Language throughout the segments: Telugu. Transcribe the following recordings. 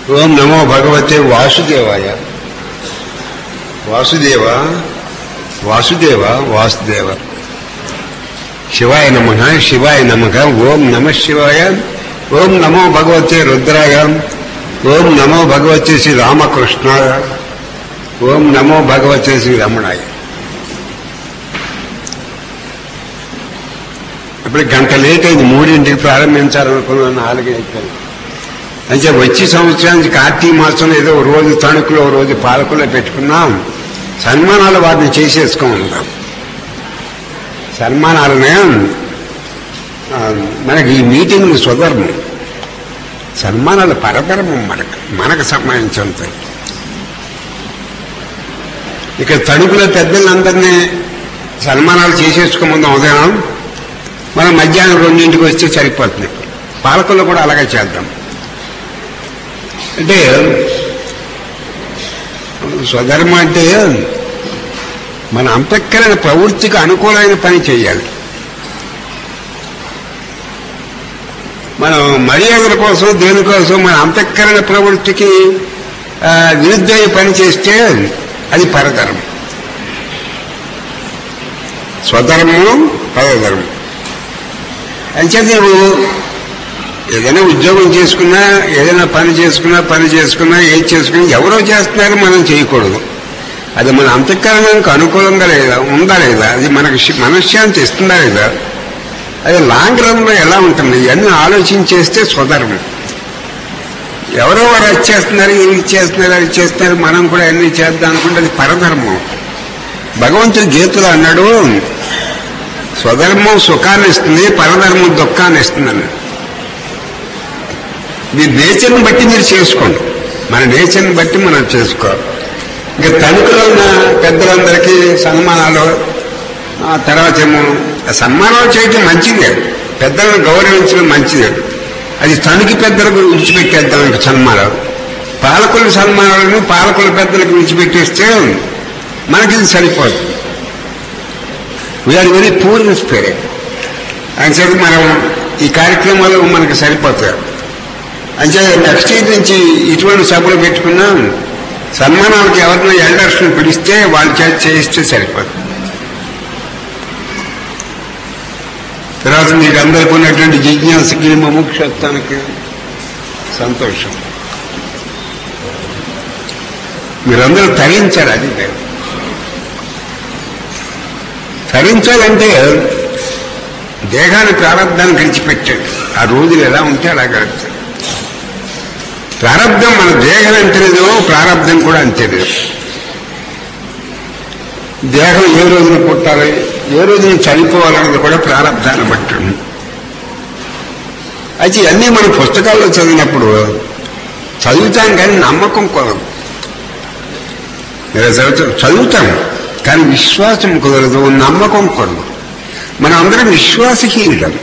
ఓం నమో భగవతే వాసుదేవాయ. వాసుదేవ వాసుదేవ వాసుదేవ. శివాయ నమః శివాయ నమః. ఓం నమ శివాయ. ఓం నమో భగవతే రుద్రాయ. ఓం నమో భగవతే శ్రీ రామకృష్ణాయ. ఓం నమో భగవతే శ్రీ రమణాయ. ఇప్పుడు గంట లేట్ అయింది. 3ంటికి ప్రారంభించాలనుకున్నాను, 4 అయిపోయింది. అంటే వచ్చే సంవత్సరానికి కార్తీక మాసంలో ఏదో రోజు తణుకులో రోజు పాలకులో పెట్టుకున్నాం. సన్మానాలు వాటిని చేసేసుకుందాం. సన్మానాలనే మనకి ఈ మీటింగ్లు స్వధర్మం, సన్మానాలు పరధర్మం. మనకు సంబంధించినంత. ఇక్కడ తణుకులో పెద్దలందరినీ సన్మానాలు చేసేసుకోమందాం ఉదయం. మనం మధ్యాహ్నం 2ంటికి వస్తే సరిపోతుంది. పాలకుల్లో కూడా అలాగే చేద్దాం. అంటే స్వధర్మం అంటే మన అంతఃకరణ ప్రవృత్తికి అనుకూలమైన పని చేయాలి. మనం మర్యాదల కోసం దేనికోసం మన అంతఃకరణ ప్రవృత్తికి విరుద్ధమైన పని చేస్తే అది పరధర్మం. స్వధర్మం పరధర్మం. అంచేత నువ్వు ఏదైనా ఉద్యోగం చేసుకున్నా, ఏదైనా పని చేసుకున్నా ఏది చేసుకున్నా ఎవరో చేస్తున్నారు, మనం చేయకూడదు. అది మన అంతఃకరణకు అనుకూలంగా లేదా, ఉందా లేదా, అది మనకు మనశ్శాంతి ఇస్తుందా లేదా, అది లాంగ్ రన్లో ఎలా ఉంటుంది, ఇవన్నీ ఆలోచించేస్తే స్వధర్మం. ఎవరో వారు అది చేస్తున్నారు, ఇది చేస్తున్నారు, అది చేస్తున్నారు, మనం కూడా అన్నీ చేద్దాం అనుకుంటే అది పరధర్మం. భగవంతుడు గీతలో అన్నాడు, స్వధర్మం సుఖాన్ని ఇస్తుంది, పరధర్మం దుఃఖాన్ని ఇస్తుందని. మీ నేచర్ని బట్టి మీరు చేసుకోండి. మన నేచర్ని బట్టి మనం చేసుకోవాలి. ఇంకా తణుకులో ఉన్న పెద్దలందరికీ సన్మానాలు, తర్వాత ఏమో సన్మానాలు చేయటం మంచిదే, పెద్దలను గౌరవించడం మంచిదే. అది తణుకు పెద్దలకు విడిచిపెట్టేద్దాం. ఇంక సన్మానాలు పాలకుల సన్మానాలను పాలకుల పెద్దలకు విడిచిపెట్టేస్తే మనకి ఇది సరిపోతుంది. We are very poor in spirit. అని మనం ఈ కార్యక్రమాలు మనకు సరిపోతాయి. అంటే నెక్స్ట్ ఇయర్ నుంచి ఇటువంటి సభలు పెట్టుకున్నాం. సన్మానాలకు ఎవరినో ఎల్డర్స్ని పిలిస్తే వాళ్ళ చేత చేయిస్తే సరిపోతుంది. తర్వాత మీకు అందరికీ ఉన్నటువంటి జిజ్ఞాసకి, ముముక్షత్వానికి సంతోషం. మీరందరూ తరించారు. అది తరించాలంటే దేహాన్ని ప్రారంధాన్ని గడిచిపెట్టాడు. ఆ రోజులు ఎలా ఉంటే అలా గడుపుతాడు. ప్రారంధం మన దేహం ఎంతలేదో ప్రారంధం కూడా అంతేలేదు. దేహం ఏ రోజున పుట్టాలి, ఏ రోజున చనిపోవాలన్నది కూడా ప్రారంధాన్ని బట్టి. అయితే అన్నీ మనం పుస్తకాల్లో చదివినప్పుడు చదువుతాం, కానీ నమ్మకం కొరదు. చదువుతాం కానీ విశ్వాసం కుదరదు, నమ్మకం కొరదు. మనం అందరం విశ్వాసహీనులం.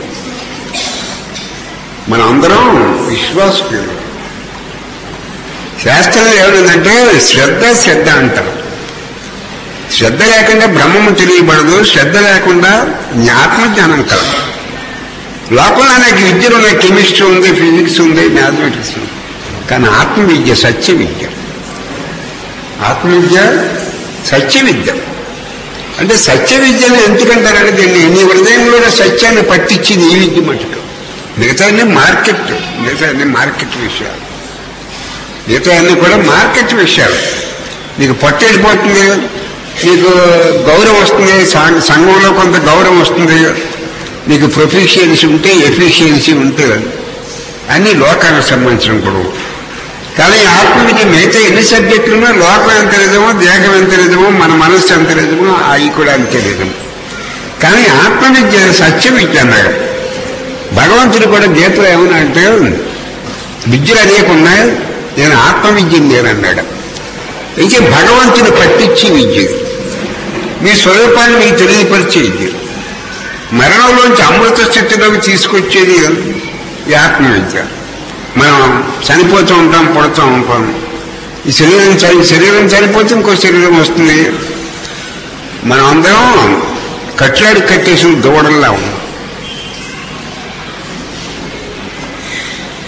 మనం అందరం విశ్వాసహీనులం. శాస్త్రంలో ఏమైందంటే శ్రద్ధ అంటారు. శ్రద్ధ లేకుండా బ్రహ్మము తెలియబడదు, శ్రద్ధ లేకుండా ఆత్మజ్ఞానం కలదు. లోపల అనేక విద్యలు ఉన్నాయి. కెమిస్ట్రీ ఉంది, ఫిజిక్స్ ఉంది, మ్యాథమెటిక్స్ ఉంది. కానీ ఆత్మవిద్య సత్య విద్య. ఆత్మవిద్య సత్య విద్య. అంటే సత్య విద్యను ఎందుకంటారంటే దీన్ని నీ హృదయంలో సత్యాన్ని పట్టించింది ఈ విద్య మటుకు. మిగతా అన్ని మార్కెట్ విషయాలు. మిగతా అన్ని కూడా మార్కెట్ విషయాలు. నీకు పట్టేసిపోతుంది, నీకు గౌరవం వస్తుంది, సంఘంలో కొంత గౌరవం వస్తుంది, నీకు ప్రొఫిషియన్సీ ఉంటే, ఎఫిషియన్సీ ఉంటే, అన్ని లోకానికి సంబంధించిన కూడా. కానీ ఆత్మవిద్య మిగతా ఎన్ని సబ్జెక్టులున్నా లోకం ఎంత నిజమో, దేహం ఎంత నిజమో, మన మనస్సు ఎంత నిజమో అవి కూడా అంతే నిజం. కానీ ఆత్మవిద్య సత్య విద్య అన్నాడు. భగవంతుడు కూడా గీతలో ఏమన్నా అంటే విద్యలు అనేక ఉన్నాయి, నేను ఆత్మవిద్యను నేనన్నాడు. అయితే భగవంతుడు పట్టించి విద్య, మీ స్వరూపాన్ని మీకు తెలియపరిచే విద్య, మరణంలోంచి అమృత స్థితిలోకి తీసుకొచ్చేది ఈ ఆత్మవిద్య. మనం చనిపోతూ ఉంటాం, పుడుతూ ఉంటాం. ఈ శరీరం చనిపోతే ఇంకో శరీరం వస్తుంది. మనం అందరం కట్టేసిన దూడల్లా ఉన్నాం.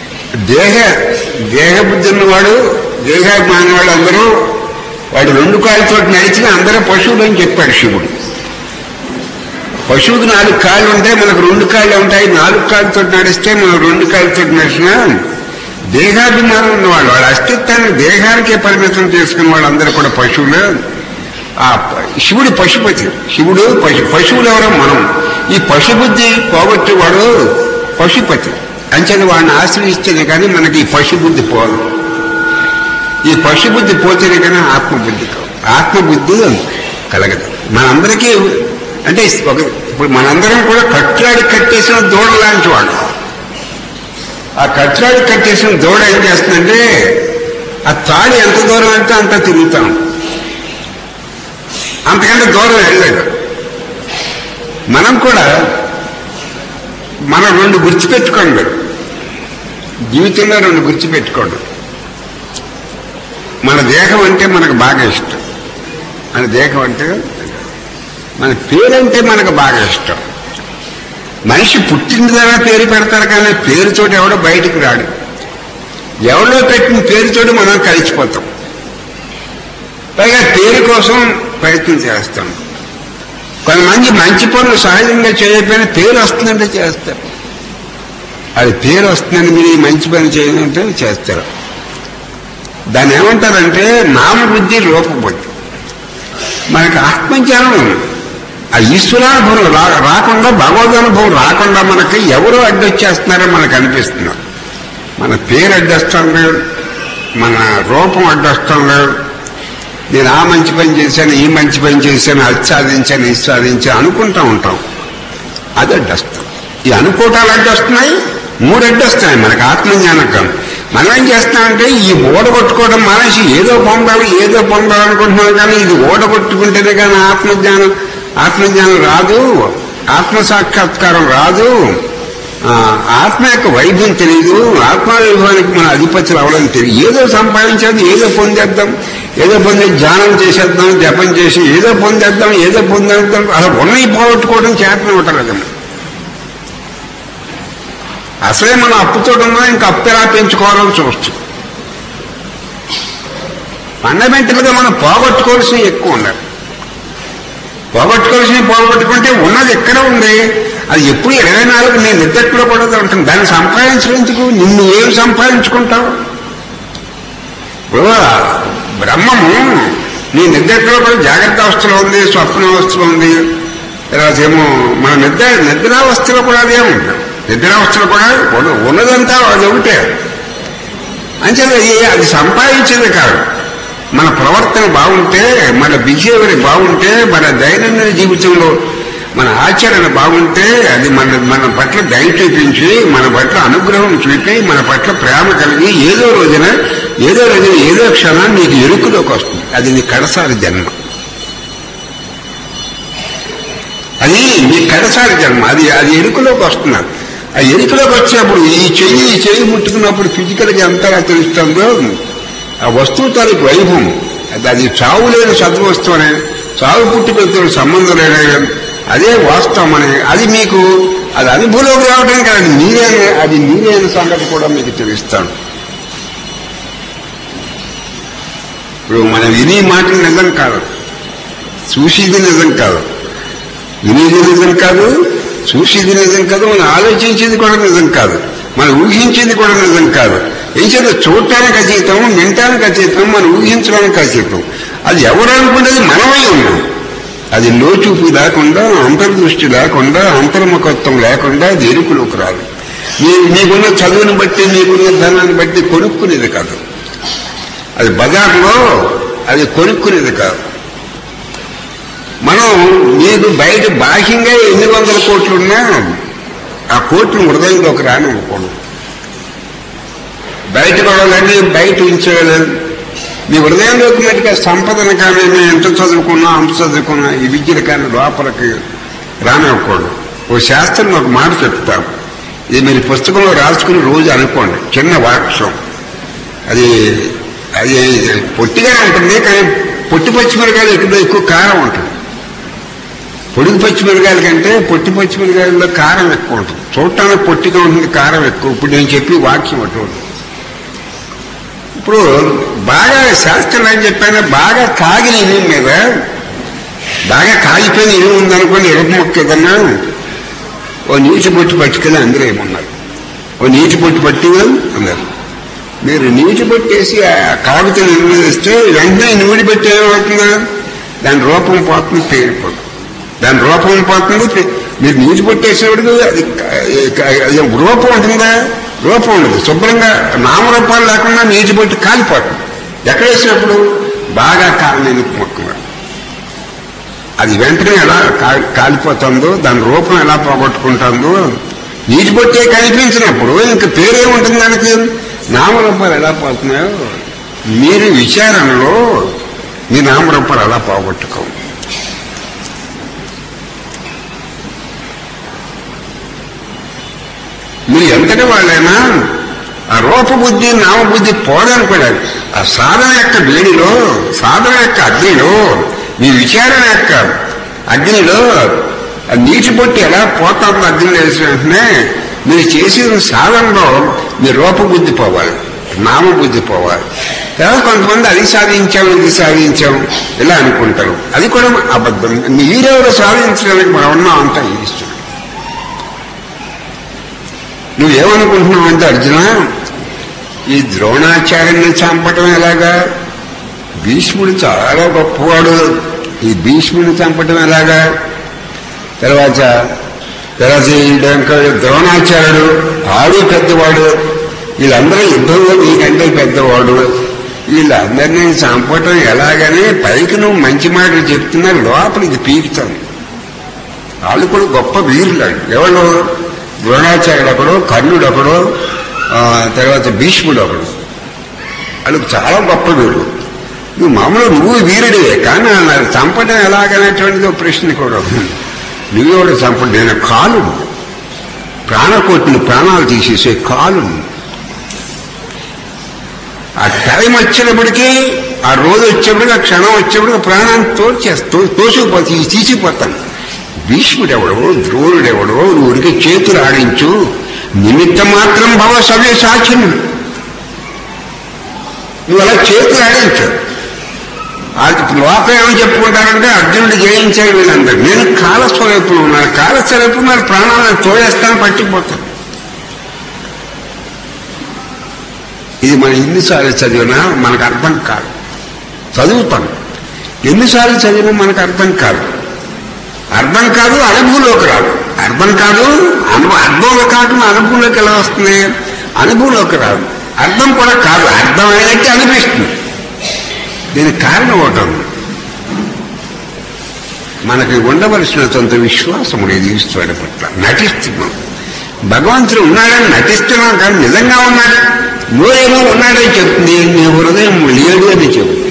దేహబుద్ధి ఉన్నవాడు, దేహాభిమాని వాళ్ళు అందరూ వాడు 2 కాళ్ళతో నడిచిన అందరూ పశువులు అని చెప్పాడు శివుడు. పశువుకి 4 కాళ్ళు ఉంటాయి, మనకు 2 కాళ్ళు ఉంటాయి. 4 కాళ్ళతో నడిస్తే మనం 2 కాళ్ళతో నడిచినా దేహాభిమానం ఉన్నవాళ్ళు, వాళ్ళ అస్తిత్వాన్ని దేహానికే పరిమితం చేసుకున్న వాళ్ళందరూ కూడా పశువులు. ఆ శివుడు పశుపతి, శివుడు పశువులు ఎవరో మనం. ఈ పశుబుద్ధి పోగొట్టేవాడు పశుపతి. అంచెని వాడిని ఆశ్రయిస్తేనే కానీ మనకి ఈ పశుబుద్ధి పోదు. ఈ పశుబుద్ధి పోతేనే కానీ ఆత్మబుద్ధి కాదు, ఆత్మబుద్ధి కలగదు మనందరికీ. అంటే ఇప్పుడు మనందరం కూడా కట్టేసిన దూడ లాంటి వాడు. ఆ కట్టేసిన దూడ ఏం చేస్తుందంటే ఆ తాడు ఎంత దూరం వెళ్తే అంత తిరుగుతాం, అంతకంటే దూరం వెళ్ళలేదు. మనం కూడా మనం 2 గుర్తుపెట్టుకోండి జీవితంలో, 2 గుర్తుపెట్టుకోండి. మన దేహం అంటే మనకు బాగా ఇష్టం, మన దేహం అంటే మన పేరంటే మనకు బాగా ఇష్టం. మనిషి పుట్టిన ద్వారా పేరు పెడతారు కానీ పేరుతోటి ఎవడో బయటికి రాడు. ఎవడో పెట్టిన పేరుతోటి మనం కలిసిపోతాం. పైగా పేరు కోసం ప్రయత్నం చేస్తాం. కొంతమంది మంచి పనులు సహజంగా చేయకపోయినా పేరు వస్తుందంటే చేస్తారు. అది పేరు వస్తుందని మీరు ఈ మంచి పని చేయాలంటే చేస్తారు. దాన్ని ఏమంటారంటే నామబుద్ధి, రూపబుద్ధి. మనకి ఆత్మజ్ఞానం, ఆ ఈశ్వరానుభవం రాకుండా, భగవదనుభవం రాకుండా మనకి ఎవరో అడ్డొచ్చేస్తున్నారో మనకు అనిపిస్తున్నారు. మన పేరు అడ్డొస్తాం లేదు, మన రూపం అడ్డొస్తాం లేదు. నేను ఆ మంచి పని చేశాను, ఈ మంచి పని చేశాను, అది సాధించాను, ఇది సాధించాను అనుకుంటూ ఉంటాం. అది అడ్డొస్తాం. ఈ అనుకోవటాలు అడ్డొస్తున్నాయి, 3 అడ్డొస్తున్నాయి మనకు ఆత్మజ్ఞానం. మనం ఏం చేస్తామంటే ఈ ఓడగొట్టుకోవడం మానేసి ఏదో పొందాలనుకుంటున్నాం. కానీ ఇది ఓడగొట్టుకుంటేనే కానీ ఆత్మజ్ఞానం రాదు, ఆత్మసాక్షాత్కారం రాదు, ఆత్మ యొక్క వైభవం తెలియదు. ఆత్మవైభవానికి మన అధిపతులు అవడం తెలియదు. ఏదో సంపాదించేది, ఏదో పొందేద్దాం, ధ్యానం చేసేద్దాం, జపం చేసి ఏదో పొందేద్దాం. అసలు ఉన్నవి పోగొట్టుకోవడం చేతనే ఉంటుంది. అసలే మనం అప్పుతో ఉన్నా ఇంకా అప్పు ఎలా పెంచుకోవాలని చూస్తాం. ఫండమెంటల్గా మనం పోగొట్టుకోవాల్సినవి ఎక్కువ ఉండాలి. పోగొట్టుకుంటే ఉన్నది ఎక్కడ ఉంది, అది ఎప్పుడు 24 నేను నిద్రలో కూడా ఉంటుంది. దాన్ని సంపాదించినందుకు నిన్ను ఏం సంపాదించుకుంటావు? ఇప్పుడు బ్రహ్మము నీ నిద్రలో కూడా జాగ్రత్త అవస్థలో ఉంది, స్వప్నావస్థలో ఉంది. తర్వాత ఏమో మన నిద్రావస్థలో కూడా అదే ఉంటుంది. నిద్రావస్థలో కూడా ఉన్నదంతా అది ఒకటే. అంచేది అది సంపాదించేది కాదు. మన ప్రవర్తన బాగుంటే, మన బిహేవియర్ బాగుంటే, మన దైనందిన జీవితంలో మన ఆచరణ బాగుంటే, అది మన పట్ల దయ చూపించి, మన పట్ల అనుగ్రహం చూపి, మన పట్ల ప్రేమ కలిగి ఏదో రోజున ఏదో క్షణాన్ని నీకు ఎరుకులోకి వస్తుంది. అది నీ కడసారి జన్మ. అది నీ కడసారి జన్మ. అది ఎరుకులోకి వస్తున్నారు. ఆ ఎరుకులోకి వచ్చినప్పుడు ఈ చెయ్యి ముట్టుకున్నప్పుడు ఫిజికల్గా ఎంతగా తెలుస్తుందో ఆ వస్తువు తాలూకు వైభవం. అది చావు లేని సద్వస్తువు అనే, చావు పుట్టుకతో సంబంధం లేని అదే వాస్తవం అనే, అది మీకు అది అనుభవంలోకి రావడానికి అది మీరే అనే సంగతి కూడా మీకు తెలుస్తాను. ఇప్పుడు మనం వినే మాటలు నిజం కాదు, చూసేది నిజం కాదు, వినేది నిజం కాదు, చూసేది నిజం కాదు, మనం ఆలోచించేది కూడా నిజం కాదు, మనం ఊహించేది కూడా నిజం కాదు. ఏం చేత చూడటానికి అతీతం, వినటానికి అతీతం, మనం ఊహించడానికి అతీతం. అది ఎవరు అనుకుంటే మనమై ఉన్నాం. అది లోచూపు లేకుండా, అంతర్దృష్టి లేకుండా, అంతర్ముఖత్వం లేకుండా అది ఎరుకులోకి రాదు. మీకున్న చదువుని బట్టి, మీకున్న ధనాన్ని బట్టి కొనుక్కునేది కాదు. అది బజార్లో అది కొనుక్కునేది కాదు. మనం మీకు బయట బాహ్యంగా 800 కోట్లున్నా ఆ కోట్లు హృదయంలోకి రానివ్వకూడదు. బయట గొడవలన్నీ బయట ఉంచేయలేదు. మీ హృదయంలోకి మటుగా సంపదను కానీ, మేము ఎంత చదువుకున్నా అంత చదువుకున్నా ఈ విద్యలు కానీ లోపలికి రానివ్వకూడదు. ఓ శాస్త్రం ఒక మాట చెప్తాను, ఇది మీరు పుస్తకంలో రాసుకుని రోజు అనుకోండి. చిన్న వాక్యం, అది పొట్టిగా ఉంటుంది, కానీ పొట్టి పచ్చిమిరకాయలు ఎక్కువ కారం ఉంటుంది. పొడుగు పచ్చిమిరకాయల కంటే పొట్టి పచ్చిమిరకాయల్లో కారం ఎక్కువ ఉంటుంది. చూడటానికి పొట్టిగా ఉంటుంది, కారం ఎక్కువ. ఇప్పుడు నేను చెప్పి వాక్యం అటువంటి ఇప్పుడు బాగా శాస్త్రం ఏం చెప్పాను, బాగా కాగిన ఇనుము మీద బాగా కాగిపోయిన ఇనుము ఉందనుకోండి, ఎరుపు మొక్క ఏదన్నా ఓ నీటి బొట్టు పట్టుకెళ్ళి అందరూ ఏమన్నారు, ఓ నీటి బొట్టు పట్టి అన్నారు. మీరు నీటి బొట్టేసి ఆ కాగితం ఇనుము వేస్తే వెంటనే నూడి పెట్టి ఏమవుతుందా, దాని రూపం పోతుంది, పేరిపోతుంది, దాని రూపం పోతుంది. మీరు నీటి బొట్టేసేవాడికి అది రూపం ఉంటుందా, రూపం ఉండదు. శుభ్రంగా నామరూపాలు లేకుండా నీటి బొట్టు కాలిపోతుంది. ఎక్కడ వేసినప్పుడు బాగా కాలని మొక్క అది వెంటనే ఎలా కాలిపోతుందో, దాని రూపం ఎలా పోగొట్టుకుంటుందో, నీటి బొట్టే కనిపించినప్పుడు ఇంక పేరేముంటుంది దానికి, నామరూపాలు ఎలా పోతున్నాయో మీరు విచారణలో మీ నామరూపాలు ఎలా పోగొట్టుకో. మీరు ఎంతటి వాళ్ళైనా ఆ రూపబుద్ధి నామబుద్ధి పోదనుకోలేదు. ఆ సాధన యొక్క వేడిలో, సాధన యొక్క అగ్నిలో, మీ విచారణ యొక్క అగ్నిలో ఆ నీటి బొట్టి ఎలా పోతారో అగ్ని వేసిన వెంటనే మీరు చేసిన సాధనలో మీ రూపబుద్ధి పోవాలి, నామబుద్ధి పోవాలి. తర్వాత కొంతమంది అది సాధించాం ఇది సాధించాం ఇలా అనుకుంటారు, అది కూడా అబద్ధం. మీరెవరు సాధించడానికి మనం ఉన్నాం అంతా ఈశ్వరుడు. నువ్వేమనుకుంటున్నావు అంటే అర్జున, ఈ ద్రోణాచార్యుని చంపటం ఎలాగా, భీష్ముడు చాలా గొప్పవాడు, ఈ భీష్ముడిని చంపటం ఎలాగా, తర్వాత ద్రోణాచార్యుడు ఆడు పెద్దవాడు, వీళ్ళందరూ యుద్ధంలో నీకంటే పెద్దవాడు, వీళ్ళందరినీ చంపటం ఎలాగని పైకి నువ్వు మంచి మాటలు చెప్తున్నారు, లోపల ఇది పీకుతాను. వాళ్ళు కూడా గొప్ప వీరులాడు. ఎవరు, ద్రోణాచార్యుడు ఒకడు, కర్ణుడు ఒకడు, తర్వాత భీష్ముడు ఒకడు, వాళ్ళకి చాలా గొప్ప వీరుడు. నువ్వు మామూలు నువ్వు వీరుడివే, కానీ నాకు చంపటం ఎలాగనేటువంటిది ఒక ప్రశ్న కూడా. నువ్వెవడు చంపడు, నేను కాలు ప్రాణకోటిని ప్రాణాలు తీసేసే కాలు. ఆ టైం వచ్చినప్పటికీ, ఆ రోజు వచ్చేప్పటికి, ఆ క్షణం వచ్చేప్పటికి ప్రాణాన్ని తోసిపోతే తీసిపోతాను. భీష్ముడెవడో, ద్రోణుడెవడో, ఊరికి చేతులు ఆడించు, నిమిత్త మాత్రం భవ సవ్య సాక్షిని. నువ్వు అలా చేతులు ఆడించు. లోపం ఏమని చెప్పుకుంటారంటే అర్జునుడు జయించాడు వీళ్ళందరూ. నేను కాలస్వరూపం ఉన్నాను, కాలస్వరూపం మరి ప్రాణాలను తోడేస్తాను, పట్టిపోతాను. ఇది మనం ఎన్నిసార్లు చదివినా మనకు అర్థం కాదు. చదువుతాం, ఎన్నిసార్లు చదివినా మనకు అర్థం కాదు. అర్థం కాదు, అనుభవంలోకి రాదు. అర్థం కాదు, అర్థంలో కాకుండా అనుభవంలోకి ఎలా వస్తుంది, అనుభవంలోకి రాదు. అర్థం కూడా కాదు, అర్థం అయినట్టు అనిపిస్తుంది. దీనికి కారణం ఒకటి, మనకి ఉండవలసినంత విశ్వాసం లేదు ఈశ్వరుడి పట్ల. నటిస్తున్నాం, భగవంతుడు ఉన్నాడని నటిస్తున్నాం, కానీ నిజంగా ఉన్నాడు. నోరేమో ఉన్నాడని చెప్తుంది, నీ హృదయం లేడు అని చెబుతుంది.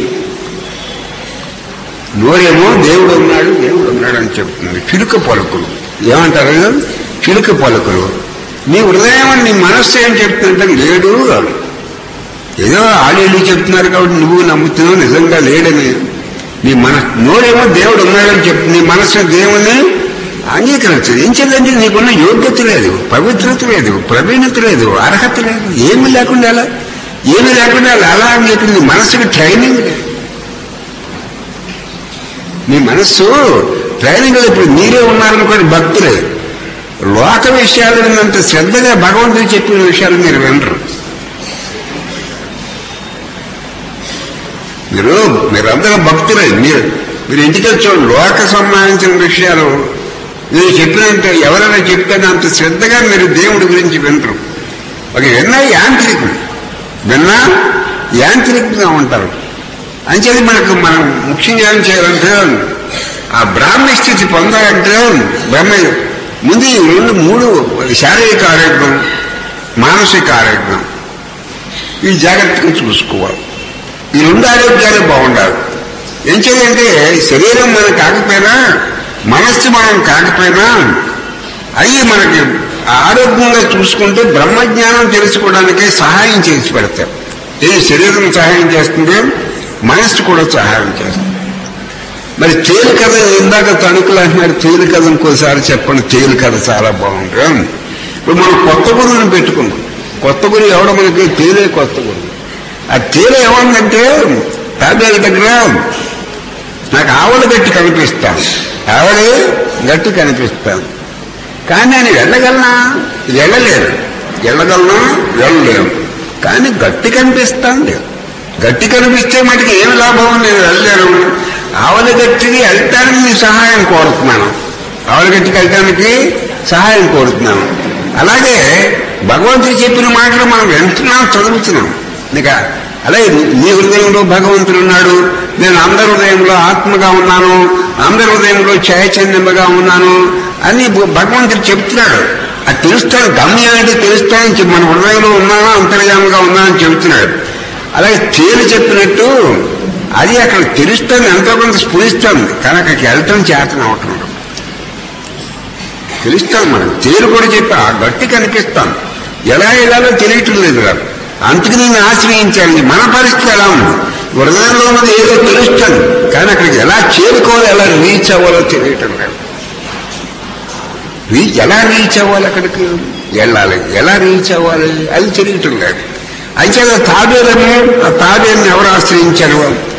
నోరేమో దేవుడు ఉన్నాడని చెప్తుంది. చిలుక పలుకులు ఏమంటారు, చిలుక పలుకులు. నీ హృదయం నీ మనస్సు ఏం చెప్తుందంటే లేడు. ఏదో ఆడేళ్ళు చెప్తున్నారు కాబట్టి నువ్వు నమ్ముతున్నావు, నిజంగా లేడని. నీ నోరేమో దేవుడు ఉన్నాడని చెప్తుంది, నీ మనస్సు దేవుని అంగీకరించదు. ఏం చేయాలంటే నీకున్న యోగ్యత లేదు, పవిత్రత లేదు, ప్రవీణత లేదు, అర్హత లేదు, ఏమీ లేకుండా అలా అంగీకరించి నీ మనస్సుకి ట్రైనింగ్ లేదు. నీ మనస్సు ట్రైనింగ్ లేదు. ఇప్పుడు మీరే ఉన్నారనుకోండి భక్తులే, లోక విషయాలు విన్నంత శ్రద్ధగా భగవంతుడు చెప్పిన విషయాలు మీరు వినరు. మీరందరూ భక్తులే. మీరు ఇంటికి చూడండి, లోక సంబంధించిన విషయాలు మీరు చెప్పినంత ఎవరైనా చెప్తే అంత శ్రద్ధగా మీరు దేవుడి గురించి వినరు. ఒక విన్నా యాంత్రికంగా ఉంటారు. అంచేది మనం ముఖ్యంగా ఏం చేయాలంటే, ఆ బ్రాహ్మీ స్థితి పొందాలంటే ముందు ఈ 2-3 శారీరక ఆరోగ్యం, మానసిక ఆరోగ్యం, ఈ జాగ్రత్తగా చూసుకోవాలి. ఈ 2 ఆరోగ్యాలు బాగుండాలి. ఏం చేయాలంటే శరీరం మనం కాకపోయినా, మనస్సు మనం కాకపోయినా, అవి మనకి ఆరోగ్యంగా చూసుకుంటే బ్రహ్మజ్ఞానం తెలుసుకోవడానికి సహాయం చేసి పెడతారు. ఇది శరీరం సహాయం చేస్తుంది, మనస్సు కూడా సహాయం చేస్తుంది. మరి తేలు కథ ఇందాక తణుకులు అంటున్నారు, తేలు కథ ఇంకోసారి చెప్పండి. తేలు కథ చాలా బాగుంటుంది. ఇప్పుడు మనం కొత్త గురువుని పెట్టుకున్నాం. కొత్త గురువు ఎవడో మనకి తేలే కొత్త గురువు. ఆ తేనె ఏమందంటే తాబేలు దగ్గర నాకు ఆవుల గట్టి కనిపిస్తాను, ఆవిడే గట్టి కనిపిస్తాను, కానీ నేను వెళ్ళగలనా? వెళ్ళలేను, కానీ గట్టి కనిపిస్తాను. గట్టి కనిపిస్తే మటుకు ఏమి లాభం? నేను వెళ్ళలేను. ఆవుల గట్టికి వెళ్ళటానికి నీ సహాయం కోరుతున్నాను, ఆవుల గట్టికి వెళ్ళటానికి సహాయం కోరుతున్నాను. అలాగే భగవంతుడు చెప్పిన మాటలు మనం వింటున్నాం, చదువుతున్నాం. ఇంకా అలాగే నీ హృదయంలో భగవంతుడు ఉన్నాడు, నేను అందరి హృదయంలో ఆత్మగా ఉన్నాను, అందరి హృదయంలో చైతన్యముగా ఉన్నాను అని భగవంతుడు చెప్తున్నాడు. అది తెలుస్తాను, గమ్యం అంటే తెలుస్తానని మన హృదయంలో ఉన్నానా అంతర్యాముగా ఉన్నానని చెబుతున్నాడు. అలాగే తేలి చెప్పినట్టు అది అక్కడ తెలుస్తుంది, ఎంతో కొంత స్ఫురిస్తుంది, కానీ అక్కడికి వెళ్ళటం చేతన అవటం తెలుస్తాను. మనం తేరు కూడా చెప్పి ఆ గట్టి కనిపిస్తాను, ఎలా వెళ్ళాలో తెలియటం లేదు కదా, అందుకు నేను ఆశ్రయించాను. మన పరిస్థితి ఎలా ఉంది? హృదయంలో ఉన్నది ఏదో తెలుస్తుంది, కానీ అక్కడికి ఎలా చేరుకోవాలి, ఎలా రీచ్ అవ్వాలో తెలియటం లేదు. ఎలా రీచ్ అవ్వాలి, అక్కడికి వెళ్ళాలి, ఎలా రీచ్ అవ్వాలి అది తెలియటం లేదు. అయితే తాబేలను, ఆ తాబేలను ఎవరు ఆశ్రయించారు?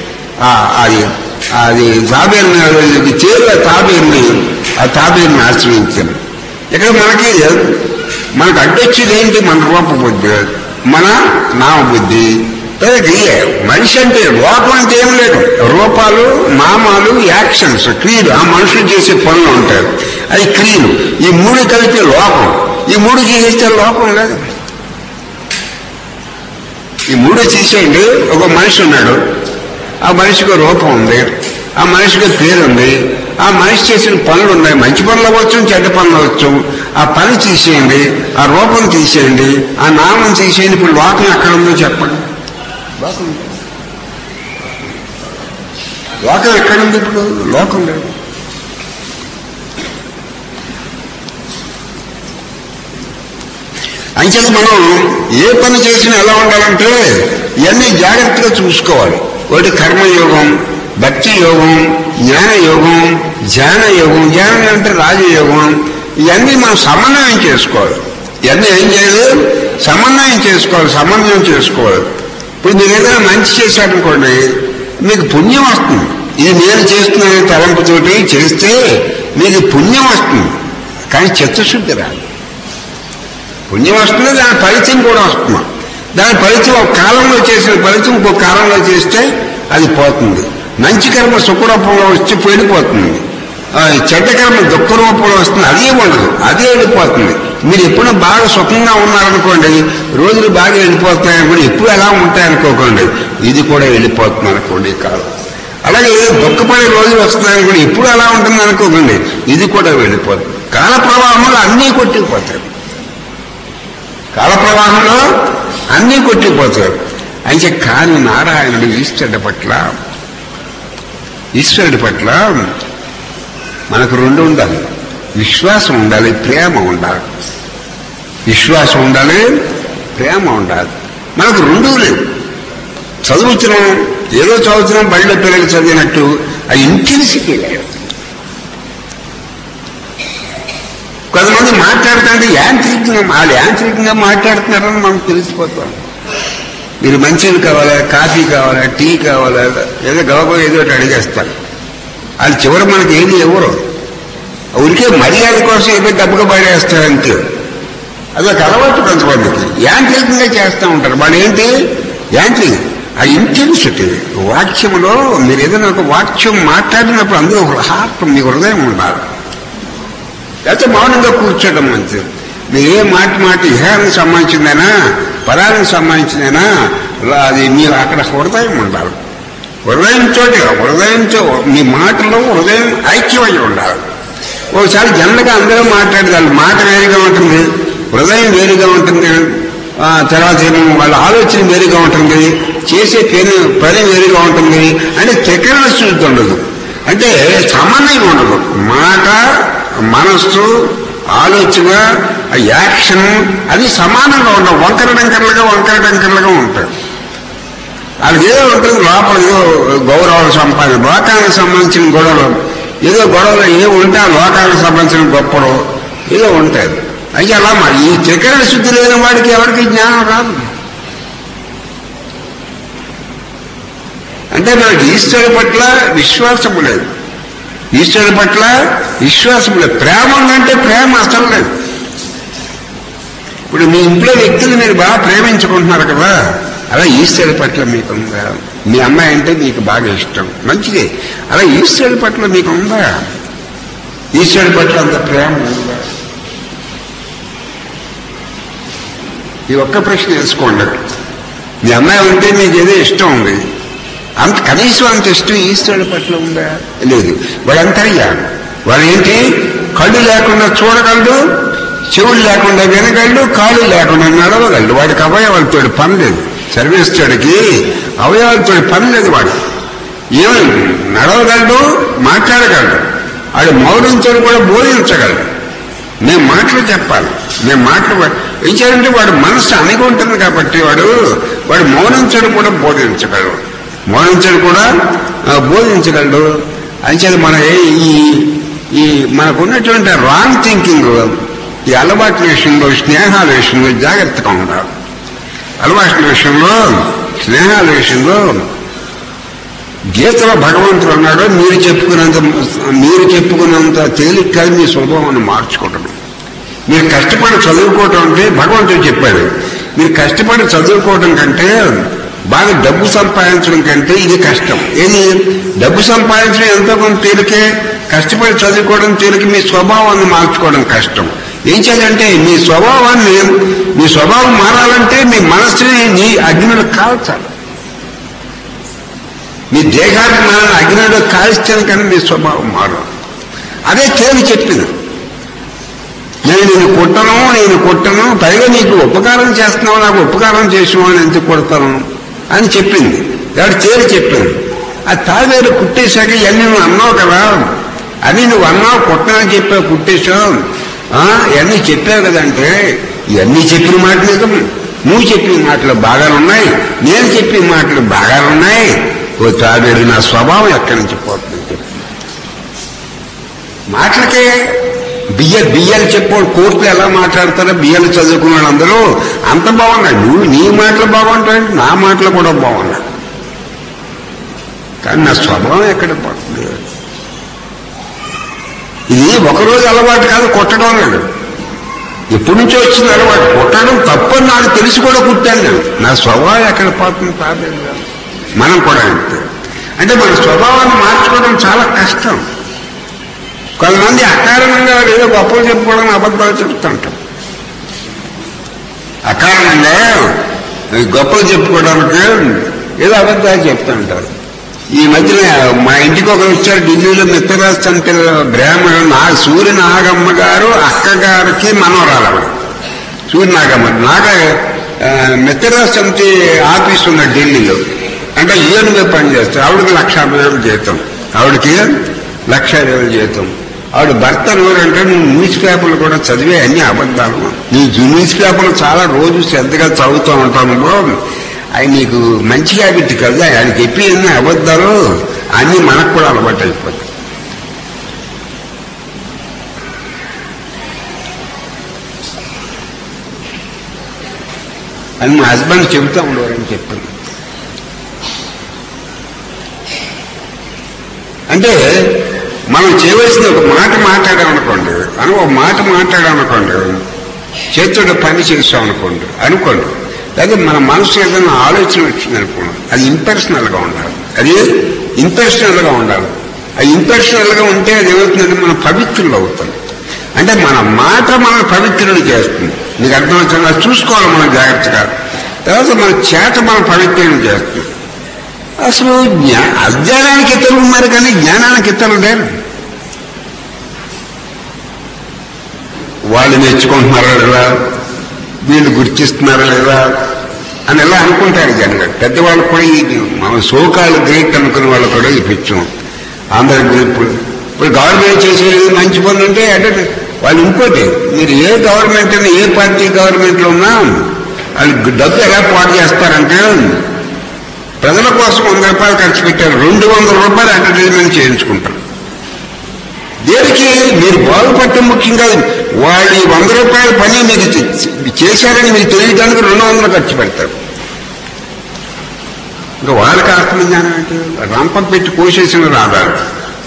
అది తాబేలను చేరు, ఆ తాబేలను ఆశ్రయించారు. ఇక్కడ మనకు అడ్డొచ్చేది ఏంటి? మన రూపబుద్ధి, మన నామబుద్ధి. మనిషి అంటే లోపం అంటే ఏం లేదు, రూపాలు, నామాలు, యాక్షన్స్, క్రియలు, ఆ మనుషులు చేసే పనులు ఉంటాయి, అది క్రియలు. ఈ మూడు కలిపి లోపం. ఈ మూడు చేసేస్తే లోపం లేదు. ఈ మూడు చేసేయండి. ఒక మనిషి ఉన్నాడు, ఆ మనిషికి రూపం ఉంది, ఆ మనిషికి పేరు ఉంది, ఆ మనిషి చేసిన పనులు ఉన్నాయి, మంచి పనులు అవ్వచ్చు, చెడ్డ పనులు అవ్వచ్చు. ఆ పని తీసేయండి, ఆ రూపం తీసేయండి, ఆ నామం తీసేయండి. ఇప్పుడు లోకం ఎక్కడ ఉందో చెప్పండి. లోకం ఎక్కడుంది? ఇప్పుడు లోకం లేదు. అంచేత మనం ఏ పని చేసినా ఎలా ఉండాలంటే ఇవన్నీ జాగ్రత్తగా చూసుకోవాలి. ఒకటి కర్మయోగం, భక్తి యోగం, జ్ఞానయోగం, ధ్యాన యోగం. ధ్యానం అంటే రాజయోగం. ఇవన్నీ మనం సమన్వయం చేసుకోవాలి. ఇవన్నీ ఏం చేయాలి? సమన్వయం చేసుకోవాలి. ఇప్పుడు మీరు ఏదైనా మంచి చేశారనుకోండి, మీకు పుణ్యం వస్తుంది. ఇది నేను చేస్తున్నాను తలంపుతోటి చేస్తే మీకు పుణ్యం వస్తుంది, కానీ చిత్తశుద్ధి రాదు. పుణ్యం వస్తుంది, దాని ఫలితం కూడా వస్తుంది. దాని ఫలితం ఒక కాలంలో చేసిన ఫలితం ఇంకొక కాలంలో చేస్తే అది పోతుంది. మంచి కర్మ సుఖరూపంలో వచ్చి వెళ్ళిపోతుంది, చెడ్డ కర్మ దుఃఖ రూపంలో వస్తుంది, అదే ఉండదు, అదే వెళ్ళిపోతుంది. మీరు ఎప్పుడూ బాగా సుఖంగా ఉన్నారనుకోండి, రోజులు బాగా వెళ్ళిపోతున్నాయనుకోండి, ఎప్పుడు ఎలా ఉంటాయనుకోకండి, ఇది కూడా వెళ్ళిపోతుంది అనుకోండి కాలం. అలాగే దుఃఖపడే రోజులు వస్తున్నాయనుకోండి, ఎప్పుడు ఎలా ఉంటుంది అనుకోకండి, ఇది కూడా వెళ్ళిపోతుంది. కాల ప్రవాహంలో అన్నీ కొట్టిపోతాయి. కాల ప్రవాహంలో అన్నీ కొట్టిపోతారు. అయితే కానీ నారాయణుడు ఈశ్వరుడి పట్ల మనకు రెండు ఉండాలి. విశ్వాసం ఉండాలి, ప్రేమ ఉండాలి. విశ్వాసం ఉండాలి, ప్రేమ ఉండాలి. మనకు రెండూ లేవు. చదువుతున్నాం, ఏదో చదువుతున్నాం, బడిలో పిల్లలు చదివినట్టు ఆ ఇంటెన్సిటీ లేదు. కొంతమంది మాట్లాడుతుంటే యాంత్రికంగా మాట్లాడుతున్నారని మనకు తెలిసిపోతాం. మీరు మంచిది కావాలా, కాఫీ కావాలా, టీ కావాలా, ఏదో గవగో ఏదో అడిగేస్తారు. వాళ్ళు చివరి మనకి ఏది ఎవరు ఊరికే మర్యాద కోసం ఏదో డబ్బుగా పడేస్తారంతే. అదొక అలవాటు కొంతమందికి. యాంత్రికంగా చేస్తూ ఉంటారు. వాళ్ళు ఏంటి యాంత్రిక ఆ ఇంటెన్సిటీ. వాక్యంలో మీరు ఏదైనా ఒక వాక్యం మాట్లాడినప్పుడు అందులో హార్ట్, మీ హృదయం ఉండాలి. లేకపోతే మౌనంగా కూర్చోవడం మంచిది. మీరు ఏ మాట ఇహానికి సంబంధించిందైనా, పదానికి సంబంధించిందైనా, అది మీరు అక్కడ హృదయం ఉండాలి. హృదయంతో మీ మాటలో హృదయం ఐక్యమై ఉండాలి. ఒకసారి జనరల్గా అందరూ మాట్లాడేదాన్ని మాట వేరుగా ఉంటుంది, హృదయం వేరుగా ఉంటుంది, తర్వాత ఏమో వాళ్ళ ఆలోచన వేరుగా ఉంటుంది, చేసే పని వేరుగా ఉంటుంది. అంటే తెకరణ శుద్ధి ఉండదు, అంటే సమన్వయం ఉండదు. మాట, మనస్సు, ఆలోచన, యాక్షన్ అది సమానంగా ఉండవు. వంకర టంకర్లుగా ఉంటాయి. వాళ్ళకి ఏదో ఉంటుంది లోపల, ఏదో గౌరవాలు సంపాదన, లోకానికి సంబంధించిన గొడవలు, ఏదో గొడవలు ఏమి ఉంటే ఆ లోకానికి సంబంధించిన గొప్పలు ఏదో ఉంటాయి. అయితే అలా ఈ త్రికరణ శుద్ధి లేని వాడికి ఎవరికి జ్ఞానం రాదు. అంటే మనకి ఈశ్వరుడి పట్ల విశ్వాసము లేదు, ఈశ్వరుడి పట్ల విశ్వాసం లేదు. ప్రేమ ఉందంటే ప్రేమ అసలు లేదు. ఇప్పుడు మీ ఇంట్లో వ్యక్తులు మీరు బాగా ప్రేమించుకుంటున్నారు కదా, అలా ఈశ్వరుడి పట్ల మీకుందా? మీ అమ్మాయి అంటే మీకు బాగా ఇష్టం, మంచిది. అలా ఈశ్వరుడి పట్ల మీకుందా? ఈశ్వరుడి పట్ల అంత ప్రేమ ఉందా? ఈ ఒక్క ప్రశ్న వేసుకోండి. మీ అమ్మాయి ఉంటే మీకు ఏదో ఇష్టం ఉంది, అంత కనీసం అంత ఇష్టం ఈశ్వరుడి పట్ల ఉందా? లేదు. వాడంతర్యా, వాడు ఏంటి? కళ్ళు లేకుండా చూడగలడు, చెవులు లేకుండా వినగలడు, కాళ్ళు లేకుండా నడవగలడు. వాడికి అవయవాలతో పని లేదు. సర్వేశ్వరుడికి అవయవాలతో పని లేదు. వాడు ఏమి నడవగలడు, మాట్లాడగలడు, వాడు మౌనంతో కూడా బోధించగలడు. మేము మాటలు చెప్పాలి, మేము మాటలు ఏం చేయాలంటే వాడు మనసు అణిగి ఉంటుంది కాబట్టి వాడు మౌనంతో కూడా బోధించగలడు, మౌనంతో కూడా బోధించగలడు. అంచేది మన ఈ మనకున్నటువంటి రాంగ్ థింకింగ్, ఈ అలవాట్ల విషయంలో, స్నేహాల విషయంలో జాగ్రత్తగా ఉండాలి. అలవాట్ల విషయంలో, స్నేహాల విషయంలో గీతలో భగవంతుడు అన్నాడు, మీరు చెప్పుకున్నంత తేలిక మీ స్వభావాన్ని మార్చుకోవడం. మీరు కష్టపడి చదువుకోవటం అంటే భగవంతుడు చెప్పాడు, మీరు కష్టపడి చదువుకోవడం కంటే, బాగా డబ్బు సంపాదించడం కంటే ఇది కష్టం. ఏది? డబ్బు సంపాదించడం ఎంతో కొంత తేలికే, కష్టపడి చదువుకోవడం తేలిక. మీ స్వభావాన్ని మార్చుకోవడం కష్టం. ఏం చేయాలంటే మీ స్వభావం మారాలంటే మీ మనస్సుని నీ అగ్నిలో కాల్చాలి. మీ దేహాన్ని మనం అగ్నిలో కాల్చాను కానీ మీ స్వభావం మారాలి. అదే తేలి చెప్పింది. నేను కొట్టను, పైగా నీకు ఉపకారం చేస్తున్నావు, నాకు ఉపకారం చేసినావు, ఎందుకు కొడతాను అని చెప్పింది. ఎవరు తేలి చెప్పింది. ఆ తావేరు కుట్టేశాక ఇవన్నీ నువ్వు అన్నావు కదా, అని నువ్వు అన్నావు, కొట్టనని చెప్పావు, కుట్టేశావు, ఇవన్నీ చెప్పావు కదంటే, ఇవన్నీ చెప్పిన మాట నిజం. నువ్వు చెప్పిన మాటలు బాగానున్నాయి, నేను చెప్పిన మాటలు బాగానున్నాయి. ఓ తావేరు, నా స్వభావం ఎక్కడి నుంచి పోతుంది? మాటలకే బియ్యాలు చెప్పాడు. కోర్టులు ఎలా మాట్లాడతారో, బియ్యాలు చదువుకున్న వాళ్ళందరూ అంత బాగున్నాయి. నీ మాటలు బాగుంటాయి, నా మాటలు కూడా బాగున్నాయి, కానీ నా స్వభావం ఎక్కడ పోతుంది? ఇది ఒకరోజు అలవాటు కాదు, కొట్టడం లేదు. ఎప్పటి నుంచో వచ్చింది అలవాటు. కొట్టడం తప్పని నాకు తెలిసి కూడా కుట్టాను నేను. నా స్వభావం ఎక్కడ పోతుంది? తాబేలు కాదు. మనం కూడా అంతే. అంటే మన స్వభావాన్ని మార్చుకోవడం చాలా కష్టం. కొంతమంది అకారణంగా ఏదో గొప్పలు చెప్పుకోవడం, అబద్ధాలు చెప్తుంటాం. అకారణంగా గొప్పలు చెప్పుకోవడానికి ఏదో అబద్ధాలు చెప్తుంటారు. ఈ మధ్యన మా ఇంటికి ఒకరు వచ్చారు, ఢిల్లీలో మిత్రరాజ్ సంత బ్రాహ్మణుడు సూర్యనాగమ్మ గారు అక్కగారికి మనవరాలు. ఆవిడ సూర్యనాగమ్మ మిత్రరాజ్ సమితి ఆఫీస్ ఉన్న ఢిల్లీలో, అంటే యూఎన్గా పనిచేస్తారు. ఆవిడకి 1,50,000 జీతం, ఆవిడకి 1,00,000 జీతం. ఆవిడ భర్త ఎవరంటే, నువ్వు న్యూస్ పేపర్లు కూడా చదివే అన్ని అబద్ధాలు, నీ న్యూస్ పేపర్లు చాలా రోజు శ్రద్ధగా చదువుతూ ఉంటాను, అవి నీకు మంచి హ్యాబిట్ కదా, ఆయన చెప్పి అన్ని అబద్ధాలు అన్నీ మనకు కూడా అలవాటు అయిపోతాయి. అని మా హస్బెండ్ చెబుతూ ఉండేవారని చెప్పాను. అంటే మనం చేయవలసిన ఒక మాట మాట్లాడామనుకోండి, చేతుడు పని చేస్తామనుకోండి, లేదా మన మనసు ఏదైనా ఆలోచన వచ్చింది అనుకోండి, అది ఇంపర్సనల్గా ఉండాలి. అది ఇంపర్సనల్గా ఉంటే అది ఏమవుతుందంటే మనం పవిత్రులు అవుతాం. అంటే మన మాట మనం పవిత్రులు చేస్తుంది. నీకు అర్థమవుతుంది, అది చూసుకోవాలి మనం జాగ్రత్తగా. తర్వాత మన చేత మనం పవిత్రులు చేస్తుంది. అసలు అజ్ఞానానికి ఇతరులు ఉన్నారు కానీ జ్ఞానానికి ఇతరులు లేరు. వాళ్ళు మెచ్చుకుంటున్నారా లేదా, వీళ్ళు గుర్తిస్తున్నారా లేదా అని ఎలా అనుకుంటారు జనగా. పెద్దవాళ్ళు కూడా ఇది మన సోకాలు గ్రేట్ అనుకునే వాళ్ళు కూడా ఈ పిచ్చాం. అందరూ ఇప్పుడు గవర్నమెంట్ చేసేది మంచి పనులు ఉంటే అంటే వాళ్ళు ఇంకోటి, మీరు ఏ గవర్నమెంట్ అయినా, ఏ పార్టీ గవర్నమెంట్లో ఉన్నా వాళ్ళు డబ్బు ఎలా పాటు చేస్తారంటే, ప్రజల కోసం 100 రూపాయలు ఖర్చు పెట్టారు, 200 రూపాయలు అడ్వర్టైజ్మెంట్ చేయించుకుంటారు. దేనికి? మీరు బాగుపడటం ముఖ్యం కాదు. వాళ్ళు 100 రూపాయల పని మీకు చేశారని మీకు తెలియడానికి 200 ఖర్చు పెడతారు. ఇంకా వాళ్ళకి ఆత్మజ్ఞానం అంటే రంపం పెట్టి కోసేసిన రాదాలు.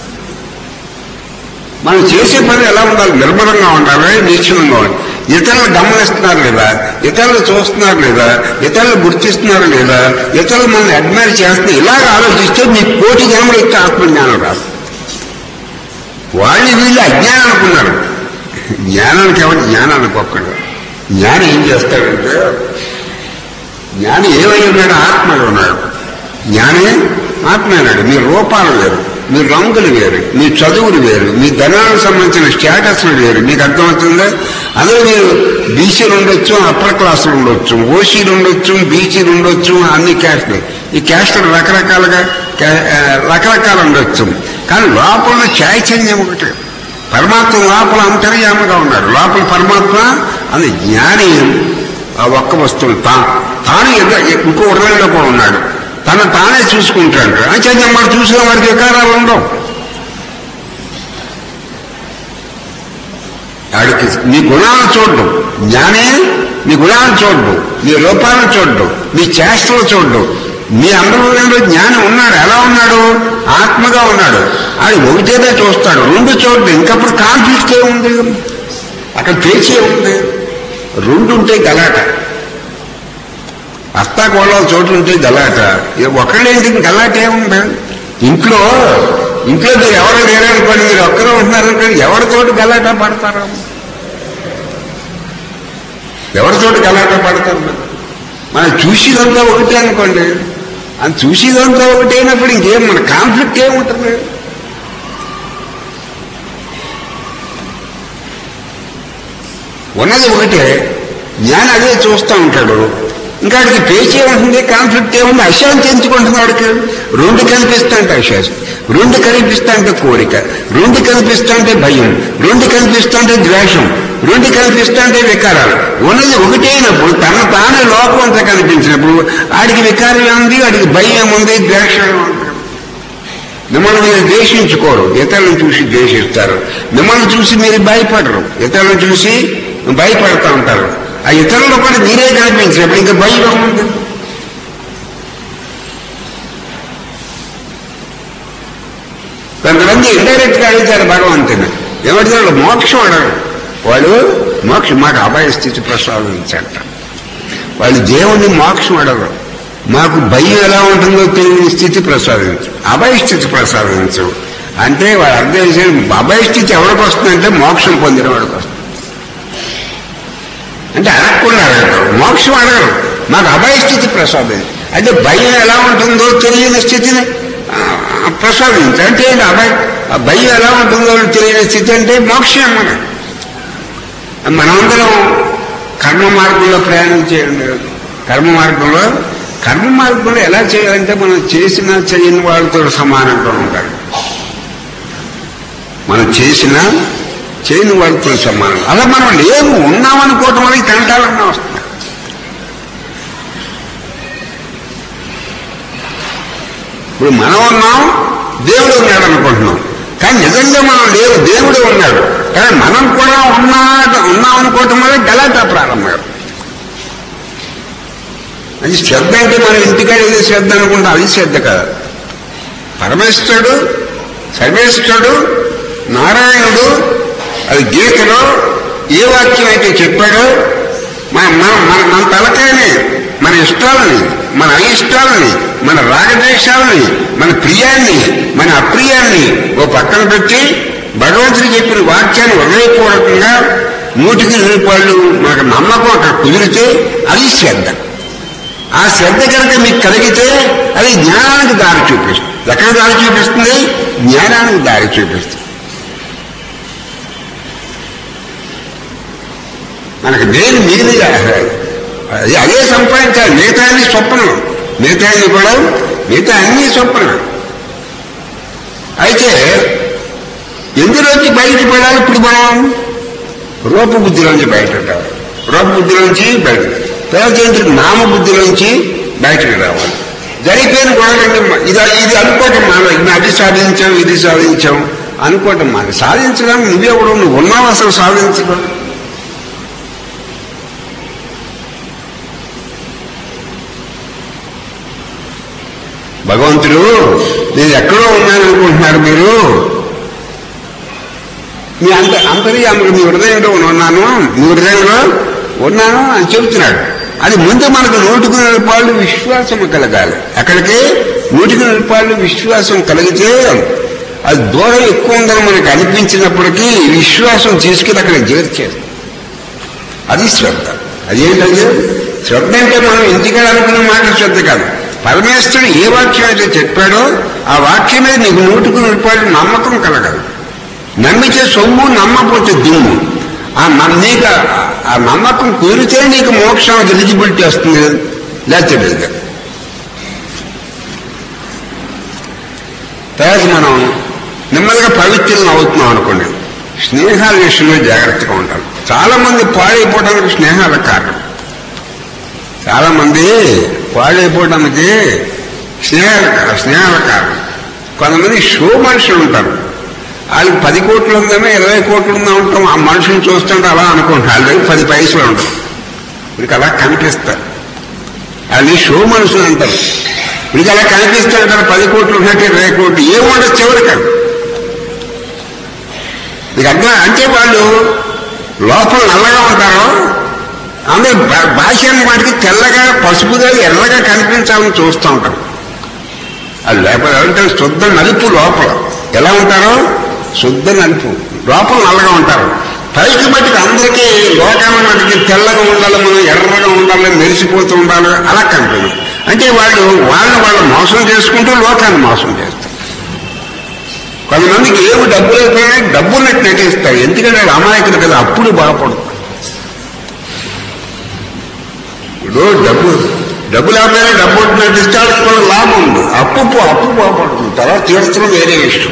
మనం చేసే పని ఎలా ఉండాలి? నిర్మలంగా ఉండాలి, నిశ్చలంగా ఉండాలి. ఇతరులు గమనిస్తున్నారు లేదా, ఇతరులు చూస్తున్నారు లేదా, ఇతరులు గుర్తిస్తున్నారు లేదా, ఇతరులు మనల్ని అడ్మైర్ చేస్తున్నారు, ఇలాగ ఆలోచిస్తే మీకు కోటి జన్మలు ఇస్తే ఆత్మజ్ఞానం రాదు. వాళ్ళు వీళ్ళు అజ్ఞానం అనుకున్నారు. జ్ఞానానికి ఎవరు జ్ఞానానికి ఒక్కడు. జ్ఞానం ఏం చేస్తాడంటే, జ్ఞాని ఏమై ఉన్నాడు? ఆత్మగా ఉన్నాడు. జ్ఞానే ఆత్మ అన్నాడు. మీ రూపాలు వేరు, మీ రంగులు వేరు, మీ చదువులు వేరు, మీ ధనానికి సంబంధించిన స్టేటస్లు వేరు. మీకు అర్థమవుతుందా? అందులో మీరు బీసీలు ఉండొచ్చు, అప్పర్ క్లాసులు ఉండొచ్చు, ఓసీలు ఉండొచ్చు, బీసీలు ఉండొచ్చు, అన్ని క్యాస్టులు. ఈ క్యాస్టులు రకరకాలు ఉండొచ్చు. కానీ లోపల చైతన్యం ఒకటి. పరమాత్మ లోపల అంతర్యామగా ఉన్నాడు. లోపల పరమాత్మ అది జ్ఞాని ఒక్క వస్తువు తాను ఇంకో హృదయంలో కూడా ఉన్నాడు. తను తానే చూసుకుంటాడు. చైతన్యం వాడు చూసిన వాడికి వికారాలు ఉండవు. వాడికి నీ గుణాలను చూడడం. జ్ఞానే నీ గుణాలను చూడడం, నీ రూపాలను చూడడం, నీ చేష్టలు చూడడం. మీ అందరిలో జ్ఞానం ఉన్నాడు. ఎలా ఉన్నాడు? ఆత్మగా ఉన్నాడు. అది ఒకటేదే చూస్తాడు, రెండు చూడడు. ఇంకప్పుడు కాన్ఫ్లిక్ట్ ఏముంది? అక్కడ పేచే ఉంది. రెండు ఉంటే గలాట. అత్తాకోళ్ళ చోట్లు ఉంటే గలాట. ఒకళ్ళేంటి గలాట ఏముంది? ఇంట్లో మీరు ఎవరు లేరనుకోండి, మీరు ఒక్కరే ఉంటున్నారనుకోండి, ఎవరితోటి గలాట పడతారు? ఎవరితోటి గలాట పడతారు? మనం చూసేదంతా ఒకటే అనుకోండి. అది చూసేదంతా ఒకటైనప్పుడు ఇంకేం మన కాన్ఫ్లిక్ట్ ఏముంటుంది? ఉన్నది ఒకటే. జ్ఞానం అదే చూస్తూ ఉంటాడు. ఇంకా అడిగి పేచి ఏముంటుంది? కాన్ఫ్లిక్ట్ ఏముంది? అశాంతి ఎంచుకుంటుంది వాడికి. రెండు కనిపిస్తా అంటే అశాంతి, రెండు కనిపిస్తా అంటే కోరిక, రెండు కనిపిస్తా అంటే భయం, రెండు కనిపిస్తా అంటే ద్వేషం, రెండు కనిపిస్తా అంటే వికారాలు. ఉన్నది ఒకటైనప్పుడు తన తానే లోపం అంతా కనిపించినప్పుడు ఆడికి వికారం ఏముంది? ఆడికి భయం ఏముంది? ద్వేషం ఏముంది? మిమ్మల్ని మీరు ద్వేషించుకోరు, ఇతరులను చూసి ద్వేషిస్తారు. మిమ్మల్ని చూసి మీరు భయపడరు, ఇతరులను చూసి భయపడతా ఉంటారు. ఆ ఇతరులు కూడా మీరే కనిపించినప్పుడు ఇంకా భయం ఏముంది? కొంతమంది ఇండైరెక్ట్ గా అడుగుతారు భగవంతుని. ఏమడుతారు? మోక్షం అడగరు వాళ్ళు. మోక్షం మాకు అభయ స్థితి ప్రసాదించంట. వాళ్ళు దేవుణ్ణి మోక్షం అడగరు. మాకు భయం ఎలా ఉంటుందో తెలియని స్థితి ప్రసాదించు, అభయ స్థితి ప్రసాదించు అంటే వాళ్ళు అర్థం చేసి అభయ స్థితి ఎవరికి వస్తుందంటే మోక్షం పొందిన వాడికి వస్తుంది. అంటే అడగకుండా అడగరు, మోక్షం అడగరు, మాకు అభయ స్థితి ప్రసాదించు అంటే భయం ఎలా ఉంటుందో తెలియని స్థితిని ప్రసాదించు అంటే భయం ఎలా ఉంటుందో తెలియని స్థితి అంటే మోక్షం. మనందరం కర్మ మార్గంలో ప్రయాణం చేయండి. కర్మ మార్గంలో ఎలా చేయాలంటే మనం చేసినా చేయని వాళ్ళతో సమానంగా ఉంటారు. మనం చేసినా చేయని వాళ్ళతో సమానం. అలా మనం లేము, ఉన్నామనుకోవటం వల్ల తంటాలన్నా వస్తుంది. ఇప్పుడు మనం ఉన్నాం, దేవుడు ఉన్నాడు అనుకుంటున్నాం. కానీ నిజంగా మనం లేవు, దేవుడు ఉన్నాడు. కానీ మనం కూడా ఉన్నాం అనుకోవటం వల్ల గలాటా ప్రారంభం. అది శ్రద్ధ అంటే మనం ఇంటికాడ ఏదో శ్రద్ధ అనుకుంటాం, అది శ్రద్ధ కాదు. పరమేశ్వరుడు, సర్వేశ్వరుడు, నారాయణుడు అది గీతలో ఏ వాక్యం అయితే చెప్పాడో మన తలకాయని, మన ఇష్టాలని, మన అయిష్టాలని, మన రాగద్వేషాలని, మన ప్రియాన్ని, మన అప్రియాన్ని ఓ పక్కన పెట్టి భగవంతుడు చెప్పిన వాక్యాన్ని హృదయపూర్వకంగా 100కి 100 మనకు నమ్మకం అక్కడ కుదిరితే అది శ్రద్ధ. ఆ శ్రద్ధ కనుక మీకు కలిగితే అది జ్ఞానానికి దారి చూపిస్తుంది. ఎక్కడ దారి చూపిస్తుంది? జ్ఞానానికి దారి చూపిస్తుంది. మనకు దేని మిగిలి అదే సంపాదించాలి. మిగతా అన్ని స్వప్నం, మిగతా అన్ని స్వప్నం. అయితే ఎందులోంచి బయటపడాలి? ఇప్పుడు మనం రూపబుద్ధిలోంచి బయటపడాలి. రూపబుద్ధిలోంచి బయట తర్వాత నామబుద్ధిలోంచి బయటకు రావాలి. జరిగిపోయిన గొడవలంటే ఇది అనుకోవటం మనం అది సాధించాం, ఇది సాధించాం అనుకోవటం మనం సాధించడానికి నువ్వే కూడా నువ్వు ఉన్నావు. అసలు సాధించడం భగవంతుడు నేను ఎక్కడో ఉన్నాను అనుకుంటున్నారు మీరు, మీ అంతర్యాముడు మీ హృదయంలో ఉన్నాను, మీ హృదయంలో ఉన్నాను అని చెబుతున్నాడు. అది ముందు మనకు 100% విశ్వాసం కలగాలి. అక్కడికి 100% విశ్వాసం కలిగితే అది దూరం ఎక్కువ ఉందని మనకు అనిపించినప్పటికీ విశ్వాసం తీసుకుని అక్కడ చేర్చేది. అది శ్రద్ధ. అదేంటది శ్రద్ధ అంటే మనం ఇంటికి అనుకున్న మాట శ్రద్ధ కాదు. పరమేశ్వరుడు ఏ వాక్యం అయితే చెప్పాడో ఆ వాక్యం మీద నీకు 100% నమ్మకం కలగాలి. నమ్మితే సొమ్ము, నమ్మకపోతే దుమ్ము. నీకు ఆ నమ్మకం కూరితే నీకు మోక్షం ఎలిజిబిలిటీ వస్తుంది, లేకపోతే లేదు. తర్వాత మనం నెమ్మదిగా పవిత్రం అవుతున్నాం అనుకోండి. స్నేహాల విషయంలో జాగ్రత్తగా ఉంటారు. చాలా మంది పాడైపోవడానికి స్నేహాల కారణం. చాలా మంది పాడైపోవడానికి స్నేహాల కారణం. కొంతమంది షో మనుషులు ఉంటారు. వాళ్ళకి 10 కోట్లు ఉందేమో 20 కోట్లు ఉందా ఉంటాం. ఆ మనుషుని చూస్తుంటే అలా అనుకుంటాం. వాళ్ళ దగ్గర 10 పైసలు ఉంటాం. వీడికి అలా కనిపిస్తారు. వాళ్ళని షో మనుషులు అంటారు. వీడికి అలా కనిపిస్తారు కదా 10 కోట్లు ఉన్నట్టు 20 కోట్లు ఏముండదు చివరికి. మీకు అర్థం అంటే వాళ్ళు లోపల నల్లగా ఉంటారు. అందరూ భాష వాటికి తెల్లగా, పసుపుగా, ఎర్రగా కనిపించాలని చూస్తూ ఉంటారు. అది లేకపోతే అంటే శుద్ధ నలుపు లోపల ఎలా ఉంటారో శుద్ధ నలుపు, లోపల నల్లగా ఉంటారు. పైకి బట్టికి అందరికీ లోకాన్ని మటుకి తెల్లగా ఉండాలి, మనం ఎర్రగా ఉండాలి, మెరిసిపోతూ ఉండాలి, అలా కనిపించదు. అంటే వాళ్ళు మోసం చేసుకుంటూ లోకాన్ని మోసం చేస్తారు. కొంతమందికి ఏమి డబ్బులు అయిపోయినా డబ్బున్నట్టు నటిస్తారు. ఎందుకంటే అమాయకులు కదా, అప్పుడు బాగుపడతారు. ఇప్పుడు డబ్బు లేకపోయినా డబ్బు నటిస్తే కూడా లాభం ఉంది. అప్పు బాగుపడుతుంది. తర్వాత తీర్చడం వేరే విషయం.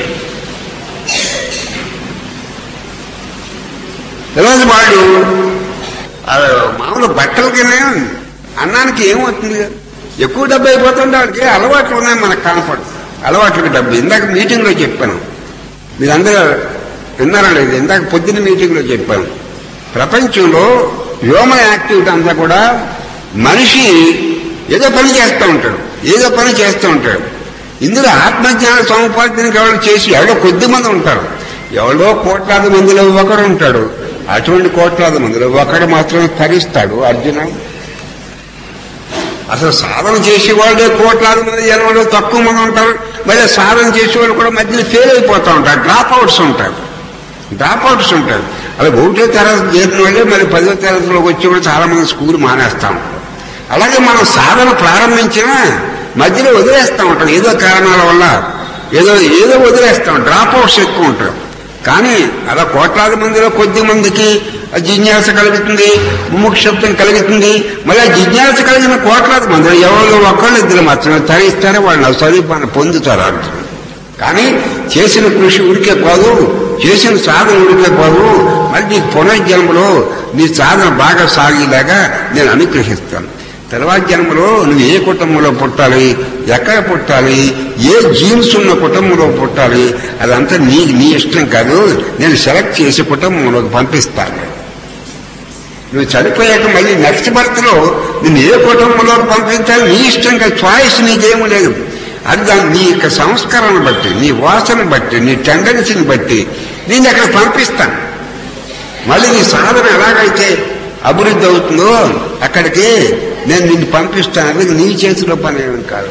తర్వాత వాళ్ళు మామూలు బట్టలకనే అన్నానికి ఏమవుతుంది, ఎక్కువ డబ్బు అయిపోతుంటే వాడికి అలవాట్లు ఉన్నాయి, మనకు కనపడదు. అలవాట్లకి డబ్బు. ఇందాక మీటింగ్లో చెప్పాను, మీరందరూ విన్నారండి. ఇందాక పొద్దున్న మీటింగ్లో చెప్పాను. ప్రపంచంలో హ్యూమన్ యాక్టివిటీ అంతా కూడా మనిషి ఏదో పని చేస్తూ ఉంటాడు. ఇందులో ఆత్మజ్ఞాన సముపార్జనకి ఎవరు చేసి ఎవరో కొద్ది మంది ఉంటారు. ఎవరో కోట్లాది మందిలో ఒకడు ఉంటాడు. అటువంటి కోట్లాది మందిలో ఒకడు మాత్రమే తరిస్తాడు. అర్జున, అసలు సాధన చేసేవాళ్ళే కోట్లాది మంది జనంలో తక్కువ మంది ఉంటారు. మళ్ళీ సాధన చేసేవాళ్ళు కూడా మధ్యలో ఫెయిల్ అయిపోతూ ఉంటారు. డ్రాప్ అవుట్స్ ఉంటారు. అలా 1వ తరగతి చేరిన వాళ్ళే మరి 10వ తరగతిలోకి వచ్చి కూడా చాలా మంది స్కూల్ మానేస్తూ ఉంటారు. అలాగే మనం సాధన ప్రారంభించినా మధ్యలో వదిలేస్తూ ఉంటాం. ఏదో కారణాల వల్ల ఏదో వదిలేస్తాం. డ్రాప్ అవుట్స్ ఎక్కువ ఉంటారు. కానీ అలా కోట్లాది మందిలో కొద్ది మందికి జిజ్ఞాస కలుగుతుంది, ముముక్షత్వం కలుగుతుంది. మళ్ళీ ఆ జిజ్ఞాస కలిగిన కోట్లాది మందిలో ఎవరో ఒకళ్ళు ఇద్దరు మాత్రమే తరిస్తారో వాళ్ళు స్వరూపాన్ని పొందుతారు అంటారు. కానీ చేసిన కృషి ఉడికే పోదు, చేసిన సాధన ఉడికే పోదు. మళ్ళీ నీ పునర్జన్మలో నీ సాధన బాగా సాగేలాగా నేను అనుగ్రహిస్తాను. తర్వాత జన్మలో నువ్వు ఏ కుటుంబంలో పుట్టాలి, ఎక్కడ పుట్టాలి, ఏ జీన్స్ ఉన్న కుటుంబంలో పుట్టాలి, అదంతా నీ ఇష్టం కాదు. నేను సెలెక్ట్ చేసి కుటుంబంలోకి పంపిస్తాను. నువ్వు చనిపోయాక మళ్ళీ నెక్స్ట్ బర్త్లో నిన్ను ఏ కుటుంబంలోకి పంపించాలి నీ ఇష్టం కాదు. చాయిస్ నీకేమీ లేదు. అది నీ యొక్క సంస్కారాన్ని బట్టి, నీ వాసన బట్టి, నీ టెండెన్సీని బట్టి నేను అక్కడ పంపిస్తాను. మళ్ళీ నీ సాధన ఎలాగైతే అభివృద్ధి అవుతుందో అక్కడికి నేను నిన్ను పంపిస్తాను. అది నీ చేతిలో పని ఏమి కాదు.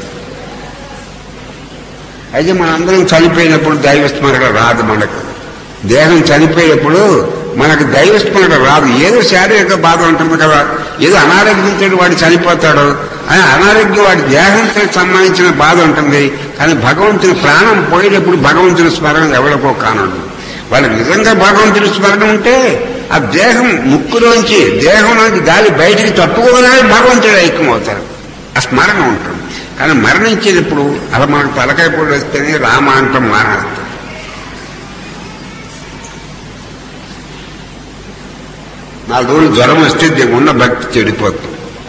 అయితే మనందరం చనిపోయినప్పుడు దైవస్మరణ రాదు. మనకు దేహం చనిపోయేప్పుడు మనకు దైవస్మరణ రాదు. ఏదో శారీరక బాధ ఉంటుంది కదా, ఏదో అనారోగ్యంతో వాడు చనిపోతాడు. అనారోగ్యం వాడి దేహంతో సంబంధించిన బాధ ఉంటుంది. కానీ భగవంతుని ప్రాణం పోయేటప్పుడు భగవంతుని స్మరణ ఎవరికో కానుంది. వాళ్ళకి నిజంగా భగవంతుని స్మరణ ఉంటే ఆ దేహం ముక్కులోంచి దేహంలోంచి గాలి బయటికి తప్పుకోగానే భగవంతుడు ఐక్యమవుతారు. ఆ స్మరణ ఉంటుంది. కానీ మరణించేటప్పుడు అలా మనకు తలకాయ పొడి వస్తేనే రామ అంటాం మానేస్తాం. నా రోజు జ్వరం వస్తే ఉన్న భక్తి చెడిపోతుంది.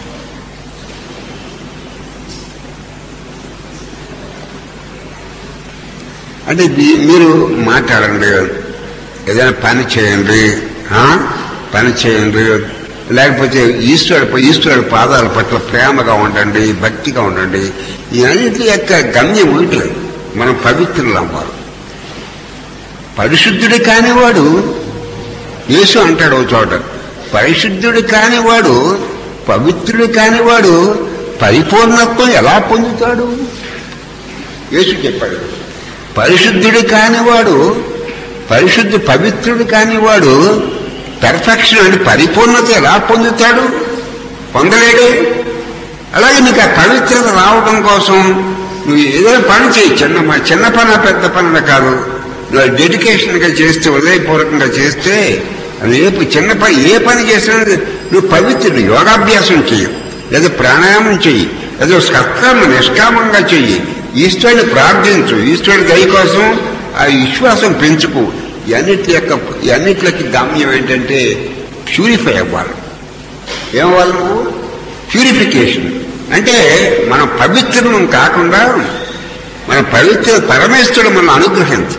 అంటే మీరు మాట్లాడండి, ఏదైనా పని చేయండి, లేకపోతే ఈశ్వరుడు పాదాల పట్ల ప్రేమగా ఉండండి, భక్తిగా ఉండండి. ఈ అన్నింటి యొక్క గమ్యం ఒకటి, మనం పవిత్రులు అవ్వాలి. పరిశుద్ధుడు కానివాడు, యేసు అంటాడు ఒక చోట, పరిశుద్ధుడు కానివాడు, పవిత్రుడు కానివాడు పరిపూర్ణత్వం ఎలా పొందుతాడు? యేసు చెప్పాడు. పరిశుద్ధుడు కానివాడు, పవిత్రుడు కానివాడు పెర్ఫెక్షన్ అంటే పరిపూర్ణత ఎలా పొందుతాడు? పొందలేడు. అలాగే నీకు ఆ పవిత్రత రావడం కోసం నువ్వు ఏదైనా పని చేయి. చిన్న పని పెద్ద పని కాదు, నువ్వు డెడికేషన్గా చేస్తే, హృదయపూర్వకంగా చేస్తే, చిన్న పని ఏ పని చేసినా నువ్వు పవిత్రుడు. యోగాభ్యాసం చెయ్యి, లేదా ప్రాణాయామం చెయ్యి, లేదా సత్కర్మ నిష్కామంగా చెయ్యి, ఈశ్వరుని ప్రార్థించు, ఈశ్వరుడి దయ కోసం ఆ విశ్వాసం పెంచుకో. ఇవన్నిట్లకి గమ్యం ఏంటంటే ప్యూరిఫై అవ్వాలి. ఏమవ్వాలి నువ్వు? ప్యూరిఫికేషన్ అంటే మనం పవిత్రం కాకుండా మన పరమేశ్వరుడు మనం అనుగ్రహించాలి.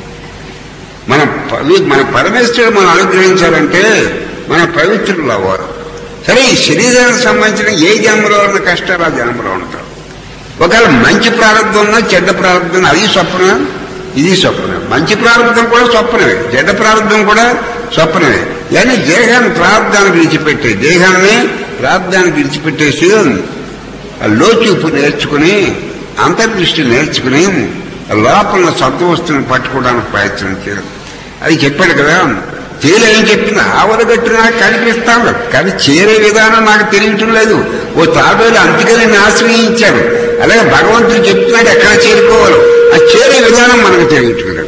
మన పరమేశ్వరుడు మనం అనుగ్రహించాలంటే మన పవిత్రులు అవ్వాలి. సరే, ఈ శరీరానికి సంబంధించిన ఏ జన్మలో ఉన్న కష్టాలు ఆ జన్మలో ఉంటారు. ఒకవేళ మంచి ప్రారంభం ఉన్నా చెడ్డ ప్రారంభం, అది స్వప్న, ఇది స్వప్న. మంచి ప్రారంభం కూడా స్వప్నమే, చెడ్డ ప్రారంభం కూడా స్వప్నమే. కానీ దేహాన్ని ప్రారంభానికి విడిచిపెట్టేసి లోచూపు నేర్చుకుని, అంతర్దృష్టి నేర్చుకుని లోపల సత్వస్తుని పట్టుకోవడానికి ప్రయత్నం చేయాలి. అది చెప్పాడు కదా, తేలి ఏం చెప్పింది? ఆవరగట్టు నాకు కనిపిస్తాను, కానీ చేరే విధానం నాకు తెలియటం లేదు. ఓ తాబేలు అందుకని ఆశ్రయించాడు. అలాగే భగవంతుడు చెప్తున్నాడు ఎక్కడ చేరుకోవాలి, ఆ చేరే విధానం మనకు తెలియటం లేదు.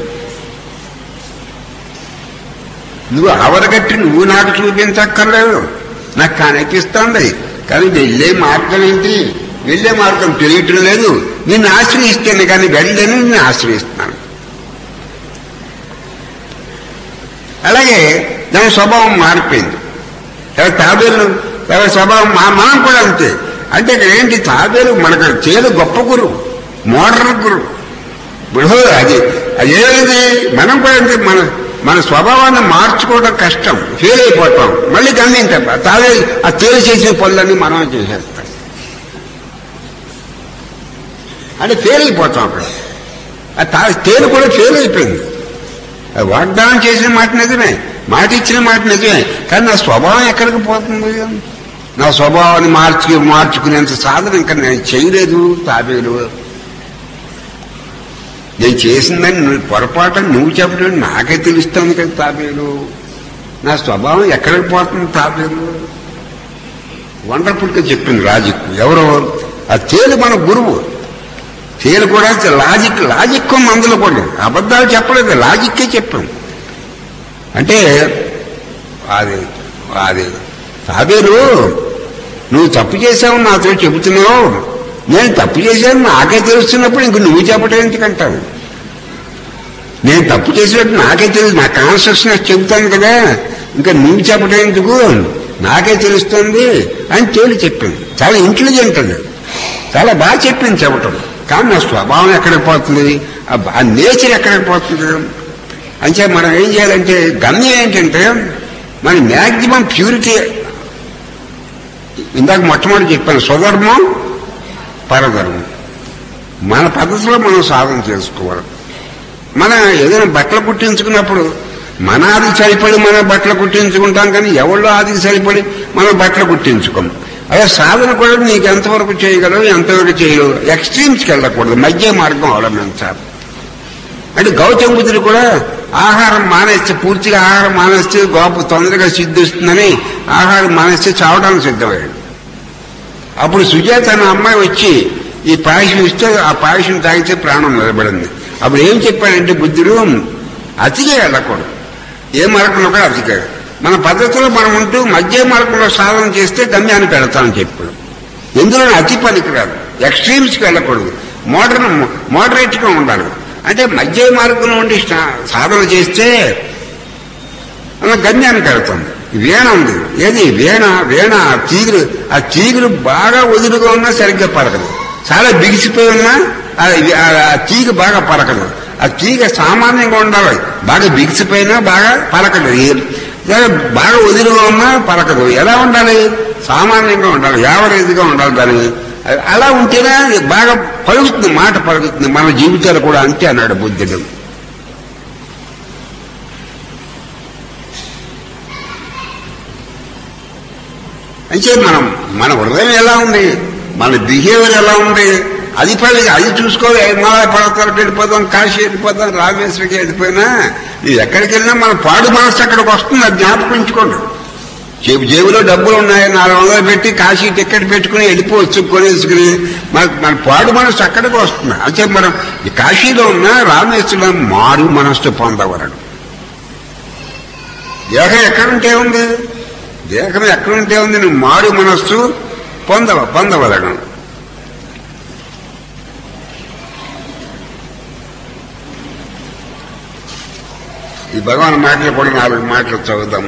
నువ్వు ఆవరగట్టి నువ్వు నాకు చూపించక్కర్లేదు, నాకు కనిపిస్తుంది, కానీ వెళ్ళే మార్గం ఏంటి? వెళ్ళే మార్గం తెలియటం లేదు. నిన్ను ఆశ్రయిస్తాను, కానీ వెళ్ళని నిన్ను ఆశ్రయిస్తున్నాను. అలాగే దాని స్వభావం మారిపోయింది. తాబేలు స్వభావం మనం కూడా అంతే. అంటే ఇక్కడ ఏంటి? తాబేలు మనకు చేదు గొప్ప గురువు, మోడర్న్ గురువు. ఇప్పుడు అదేది మనం కూడా అంతే. మన స్వభావాన్ని మార్చుకోవడం కష్టం, ఫెయిల్ అయిపోతాం. మళ్ళీ గమనించాం తాబేలు ఆ తేలి చేసిన పనులన్నీ మనం చేసేస్తాం అంటే ఫెయిల్ అయిపోతాం. అక్కడ ఆ తేలు కూడా ఫెయిల్ అయిపోయింది. వాగ్దానం చేసిన మాట నిజమే, మాట ఇచ్చిన మాట నిజమే, కానీ నా స్వభావం ఎక్కడికి పోతుంది? నా స్వభావాన్ని మార్చుకునేంత సాధన ఇంకా నేను చేయలేదు. తాబేలు నేను చేసిందని పొరపాటు నువ్వు చెప్పడం నాకే తెలుస్తుంది కదా. తాబేలు నా స్వభావం ఎక్కడికి పోతుంది? తాబేలు వండర్ఫుల్గా చెప్పింది లాజిక్. ఎవరో ఆ తేలు మన గురువు. తేలు కూడా లాజిక్ మందులు కూడా అబద్ధాలు చెప్పలేదు, లాజిక్కే చెప్పాం. అంటే అది తాబేలు నువ్వు తప్పు చేశావు నాతో చెబుతున్నావు, నేను తప్పు చేశాను నాకే తెలుస్తున్నప్పుడు ఇంక నువ్వు చెప్పడం ఎందుకంటావు? నేను తప్పు చేసినట్టు నాకే తెలుసు, నా కాన్షియస్నెస్ చెబుతాను కదా, ఇంకా నువ్వు చెప్పడం ఎందుకు, నాకే తెలుస్తుంది అని తేలి చెప్పింది. చాలా ఇంటెలిజెంట్ అది, చాలా బాగా చెప్పింది చెప్పటం. కానీ నా స్వభావం ఎక్కడికి పోతుంది, ఆ నేచర్ ఎక్కడికి పోతుంది? అంటే మనం ఏం చేయాలంటే గమ్యం ఏంటంటే మన మ్యాక్సిమం ప్యూరిటీ. ఇందాక మొట్టమొదటి చెప్పాను, స్వధర్మం పరధర్మం. మన పద్ధతిలో మనం సాధన చేసుకోవాలి. మనం ఏదైనా బట్టలు కుట్టించుకున్నప్పుడు మన ఆదికి సరిపడి మనం బట్టలు కుట్టించుకుంటాం, కానీ ఎవరో ఆదికి సరిపడి మనం బట్టలు కుట్టించుకోం. అదే సాధన కూడా నీకు ఎంతవరకు చేయగలవు, ఎంతవరకు చేయగలవు, ఎక్స్ట్రీమ్స్కి వెళ్ళకూడదు, మధ్య మార్గం అవలంబించాలి. అంటే గౌతమ బుద్ధుడు కూడా ఆహారం మానేస్తే, పూర్తిగా ఆహారం మానేస్తే గొప్ప తొందరగా సిద్ధిస్తుందని ఆహారం మానేస్తే చావడానికి సిద్ధమయ్యాడు. అప్పుడు సుజాత అనే అమ్మాయి వచ్చి ఈ పాయసం ఇస్తే ఆ పాయసం తాగితే ప్రాణం నిలబడింది. అప్పుడు ఏం చెప్పాడంటే బుద్ధుడు, అతిగా వెళ్ళకూడదు, ఏ మార్గంలో కూడా అతిగా. మన పద్ధతిలో మనం ఉంటూ మధ్య మార్గంలో సాధన చేస్తే గమ్యాన్ని పెడతామని చెప్పాడు. ఎందులో అతి పనికిరాదు, ఎక్స్ట్రీమ్స్కి వెళ్ళకూడదు, మోడరేట్గా ఉండాలి. అంటే మధ్య మార్గంలో ఉండి సాధన చేస్తే మనం గమ్యాన్ని పెడతాం. వీణ ఉంది, ఏది వీణ ఆ తీగులు బాగా వదులుగా ఉన్నా సరిగ్గా పలకదు, చాలా బిగిసిపోయి ఉన్నా ఆ తీగ బాగా పలకదు. ఆ తీగ సామాన్యంగా ఉండాలి, బాగా బిగిసిపోయినా బాగా పలకదు. బాగా వదిలిగా ఉన్నా పలకదు. ఎలా ఉండాలి? సామాన్యంగా ఉండాలి, యావరేజ్గా ఉండాలి. దాన్ని అలా ఉంటేనే బాగా పలుకుతుంది, మాట పలుకుతుంది. మన జీవితాలు కూడా అంతే అన్నాడు బుద్ధుడు. అంటే మన హృదయం ఎలా ఉంది, మన బిహేవియర్ ఎలా ఉంది, అది చూసుకోవాలి. హిమాలయ పర్వతాలకు వెళ్ళిపోదాం, కాశీ వెళ్ళిపోదాం, రామేశ్వరికి వెళ్ళిపోయినా ఇది ఎక్కడికి వెళ్ళినా మన పాడు మనసు అక్కడికి వస్తుంది. అది జ్ఞాపకించుకోండి. జేబులో డబ్బులు ఉన్నాయి, 400 పెట్టి కాశీ టికెట్ పెట్టుకుని వెళ్ళిపోవచ్చు కొనేసుకుని. మన పాడు మనసు అక్కడికి వస్తుంది. అంటే మనం కాశీలో ఉన్న రామేశ్వరంలో మారు మనస్సు పొందవరడు. దేహం ఎక్కడుంటే ఉంది, దేహం ఎక్కడుంటే ఉంది, నువ్వు మారు మనస్సు పొందవలను. ఈ భగవాన్ మాటలు కూడా 4 మాటలు చదువుతాం.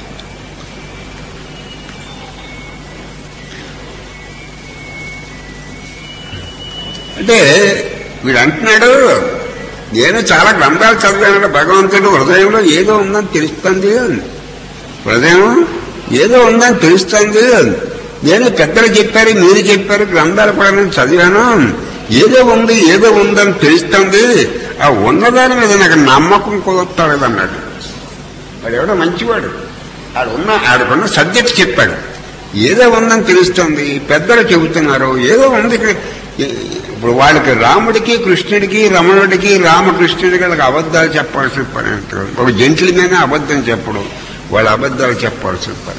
అంటే వీడు అంటున్నాడు, నేను చాలా గ్రంథాలు చదివాను, భగవంతుడు హృదయంలో ఏదో ఉందని తెలుస్తుంది, హృదయం ఏదో ఉందని తెలుస్తుంది. నేను పెద్దలు చెప్పారు, మీరు చెప్పారు, గ్రంథాలు కూడా నేను చదివాను, ఏదో ఉందని తెలుస్తుంది. ఆ ఉన్నదాని మీద నాకు నమ్మకం కుదరలేదు అన్నాడు. వాడు ఎవడో మంచివాడు, ఆడుకున్న సబ్జెక్ట్ చెప్పాడు. ఏదో ఉందని తెలుస్తుంది, పెద్దలు చెబుతున్నారు, ఏదో ఉంది. ఇప్పుడు వాళ్ళకి రాముడికి, కృష్ణుడికి, రమణుడికి, రామకృష్ణుడికి వాళ్ళకి అబద్ధాలు చెప్పాల్సిన పని అంటారు. ఒక జంట్లమైన అబద్ధం చెప్పడు, వాళ్ళ అబద్ధాలు చెప్పాల్సిన పని.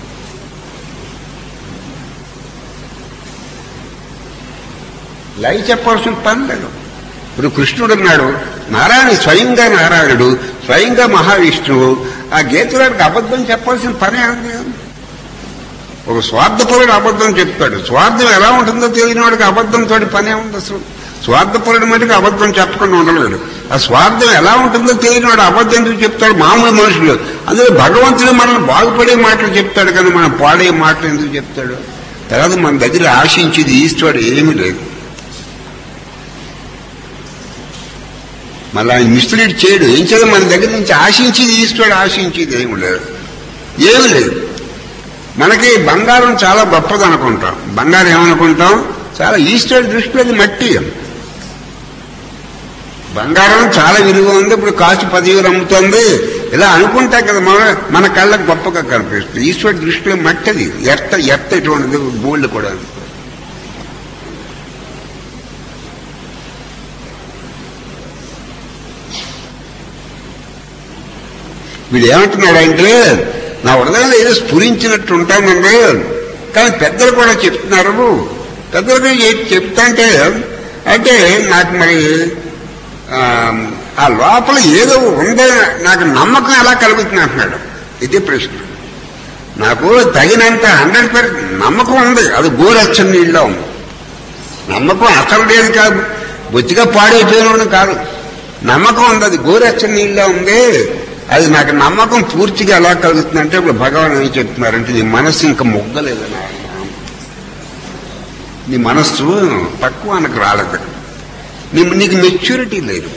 లై చెప్పాల్సిన పని లేదు. ఇప్పుడు కృష్ణుడు ఉన్నాడు, స్వయంగా నారాయణుడు, స్వయంగా మహావిష్ణువు. ఆ గీతలాడికి అబద్ధం చెప్పాల్సిన పని ఏమిటి? ఒక స్వార్థపరుడు అబద్ధం చెప్తాడు. స్వార్థం ఎలా ఉంటుందో తెలియని వాడికి అబద్ధంతో పనే ఉంది. అసలు స్వార్థపరుడు మటుకు అబద్ధం చెప్పకుండా ఉండలేడు. ఆ స్వార్థం ఎలా ఉంటుందో తెలియని వాడు అబద్ధం ఎందుకు చెప్తాడు? మామూలు మనుషులు. అందులో భగవంతుడు మనల్ని బాగుపడే మాటలు చెప్తాడు, కానీ మనం పాడే మాటలు ఎందుకు చెప్తాడు? తర్వాత మన దగ్గర ఆశించేది ఈశ్వరుడు ఏమీ లేదు. మళ్ళీ ఆయన మిస్లీడ్ చేయడు. ఏం చేయదు, మన దగ్గర నుంచి ఆశించేది ఈశ్వరుడు ఆశించేది ఏమి లేదు. మనకి బంగారం చాలా గొప్పది అనుకుంటాం. బంగారం ఏమనుకుంటాం? చాలా ఈశ్వరుడి దృష్టిలో అది మట్టి. బంగారం చాలా విలువ ఉంది, ఇప్పుడు కాస్ట్ 10,000 అమ్ముతుంది, ఇలా అనుకుంటాం కదా. మన కళ్ళకు గొప్పగా కనిపిస్తుంది. ఈశ్వరుడి దృష్టిలో మట్టిది, ఎర్త ఎటువంటిది, గోల్డ్ కూడా. వీడు ఏమంటున్నాడంటే, నా హృదయంలో ఏదో స్ఫురించినట్టు ఉంటానండి, కానీ పెద్దలు కూడా చెప్తున్నారు. పెద్దలు చెప్తాంటే అంటే నాకు మరి ఆ లోపల ఏదో ఉందే నాకు నమ్మకం ఎలా కలుగుతుంది అంటున్నాడు. ఇదే ప్రశ్న. నాకు తగినంత 100% నమ్మకం ఉంది. అది గోరచ్చని నీళ్ళలో ఉంది. నమ్మకం అసలు లేదు కాదు, బొత్తిగా పాడైపోయిన కాదు. నమ్మకం ఉంది, అది గోరచ్చని నీళ్ళలో ఉంది. అది నాకు నమ్మకం పూర్తిగా ఎలా కలుగుతుందంటే, ఇప్పుడు భగవాన్ ఏం చెప్తున్నారంటే, నీ మనస్సు ఇంకా మొగ్గలేదని. నీ మనస్సు పక్వానికి రాలేదు, నీకు మెచ్యూరిటీ లేదు,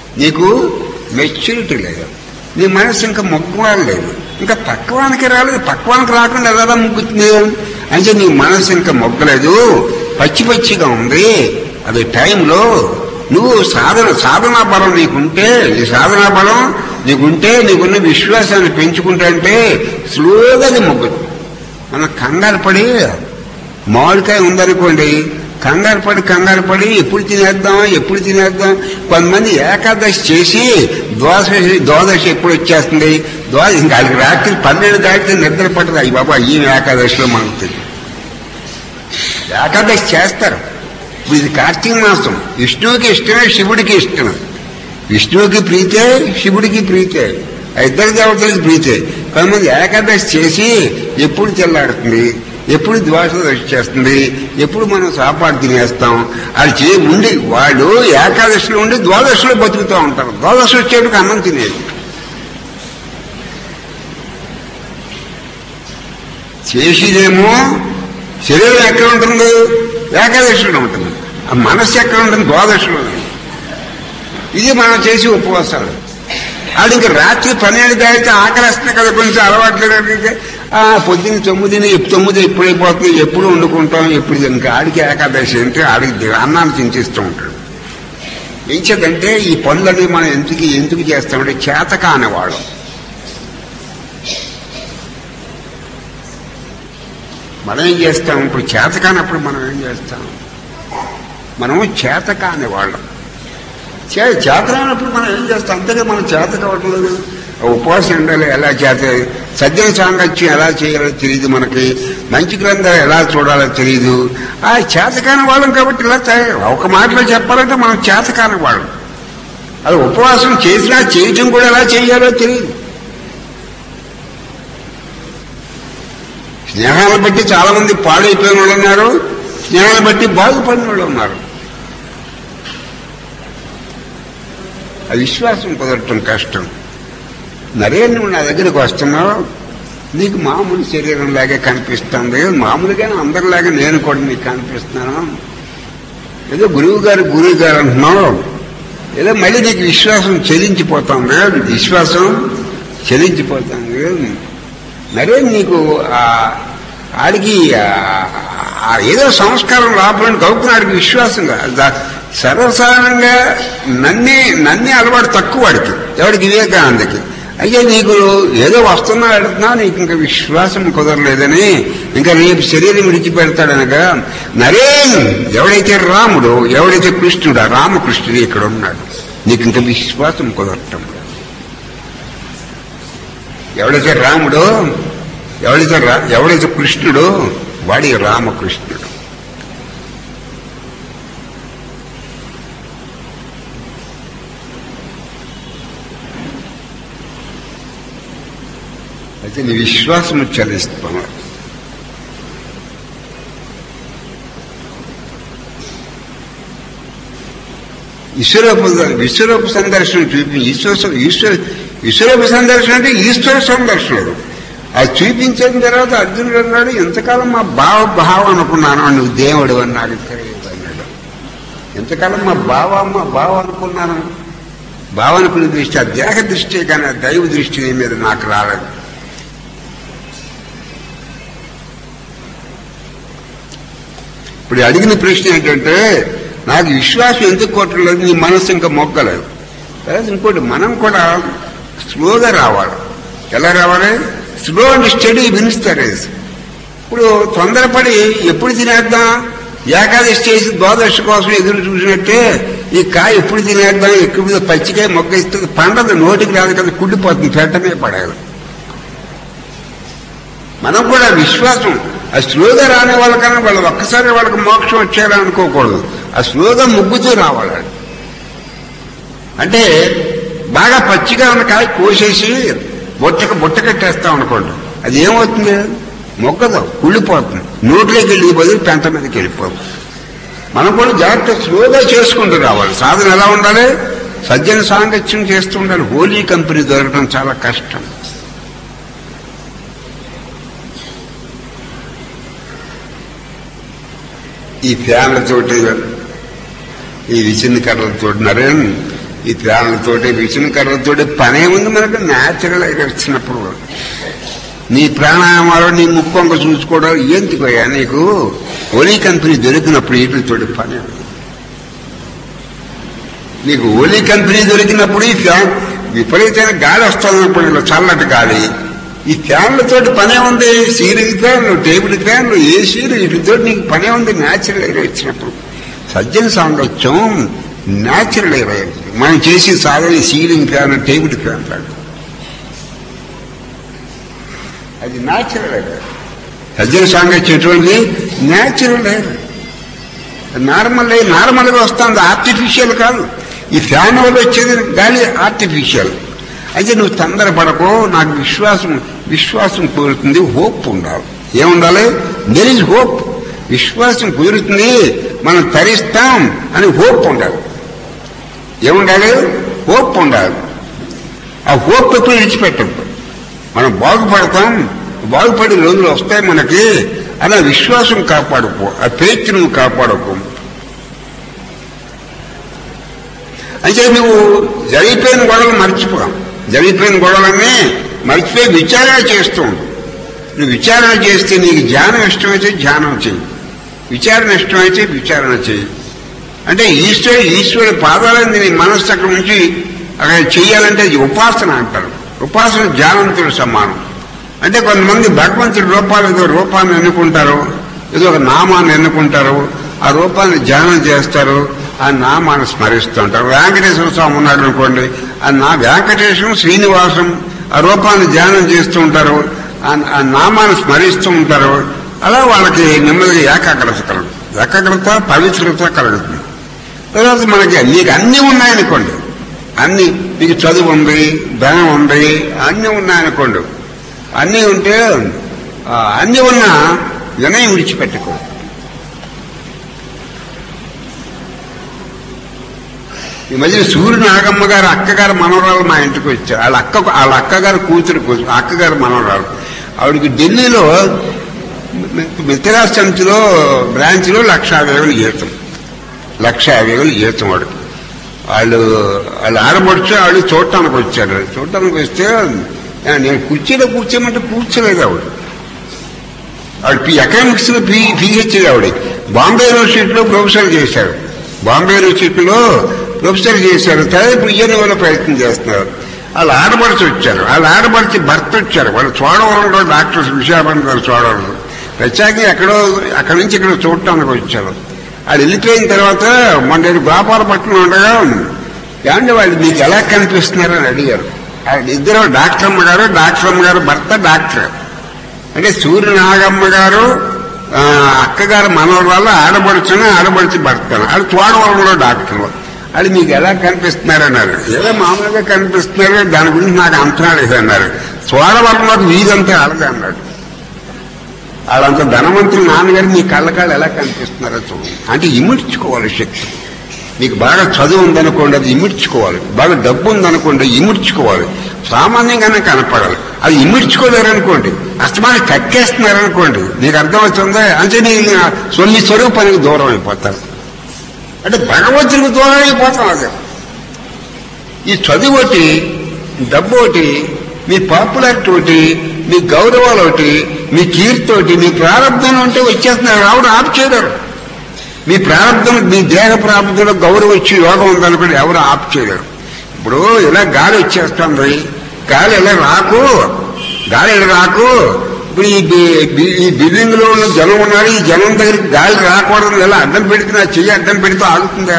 నీ మనస్సు ఇంకా మొగ్గలేదు, ఇంకా పక్వానికి రాలేదు. పక్వానికి రాకుండా ఎలా ముగ్గుతుంది అంటే, నీ మనస్సు ఇంకా మొగ్గలేదు, పచ్చిగా ఉంది. అది టైంలో నువ్వు సాధనా బలం నీకుంటే, నీ సాధనా బలం నీకుంటే, నీకున్న విశ్వాసాన్ని పెంచుకుంటే స్లోగా అది మొగ్గుతుంది. మనం కంగారు పడి, మామిడికాయ ఉందనుకోండి, కంగారు పడి ఎప్పుడు తినేద్దాం. కొంతమంది ఏకాదశి చేసి ద్వాదశి ఎప్పుడు వచ్చేస్తుంది, ఇంకా అది రాత్రి 12 దాటితే నిద్ర పట్టదు. అయ్యి బాబా, ఈ ఏకాదశిలో మనకు ఏకాదశి చేస్తారు. ఇప్పుడు ఇది కార్తీక మాసం, విష్ణువుకి ఇష్టమే, శివుడికి ఇష్టమే. విష్ణువుకి ప్రీతే, శివుడికి ప్రీతే, ఆ ఇద్దరు దేవతలకి ప్రీతే. కొంతమంది ఏకాదశి చేసి ఎప్పుడు తెల్లాడుతుంది, ఎప్పుడు ద్వాదశి చేస్తుంది, ఎప్పుడు మనం సాపాటు తినేస్తాం, అది ఉండి వాళ్ళు ఏకాదశిలో ఉండి ద్వాదశిలో బతుకుతూ ఉంటారు. ద్వాదశి వచ్చేటికి అన్నం తినేది. చేసేదేమో శరీరం ఎక్కడ ఉంటుంది? ఏకాదశిలో ఉంటుంది. ఆ మనస్సు ఎక్కడ ఉంటుంది? ద్వాదశిలో. ఇది మనం చేసే ఉపవాసాలు. ఆడు ఇంకా రాత్రి 12 దాటితే ఆకలిస్తుంది కదా, కొంచెం అలవాట్లేదు. పొద్దున్న 9 ఎప్పుడైపోతుంది, ఎప్పుడు వండుకుంటాం, ఎప్పుడు ఇంకా ఆడికి ఏకాదశి అంటే ఆడికి అన్నాన్ని చింతిస్తూ ఉంటాడు. ఎంచేదంటే ఈ పనులని మనం ఎందుకు చేస్తామంటే చేతక అనేవాడు. మనం ఏం చేస్తాం ఇప్పుడు? చేతకానప్పుడు మనం ఏం చేస్తాం? మనము చేతక అనేవాళ్ళం. చేతనప్పుడు మనం ఏం చేస్తాం? అంతగా మనం చేత కావట్లేదు. ఉపవాసం ఉండాలి ఎలా చేత, సజ్జన సాంగత్యం ఎలా చేయాలో తెలియదు మనకి, మంచి గ్రంథాలు ఎలా చూడాలో తెలియదు. ఆ చేతకాని వాళ్ళం కాబట్టి ఇలా ఒక మాటలో చెప్పాలంటే మనం చేతకాని వాళ్ళం. అది ఉపవాసం చేసినా చేయటం కూడా ఎలా చేయాలో తెలియదు. స్నేహాలను బట్టి చాలా మంది పాడైపోయిన వాళ్ళు ఉన్నారు, స్నేహాలను బట్టి బాగుపడిన వాళ్ళు ఉన్నారు. ఆ విశ్వాసం కుదరటం కష్టం. నరేంద్ర నువ్వు నా దగ్గరికి వస్తున్నావు, నీకు మామూలు శరీరం లాగే కనిపిస్తుంది, మామూలుగానే అందరిలాగా నేను కూడా నీకు కనిపిస్తున్నాను, ఏదో గురువు గారు అంటున్నావు, ఏదో మళ్ళీ నీకు విశ్వాసం చెల్లించిపోతుంది. నరేంద్ర నీకు ఆడికి ఏదో సంస్కారం లోపలని కలుపుతున్నాడికి విశ్వాసం కాదు. సర్వసాధారణంగా నన్నే అలవాటు తక్కువ వాడికి, ఎవడికి వివేకానందకి. అయ్యే నీకు ఏదో వస్తున్నా అడుగుతున్నావు, నీకు ఇంకా విశ్వాసం కుదరలేదని, ఇంకా రేపు శరీరం విడిచిపెడతాడనగా నరేన్ ఎవడైతే రాముడు, ఎవడైతే కృష్ణుడు, రామకృష్ణుడు ఇక్కడ ఉన్నాడు, నీకు ఇంకా విశ్వాసం కుదరటం. ఎవడైతే రాముడో, ఎవడైతే కృష్ణుడో వాడి రామకృష్ణుడు. అయితే నీ విశ్వాసం చలిస్తున్నావు. విశ్వరూప సందర్శనం విశ్వరూప సందర్శనం అంటే ఈశ్వర సందర్శనం. అది చూపించిన తర్వాత అర్జునుడు అన్నాడు, ఎంతకాలం మా భావ అనుకున్నాను, నువ్వు దేవుడు అని నాకు తెలియదు అన్నాడు. ఎంతకాలం మా బావ అనుకున్నాను. భావ అనుకునే దృష్టి ఆ దేహ దృష్టి కానీ ఆ దైవ దృష్టి నీ మీద నాకు రాలేదు. ఇప్పుడు అడిగిన ప్రశ్న ఏంటంటే, నాకు విశ్వాసం ఎందుకు కొట్టలేదు, నీ మనస్సు ఇంకా మొక్కలేదు. తర్వాత ఇంకోటి, మనం కూడా స్లోగా రావాలి. ఎలా రావాలి? Slow and steady wins the race. ఇప్పుడు తొందరపడి ఎప్పుడు తినేద్దాం, ఏకాదశి చేసి ద్వాదశి కోసం ఎదురు చూసినట్టే ఈ కాయ ఎప్పుడు తినేద్దాం, ఎక్కువ పచ్చికాయ మొక్క ఇస్తుంది, పండదు, నోటికి రాదు కదా, కుళ్ళిపోతుంది, పెట్టమే పడాలి. మనం కూడా విశ్వాసం ఆ స్లోగా రాని వాళ్ళకన్నా వాళ్ళు ఒక్కసారి వాళ్ళకి మోక్షం వచ్చారనుకోకూడదు, ఆ స్లోగా ముగ్గుతూ రావాలి. అంటే బాగా పచ్చిగా ఉన్న కాయ కోసేసి బుట్ట కట్టేస్తాం అనుకోండి, అది ఏమవుతుంది? మొక్కదు, కుళ్ళిపోతుంది, నోట్లోకి వెళ్ళి బదులు పెంట మీదకి వెళ్ళిపోతుంది. మనం కూడా జాగ్రత్త స్లోగా చేసుకుంటూ రావాలి. సాధన ఎలా ఉండాలి? సజ్జన సాంగత్యం చేస్తూ ఉండాలి. హోలీ కంపెనీ దొరకడం చాలా కష్టం. ఈ ఫ్యాన్లతోటి, ఈ విచిన్న కర్రలతోటి నరేన్, ఈ ఫ్యాన్లతోటి విచిన్న కర్రలతోటి పనే ఉంది మనకు. న్యాచురల్ గా వచ్చినప్పుడు నీ ప్రాణాయామాలు, నీ ముక్కొంగ చూసుకోవడం ఎందుకోయా నీకు? ఓలీ కంపెనీ దొరికినప్పుడు వీటితోటి పని. నీకు ఓలీ కంపెనీ దొరికినప్పుడు ఈ ఫ్యాన్ విపరీతమైన గాలి వస్తున్నప్పుడు, ఇలా చల్లటి గాలి, ఈ ఫ్యాన్లతోటి పనే ఉంది. సీలింగ్ ఫ్యాన్లు, టేబుల్ ఫ్యాన్లు, ఏసీలు, వీటితో నీకు పనే ఉంది. న్యాచురల్ ఎయిర్ వచ్చినప్పుడు సజ్జన సాంగత్యం న్యాచురల్ ఎయిర్. మనం చేసి సాధన సీలింగ్ ఫ్యాన్, టేబుల్ ఫ్యాన్ లాగా, అది న్యాచురల్ ఎయిర్. సజ్జన సాంగత్యం ఎటువంటి న్యాచురల్ ఎయిర్, నార్మల్ ఎయిర్. నార్మల్గా వస్తుంది, ఆర్టిఫిషియల్ కాదు. ఈ ఫ్యాన్ వల్ల వచ్చేది గాలి ఆర్టిఫిషియల్. అయితే నువ్వు తొందరపడకో, నాకు విశ్వాసం కుదురుతుంది, హోప్ ఉండాలి. ఏముండాలి? There is hope. విశ్వాసం కుదురుతుంది, మనం తరిస్తాం అని హోప్ ఉండాలి. ఏముండాలి? హోప్ ఉండాలి. ఆ హోప్ ఎప్పుడు విడిచిపెట్టద్దు. మనం బాగుపడతాం, బాగుపడే రోజులు వస్తాయి మనకి, అలా విశ్వాసం కాపాడుకో, ఆ ప్రయత్నం కాపాడుకో. అయితే నువ్వు జరిగిపోయిన గొడవలు మర్చిపోయాం. జరిగిపోయిన గొడవలన్నీ మర్చిపోయి విచారణ చేస్తూ ఉండు. నువ్వు విచారణ చేస్తే నీకు ధ్యానం ఇష్టమైతే ధ్యానం చెయ్యి, విచారణ ఇష్టమైతే విచారణ చెయ్యి. అంటే ఈశ్వరుడి పాదాలని నీ మనస్సు అక్కడ నుంచి అక్కడ చెయ్యాలంటే అది ఉపాసన అంటారు. ఉపాసన ధ్యానంతో సమానం. అంటే కొంతమంది భగవంతుడి రూపాన్ని ఎన్నుకుంటారు, ఏదో ఒక నామాన్ని ఎన్నుకుంటారు, ఆ రూపాన్ని ధ్యానం చేస్తారు, ఆ నామాన్ని స్మరిస్తూ ఉంటారు. వెంకటేశ్వర స్వామి ఉన్నాడు అనుకోండి, వెంకటేశ్వరం శ్రీనివాసం ఆ రూపాన్ని ధ్యానం చేస్తూ ఉంటారు, ఆ నామాన్ని స్మరిస్తూ ఉంటారు. అలా వాళ్ళకి నెమ్మదిగా ఏకాగ్రత పవిత్రత కలుగుతుంది. తర్వాత మనకి నీకు అన్నీ ఉన్నాయనుకోండి, అన్ని మీకు చదువు ఉంది, ధనం ఉంది, అన్నీ ఉన్నాయనుకోండి, అన్నీ ఉంటే అన్నీ ఉన్నా వినయం విడిచిపెట్టుకో. ఈ మధ్య సూర్య నాగమ్మ గారు అక్కగారు మనవరాలు మా ఇంటికి వచ్చారు. వాళ్ళ అక్కగారు కూతురు అక్కగారు మనవరాలు. ఆవిడికి ఢిల్లీలో మిత్రా సమితిలో బ్రాంచ్లో 1,50,000 జీతం, 1,50,000 జీతం వాడికి. వాళ్ళు ఆడబడుచు వాళ్ళు చూడటానికి వచ్చారు. చూడటానికి వస్తే నేను కుర్చీలో కూర్చోమంటే కూర్చోలేదు ఆవిడ. ఎకనామిక్స్ లో పిహెచ్డీ ఆవిడ. బాంబే యూనివర్సిటీలో ప్రొఫెసర్ చేశారు. బాంబే యూనివర్సిటీలో ప్రొఫెసర్ చేశారు. తర్వాత ఇయ్యని ప్రయత్నం చేస్తున్నారు. వాళ్ళు ఆడబడిచి వచ్చారు. వాళ్ళు ఆడబడిచి భర్త వచ్చారు. వాళ్ళు చూడవరంలో డాక్టర్స్ విశాఖపట్నం గారు చూడవరం ప్రత్యేకంగా అక్కడి నుంచి ఇక్కడ చూడటానికి వచ్చారు. వాళ్ళు వెళ్ళిపోయిన తర్వాత మొన్న గోపాలపట్నం ఉండగా ఏమంటే వాళ్ళు మీకు ఎలా కనిపిస్తున్నారని అడిగారు. ఇద్దరు డాక్టరమ్మ గారు భర్త డాక్టర్. అంటే సూర్యనాగమ్మ గారు అక్కగారు మనవరాలు ఆడబడిచి భర్తను. వాళ్ళు తోడవరంలో డాక్టర్లు. అది మీకు ఎలా కనిపిస్తున్నారన్నారు. ఏదో మామూలుగా కనిపిస్తున్నారు, దాని గురించి నాకు అంచనా లేదన్నారు. తోడవరంలోకి వీధంతా అలాగే అన్నాడు. వాళ్ళంత ధనవంతులు నాన్నగారు మీ కళ్ళకాళ్ళు ఎలా కనిపిస్తున్నారో చూడండి. అంటే ఇముడ్చుకోవాలి శక్తి. మీకు బాగా చదువు ఉందనుకోండి, అది ఇముడ్చుకోవాలి. బాగా డబ్బు ఉందనుకోండి, ఇముడ్చుకోవాలి. సామాన్యంగానే కనపడాలి. అది ఇముడ్చుకోలేరనుకోండి, అస్తమానం కక్కేస్తున్నారనుకోండి, నీకు అర్థమవుతుందా? అంటే నీ స్వరూపానికి దూరం అయిపోతారు. అంటే భగవంతుడికి దూరం అయిపోతాం. అదే ఈ చదువు ఒకటి, డబ్బు ఒకటి, మీ పాపులారిటీ ఒకటి, మీ గౌరవాలు ఒకటి, మీ కీర్తి ఒకటి, మీ ప్రారంభం ఉంటే వచ్చేస్తున్నారు. రావడం ఆపు చేయలేరు. మీ ప్రారంభం, మీ దేహ ప్రారంభంలో గౌరవం వచ్చి యోగం ఉందనుకోండి, ఎవరు ఆపు చేయలేరు. ఇప్పుడు ఇలా గాలి వచ్చేస్తుంది, గాలి ఇలా రాకు. ఇప్పుడు ఈ బిల్డింగ్ లో ఉన్న జనం ఉన్నారు, ఈ జనం దగ్గరికి గాలి రాకూడదు. ఇలా అడ్డం పెడితే నా చెయ్యి అడ్డం పెడితే ఆగుతుందా?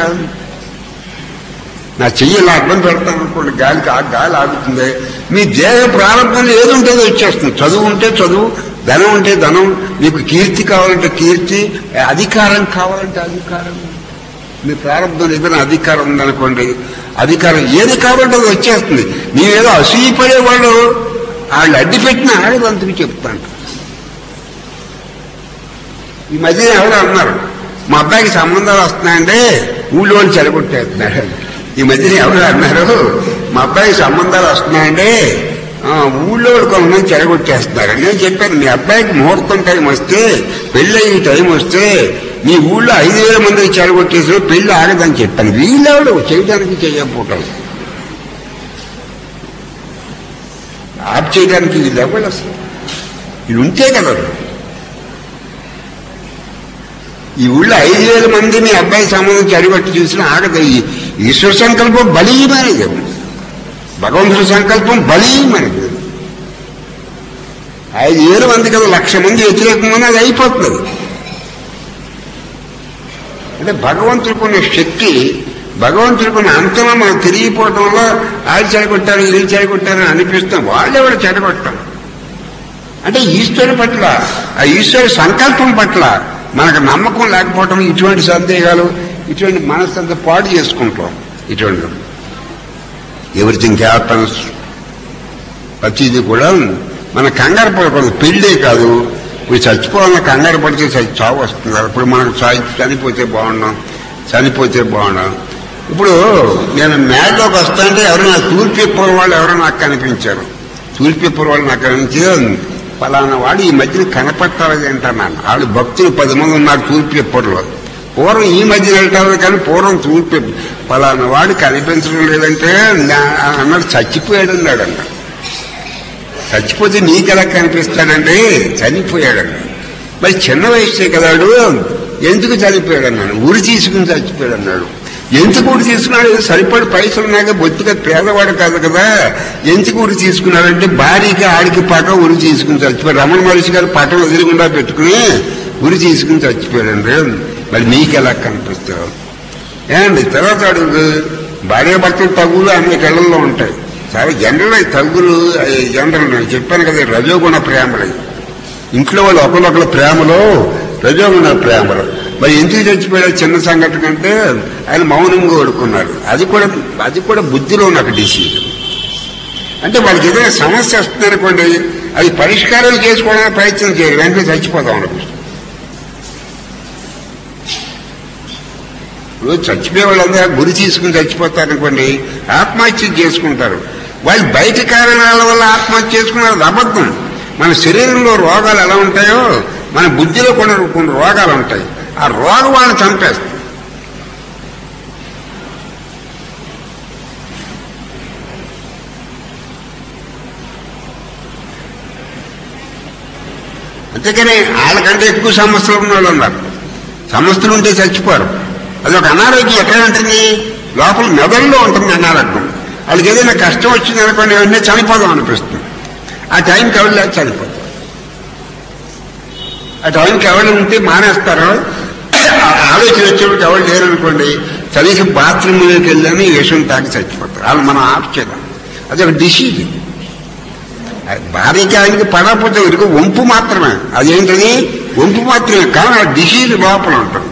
నా చెయ్యి ఇలా అడ్డం పెడతాను అనుకోండి, గాలి ఆగుతుంది. మీ దేహ ప్రారంభంలో ఏది ఉంటుందో వచ్చేస్తుంది. చదువు ఉంటే చదువు, ధనం ఉంటే ధనం, మీకు కీర్తి కావాలంటే కీర్తి, అధికారం కావాలంటే అధికారం. మీ ప్రారంభంలో ఏదైనా అధికారం ఉందనుకోండి, అధికారం ఏది కావాలంటే అది వచ్చేస్తుంది. నీవేదో అసూయపడేవాళ్ళు వాళ్ళు అడ్డు పెట్టిన ఆడదంతకు చెప్తాను. ఈ మధ్య ఎవరు అన్నారు, మా అబ్బాయికి సంబంధాలు వస్తున్నాయంటే ఊళ్ళో వాళ్ళు చెడగొట్టేస్తున్నారు. ఈ మధ్య ఎవరు అన్నారు, మా అబ్బాయికి సంబంధాలు వస్తున్నాయంటే ఊళ్ళో కొంతమంది చెడగొట్టేస్తున్నారు. నేను చెప్పాను, మీ అబ్బాయికి ముహూర్తం టైం వస్తే, పెళ్ళి అయ్యే టైం వస్తే మీ ఊళ్ళో 5,000 మందికి చెడగొట్టేసి పెళ్లి ఆగదని చెప్పాను. వీళ్ళెవడు చేయడానికి చేయకపోవటం, ఆప్ చేయడానికి వీళ్ళు ఎవరు అసలు? వీళ్ళు ఉంటే కదా. ఈ ఊళ్ళో 5,000 మంది మీ అబ్బాయి సంబంధం చెడగొట్టి చూసినా ఆగదు. ఈశ్వర సంకల్పం బలీయమైనది, భగవంతుడి సంకల్పం బలీయమైనది. 5,000 మంది కదా, 1,00,000 మంది వ్యతిరేకంగా అది అయిపోతుంది. అంటే భగవంతుడికి ఉన్న శక్తి, భగవంతుడికి ఉన్న అంతలో మనకు తెలియపోవడంలో వాళ్ళు చెడగొట్టారు, వీళ్ళు చెడగొట్టారని అనిపిస్తాం. వాళ్ళెవరు చెడగొట్టాం అంటే ఈశ్వరుడి పట్ల, ఆ ఈశ్వరుడి సంకల్పం పట్ల మనకు నమ్మకం లేకపోవటం, ఇటువంటి సందేహాలు, ఇటువంటి మనస్సంతా పాడు చేసుకుంటాం. ఇటువంటి ఎవ్రీథింగ్ హ్యాపన్స్, ప్రతిదీ కూడా మన కంగారు పడకూడదు. పెళ్ళే కాదు, ఇప్పుడు చచ్చిపోవాలన్న కంగారు పడితే చావు వస్తున్నారు. ఇప్పుడు మనకు చనిపోతే బాగున్నాం. ఇప్పుడు నేను మేడలోకి వస్తానంటే ఎవరైనా తూర్పిప్పర్ వాళ్ళు ఎవరో నాకు కనిపించారు. తూర్పిప్పర్ వాళ్ళు నాకు కనిపించి, పలానా వాడు ఈ మధ్యన కనపట్టాలి అంటున్నాను. వాళ్ళు భక్తులు 10 మంది ఉన్నారు తూర్పిప్పర్లో. పూర్వం ఈ మధ్య వెళ్ళటం కానీ పూర్వం చూపి పలానా వాడు కనిపించడం లేదంటే అన్నాడు, చచ్చిపోయాడు అన్నాడన్న. చచ్చిపోతే నీకెలా కనిపిస్తాడండి? చనిపోయాడన్న. మరి చిన్న వయసే కదాడు, ఎందుకు చనిపోయాడు అన్నాడు. ఉరి తీసుకుని చచ్చిపోయాడు అన్నాడు. ఎందుకు ఉరి తీసుకున్నాడు? సరిపడి పైసలు ఉన్నాక బొత్తిగా పేదవాడు కాదు కదా, ఎందుకు ఉరి తీసుకున్నాడంటే భార్యకి ఆడికి పటం ఉరి తీసుకుని చచ్చిపోయాడు. రమణ మహర్షి గారు పటం ఎదురుగుండా పెట్టుకుని ఉరి తీసుకుని చచ్చిపోయాడండి. మరి నీకెలా కనిపిస్తావు ఏమండి? తర్వాత అడుగు, భార్య భర్తలు తగ్గులు అన్ని కళ్ళల్లో ఉంటాయి. చాలా జనరల్ అవి తగ్గులు, జనరల్ నేను చెప్పాను కదా, రజోగుణ ప్రేమలు. ఇంట్లో వాళ్ళు ఒకళ్ళొకళ్ళ ప్రేమలో రజోగుణ ప్రేమలు. మరి ఎందుకు చచ్చిపోయాడు? చిన్న సంఘటన కంటే ఆయన మౌనంగా ఓడుకున్నాడు. అది కూడా బుద్ధిలో నాకు డిసిజన్. అంటే వాళ్ళకి ఏదైనా సమస్య వస్తుందనుకోండి, అది పరిష్కారం చేసుకోవడానికి ప్రయత్నం చేయాలి, వెంటనే చచ్చిపోతాం అనుకుంటుంది. చచ్చిపోయే వాళ్ళందరూ గురి తీసుకుని చచ్చిపోతారనుకోండి, ఆత్మహత్య చేసుకుంటారు. వాళ్ళు బయట కారణాల వల్ల ఆత్మహత్య చేసుకున్నారు, అది అబద్ధం. మన శరీరంలో రోగాలు ఎలా ఉంటాయో మన బుద్ధిలో కొన్ని రోగాలు ఉంటాయి. ఆ రోగం వాళ్ళని చంపేస్తుంది. అంతేకాని వాళ్ళకంటే ఎక్కువ సమస్యలు ఉన్న వాళ్ళు ఉన్నారు. సమస్యలు ఉంటే చచ్చిపోరు. అదొక అనారోగ్యం ఎక్కడ ఉంటుంది? లోపల మెదడులో ఉంటుంది అనారోగ్యం. వాళ్ళకి ఏదైనా కష్టం వచ్చింది అనుకోండి, వెంటనే చనిపోదాం అనిపిస్తుంది. ఆ టైంకి ఎవరు లేదు, చనిపోతారు. ఆ టైంకి ఎవరు ఉంటే మానేస్తారు. ఆలోచన వచ్చేవాడికి ఎవరు లేరనుకోండి, చదివి బాత్రూంలోకి వెళ్ళని విషయం తాకి చచ్చిపోతారు. వాళ్ళు మనం ఆఫ్ చేద్దాం. అదొక డిసీజ్. భార్యకి ఆయనకి పడకపోతే వరకు వంపు మాత్రమే. అదేంటది? వంపు మాత్రమే, కానీ ఆ డిసీజ్ లోపల ఉంటుంది.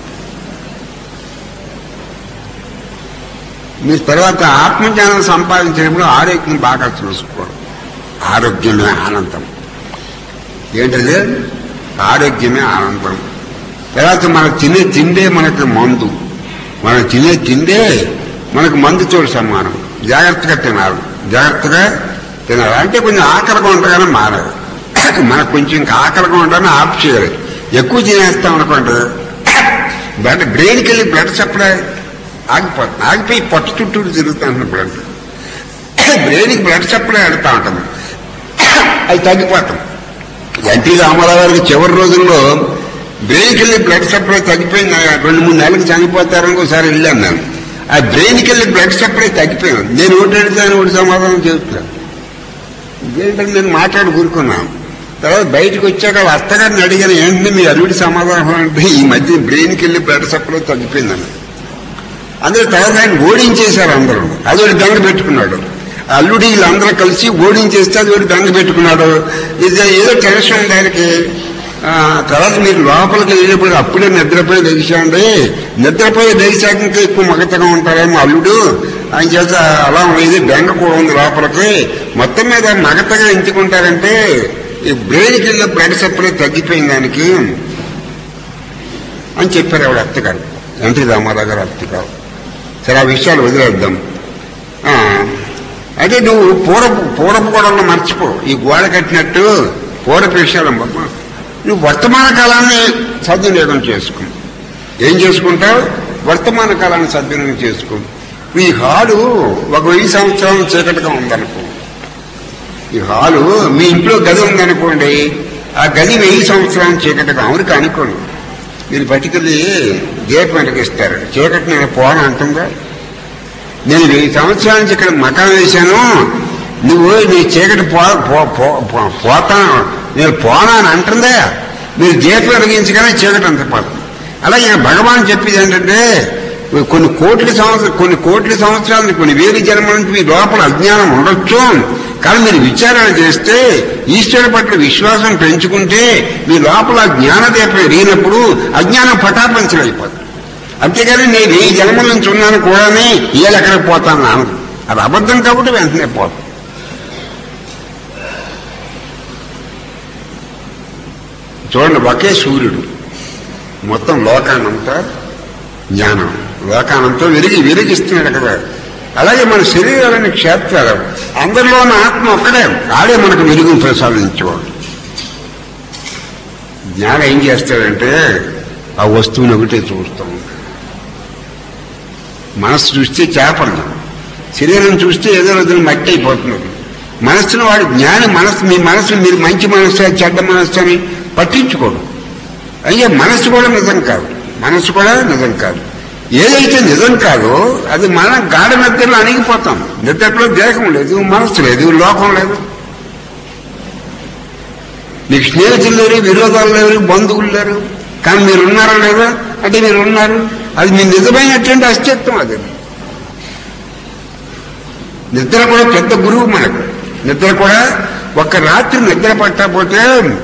మీరు తర్వాత ఆత్మజ్ఞానం సంపాదించినప్పుడు ఆరోగ్యం బాగా చూసుకోవడం. ఆరోగ్యమే ఆనందం. ఏంటది? ఆరోగ్యమే ఆనందం. తర్వాత మనం తినే తిండే మనకు మందు. మనం తినే తిండే మనకు మందుతో సమానం. జాగ్రత్తగా తినాలి, జాగ్రత్తగా తినాలి. అంటే కొంచెం ఆకలిగా ఉండగానే మారాలి. మనకు కొంచెం ఇంకా ఆకలిగా ఉండగానే ఆఫ్ చేయాలి. ఎక్కువ తినేస్తాం అనుకోండి, బ్రెయిన్కి వెళ్ళి బ్లడ్ సప్లై ఆగిపోతుంది. ఆగిపోయి పొట్ట చుట్టూరు తిరుగుతాను బ్లడ్. బ్రెయిన్కి బ్లడ్ సప్లై ఆడుతూ ఉంటుంది, అది తగ్గిపోతాం. ఎన్టీ రామారావు గారికి చివరి రోజుల్లో బ్రెయిన్కి వెళ్ళి బ్లడ్ సప్లై తగ్గిపోయింది. 2-3 నెలలకు చనిపోతారని ఒకసారి వెళ్ళాను నేను. ఆ బ్రెయిన్కి వెళ్ళి బ్లడ్ సప్లై తగ్గిపోయాను. నేను ఒకటి అడిగితే ఒకటి సమాధానం చెప్తాను. ఇదేంటని నేను మాట్లాడి కూరుకున్నాను. తర్వాత బయటకు వచ్చాక అత్తగారిని అడిగాను, ఏంటంటే మీ అల్లుడి సమాధానం అంటే ఈ మధ్య బ్రెయిన్కి వెళ్ళి బ్లడ్ సప్లై తగ్గిపోయిందని. అందరూ తర్వాత ఆయన ఓడించేశారు అందరూ. అదొకటి దండ పెట్టుకున్నాడు. అల్లుడి వీళ్ళందరూ కలిసి ఓడించేస్తే అది ఒకటి దండ పెట్టుకున్నాడు. ఏదో టెన్షన్ ఉంది ఆయనకి. తర్వాత మీరు లోపలికి వెళ్ళినప్పుడు అప్పుడే నిద్రపోయి లెగిసాండి, నిద్రపోయి లెగిసాక ఇంకా ఎక్కువ మగతగా ఉంటారేమో అల్లుడు, ఆయన చేత అలా ఇది బెంగ కూడా ఉంది లోపలికి. మొత్తం మీద మగతగా ఎంచుకుంటారంటే ఈ బ్రెయిన్కి వెళ్ళే బ్లడ్ సప్లై తగ్గిపోయింది దానికి అని చెప్పారు ఆవిడ అత్తగారు, ఎన్టీ రామారావు గారు అత్తగారు. సరే ఆ విషయాలు వదిలేద్దాం. అంటే నువ్వు పూర్వపు గొడవలను మర్చిపో. ఈ గోడ కట్టినట్టు పూర్వపు విషయాలు నువ్వు వర్తమాన కాలాన్ని సద్వినియోగం చేసుకో. ఏం చేసుకుంటావు? వర్తమాన కాలాన్ని సద్వినియోగం చేసుకో. ఈ హాలు 1000 సంవత్సరాలు చీకటిగా ఉందనుకో, ఈ హాలు మీ ఇంట్లో గది ఉందనుకోండి, ఆ గది 1000 సంవత్సరాలు చీకటిగా అవును అనుకోండి. మీరు పట్టుకెళ్ళి దీపం వెలిగిస్తారు, చీకటి నేను పోను అంటుందా? నేను 1000 సంవత్సరాల నుంచి ఇక్కడ మకాం వేశాను, నువ్వు నీ చీకటి పోతాను నేను పోనా అని అంటుందా? మీరు దీపం వెలిగించగానే చీకటి అంత పోతుంది. అలాగే భగవాన్ చెప్పేది ఏంటంటే కొన్ని కోట్ల సంవత్సరాలు కొన్ని వేల జన్మల నుంచి మీ లోపల అజ్ఞానం ఉండొచ్చు, కానీ మీరు విచారణ చేస్తే ఈశ్వరు పట్ల విశ్వాసం పెంచుకుంటే మీ లోపల జ్ఞానదీపం ఎరిగినప్పుడు అజ్ఞానం పటాపంచలైపోతుంది. అంతేగాని నేను ఈ జన్మల నుంచి ఉన్నాను కూడానే ఇవాళ ఎక్కడికి పోతాను అన్నది అది అబద్ధం కాబట్టి వెంటనే పోతాను. చూడండి, ఒకే సూర్యుడు మొత్తం లోకానంతా జ్ఞానం, లోకానంతా వెలిగిస్తున్నాడు కదా. అలాగే మన శరీరాలని క్షేత్రాలు, అందరిలో ఉన్న ఆత్మ ఒక్కడే, ఆడే మనకు వెలుగును ప్రసాదించేవాడు. జ్ఞానం ఏం చేస్తాడంటే ఆ వస్తువుని ఒకటే చూస్తాం. మనస్సు చూస్తే చేపలు, శరీరం చూస్తే ఏదో రోజున మట్టి అయిపోతున్నది. మనస్సును వాడు జ్ఞాని మీ మనస్సు మీరు మంచి మనస్సు చెడ్డ మనస్సు అని పట్టించుకోడు. అయ్యే మనస్సు కూడా నిజం కాదు, మనస్సు కూడా నిజం కాదు. ఏదైతే నిజం కాదో అది మనం గాఢ నిద్రలో అణిగిపోతాం. నిద్రలో దేహం లేదు, మనస్సు లేదు, లోకం లేదు. మీకు స్నేహితులు లేరు, విరోధాలు లేరు, బంధువులు లేరు, కానీ మీరున్నారా లేదా అంటే మీరున్నారు. అది మీ నిజమైనటువంటి అస్తిత్వం. అది నిద్ర కూడా పెద్ద గురువు మనకు. నిద్ర కూడా ఒక్క రాత్రి నిద్ర పట్టకపోతే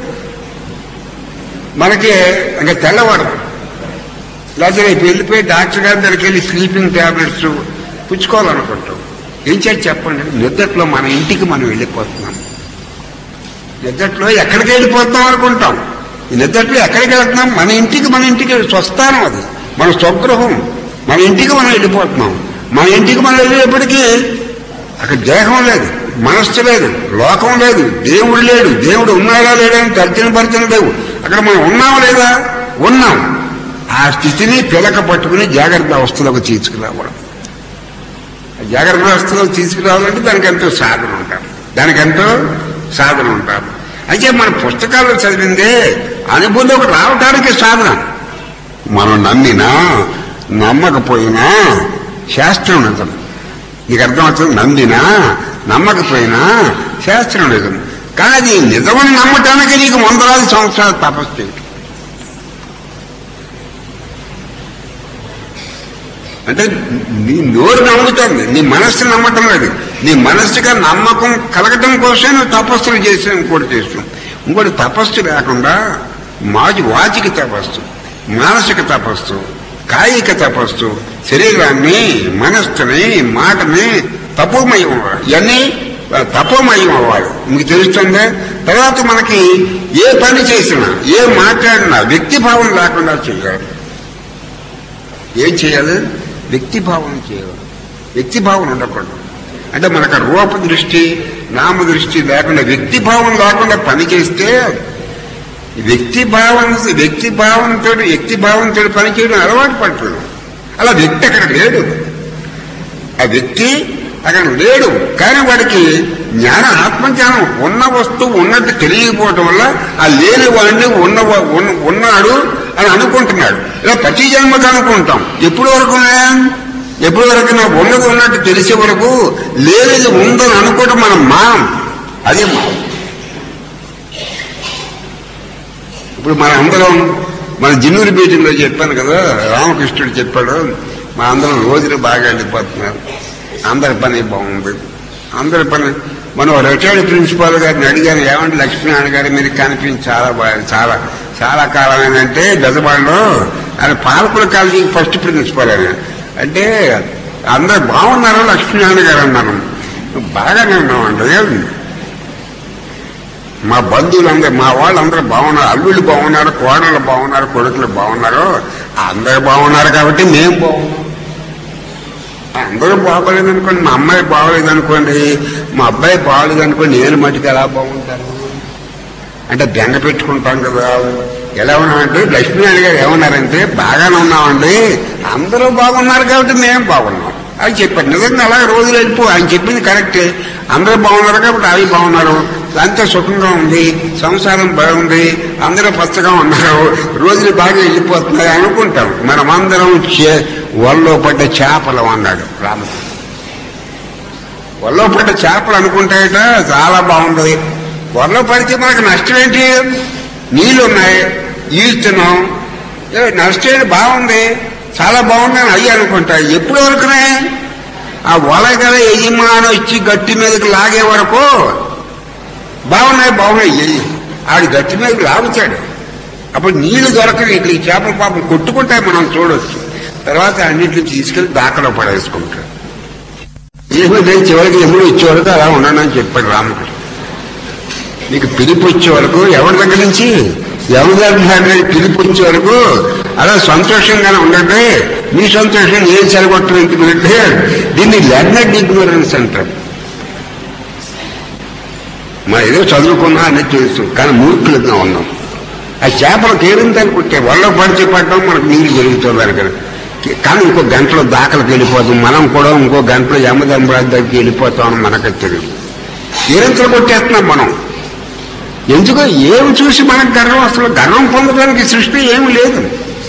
మనకి ఇంకా తెల్లవాడదు. లేదా రేపు వెళ్ళిపోయి డాక్టర్ గారి దగ్గరికి వెళ్ళి స్లీపింగ్ ట్యాబ్లెట్స్ పుచ్చుకోవాలనుకుంటాం. ఏం చేసి చెప్పండి, నిద్రలో మన ఇంటికి మనం వెళ్ళిపోతున్నాం. నిద్రలో ఎక్కడికి వెళ్ళిపోతాం అనుకుంటాం. ఈ నిద్రలో ఎక్కడికి వెళ్తున్నాం? మన ఇంటికి స్వస్థానం, అది మన స్వగృహం. మన ఇంటికి మనం వెళ్ళిపోతున్నాం. మన ఇంటికి మనం వెళ్ళేప్పటికీ అక్కడ దేహం లేదు, మనస్సు లేదు, లోకం లేదు, దేవుడు లేడు. దేవుడు ఉన్నాడా లేదని తర్జన లేవు. అక్కడ మనం ఉన్నామా లేదా? ఉన్నాం. ఆ స్థితిని పిలక పట్టుకుని జాగ్రత్త అవస్థలోకి తీసుకురావడం. జాగ్రత్త అవస్థలోకి తీసుకురావాలంటే దానికెంతో సాధన ఉంటారు. అయితే మన పుస్తకాల్లో చదివిందే అనుభూతిలోకి రావడానికి సాధన. మనం నమ్మినా నమ్మకపోయినా శాస్త్రం నిజం. నీకు అర్థమవుతుంది? నమ్మినా నమ్మకపోయినా శాస్త్రం నిజం. కానీ అది నిజమని నమ్మటానికి నీకు 100,000 సంవత్సరాలు తపస్సు చేయాలి. అంటే నీ నోరు నమ్ముతుంది, నీ మనస్సు నమ్మటం లేదు. నీ మనస్సుగా నమ్మకం కలగటం కోసమే నువ్వు తపస్సులు చేసావు. ఇంకోటి తపస్సు లేకుండా వాచిక తపస్సు, మానసిక తపస్సు, కాయిక తపస్సు, శరీరాన్ని, మనస్సుని, మాటని తపోమయం అవ్వాలి. ఇవన్నీ తపోమయం అవ్వాలి. మీకు తెలుస్తుందా? తర్వాత మనకి ఏ పని చేసినా, ఏ మాట్లాడినా వ్యక్తిభావం లేకుండా చేయాలి. ఏం చేయాలి? వ్యక్తిభావం చేయాలి. వ్యక్తిభావం ఉండకూడదు. అంటే మనకు రూప దృష్టి, నామ దృష్టి లేకుండా వ్యక్తిభావం లేకుండా పని చేస్తే వ్యక్తిభావంతో పని చేయడం అలవాటు పడుతున్నాం. అలా వ్యక్తి అక్కడ లేడు. ఆ వ్యక్తి అక్కడ లేడు. కానీ వాడికి జ్ఞానం, ఆత్మజ్ఞానం ఉన్న వస్తువు ఉన్నట్టు తెలియకపోవటం వల్ల ఆ లేని వాడిని ఉన్నాడు అని అనుకుంటున్నాడు. ఇలా ప్రతి జన్మకు అనుకుంటాం. ఎప్పుడు వరకు నాకు ఉన్నది ఉన్నట్టు తెలిసే వరకు లేనిది ఉందని అనుకోవడం మనం మానం. అదే మానం. ఇప్పుడు మన అందరం మన జిన్నూరు మీటింగ్లో చెప్పాను కదా, రామకృష్ణుడు చెప్పాడు, మా అందరం రోజులు బాగా వెళ్ళిపోతున్నారు, అందరి పని బాగుంది, అందరి పని. మనం రిటైర్డ్ ప్రిన్సిపాల్ గారిని అడిగాను, ఏమంటే లక్ష్మీనారాయణ గారు మీరు కనిపించి చాలా కాలం ఏంటంటే బెజబాడులో ఆయన పాలకుల కాలేజీకి ఫస్ట్ ప్రిన్సిపాల్ అని అంటే అందరు బాగున్నారు లక్ష్మీనారాయణ గారు అన్నాను. బాగానే ఉన్నామండి, మా బంధువులందరూ, మా వాళ్ళందరూ బాగున్నారు, అల్లుళ్ళు బాగున్నారు, కోడళ్ళు బాగున్నారు, కొడుకులు బాగున్నారు, అందరూ బాగున్నారు కాబట్టి మేము బాగున్నాం. అందరూ బాగోలేదనుకోండి, మా అమ్మాయి బాగోలేదనుకోండి, మా అబ్బాయి బాగోలేదనుకోండి, నేను మటుకు ఎలా బాగుంటాను అంటే బెంగ పెట్టుకుంటాం కదా. ఎలా ఉన్నామంటే లక్ష్మీనారాయణ గారు ఏమన్నారంటే బాగానే ఉన్నామండి, అందరూ బాగున్నారు కాబట్టి మేము బాగున్నాం అని చెప్పారు. నిజంగా అలా రోజులు ఆయన చెప్పింది కరెక్టే. అందరూ బాగున్నారు కాబట్టి అవి బాగున్నారు, అంతా సుఖంగా ఉంది, సంసారం బాగుంది, అందరూ పచ్చగా ఉన్నారు, రోజులు బాగా వెళ్ళిపోతున్నాయి అనుకుంటాం. మనమందరం వల్లో పడ్డ చేపలు అన్నాడు రామకృష్ణ. వల్లో పడ్డ చేపలు అనుకుంటాయట చాలా బాగుంది. వల్లో పడితే మనకు నష్టం ఏంటి? నీళ్ళు ఉన్నాయి, ఈస్తున్నాం, నష్టం బాగుంది, చాలా బాగుందని అయ్యి అనుకుంటాయి. ఎప్పుడు వరకునే ఆ వల గల యజమాని వచ్చి గట్టి మీదకి లాగే వరకు బాగున్నాయి, ఆడి గట్టి మీదకి లాగుతాడు. అప్పుడు నీళ్లు దొరకని ఇట్లా ఈ చేపల పాపం కొట్టుకుంటాయి, మనం చూడొచ్చు. తర్వాత అన్నింటిని తీసుకెళ్లి దాకలో పడేసుకుంటాడు. ఏమైతే చివరికి ఎముడు వచ్చే వరకు అలా ఉండనని చెప్పాడు రామకృష్ణ. మీకు పిలుపు వచ్చే వరకు ఎవరి దగ్గర నుంచి పిలుపు వచ్చే వరకు అలా సంతోషంగానే ఉండండి. మీ సంతోషం ఏం సరిగొట్టడం ఎందుకంటే దీన్ని లెర్నెడ్ ఇగ్నోరెన్స్ అంటారు. మనం ఏదో చదువుకున్నా అనేది తెలుసు, కానీ మూర్ఖులుగా ఉన్నాం. ఆ చేపలు కేరింతలు కొట్టే వల్ల పడిచి పడడం మనకు నీళ్ళు జరుగుతుంది అక్కడ. కానీ ఇంకో గంటలో దాఖలకు వెళ్ళిపోతాం. మనం కూడా ఇంకో గంటలో యమధర్మరాజు దగ్గరికి వెళ్ళిపోతామని మనకు తెలియదు. కేరింతలు కొట్టేస్తున్నాం మనం. ఎందుకో ఏమి చూసి మనకు గర్వం? అసలు గర్వం పొందడానికి సృష్టి ఏమి లేదు.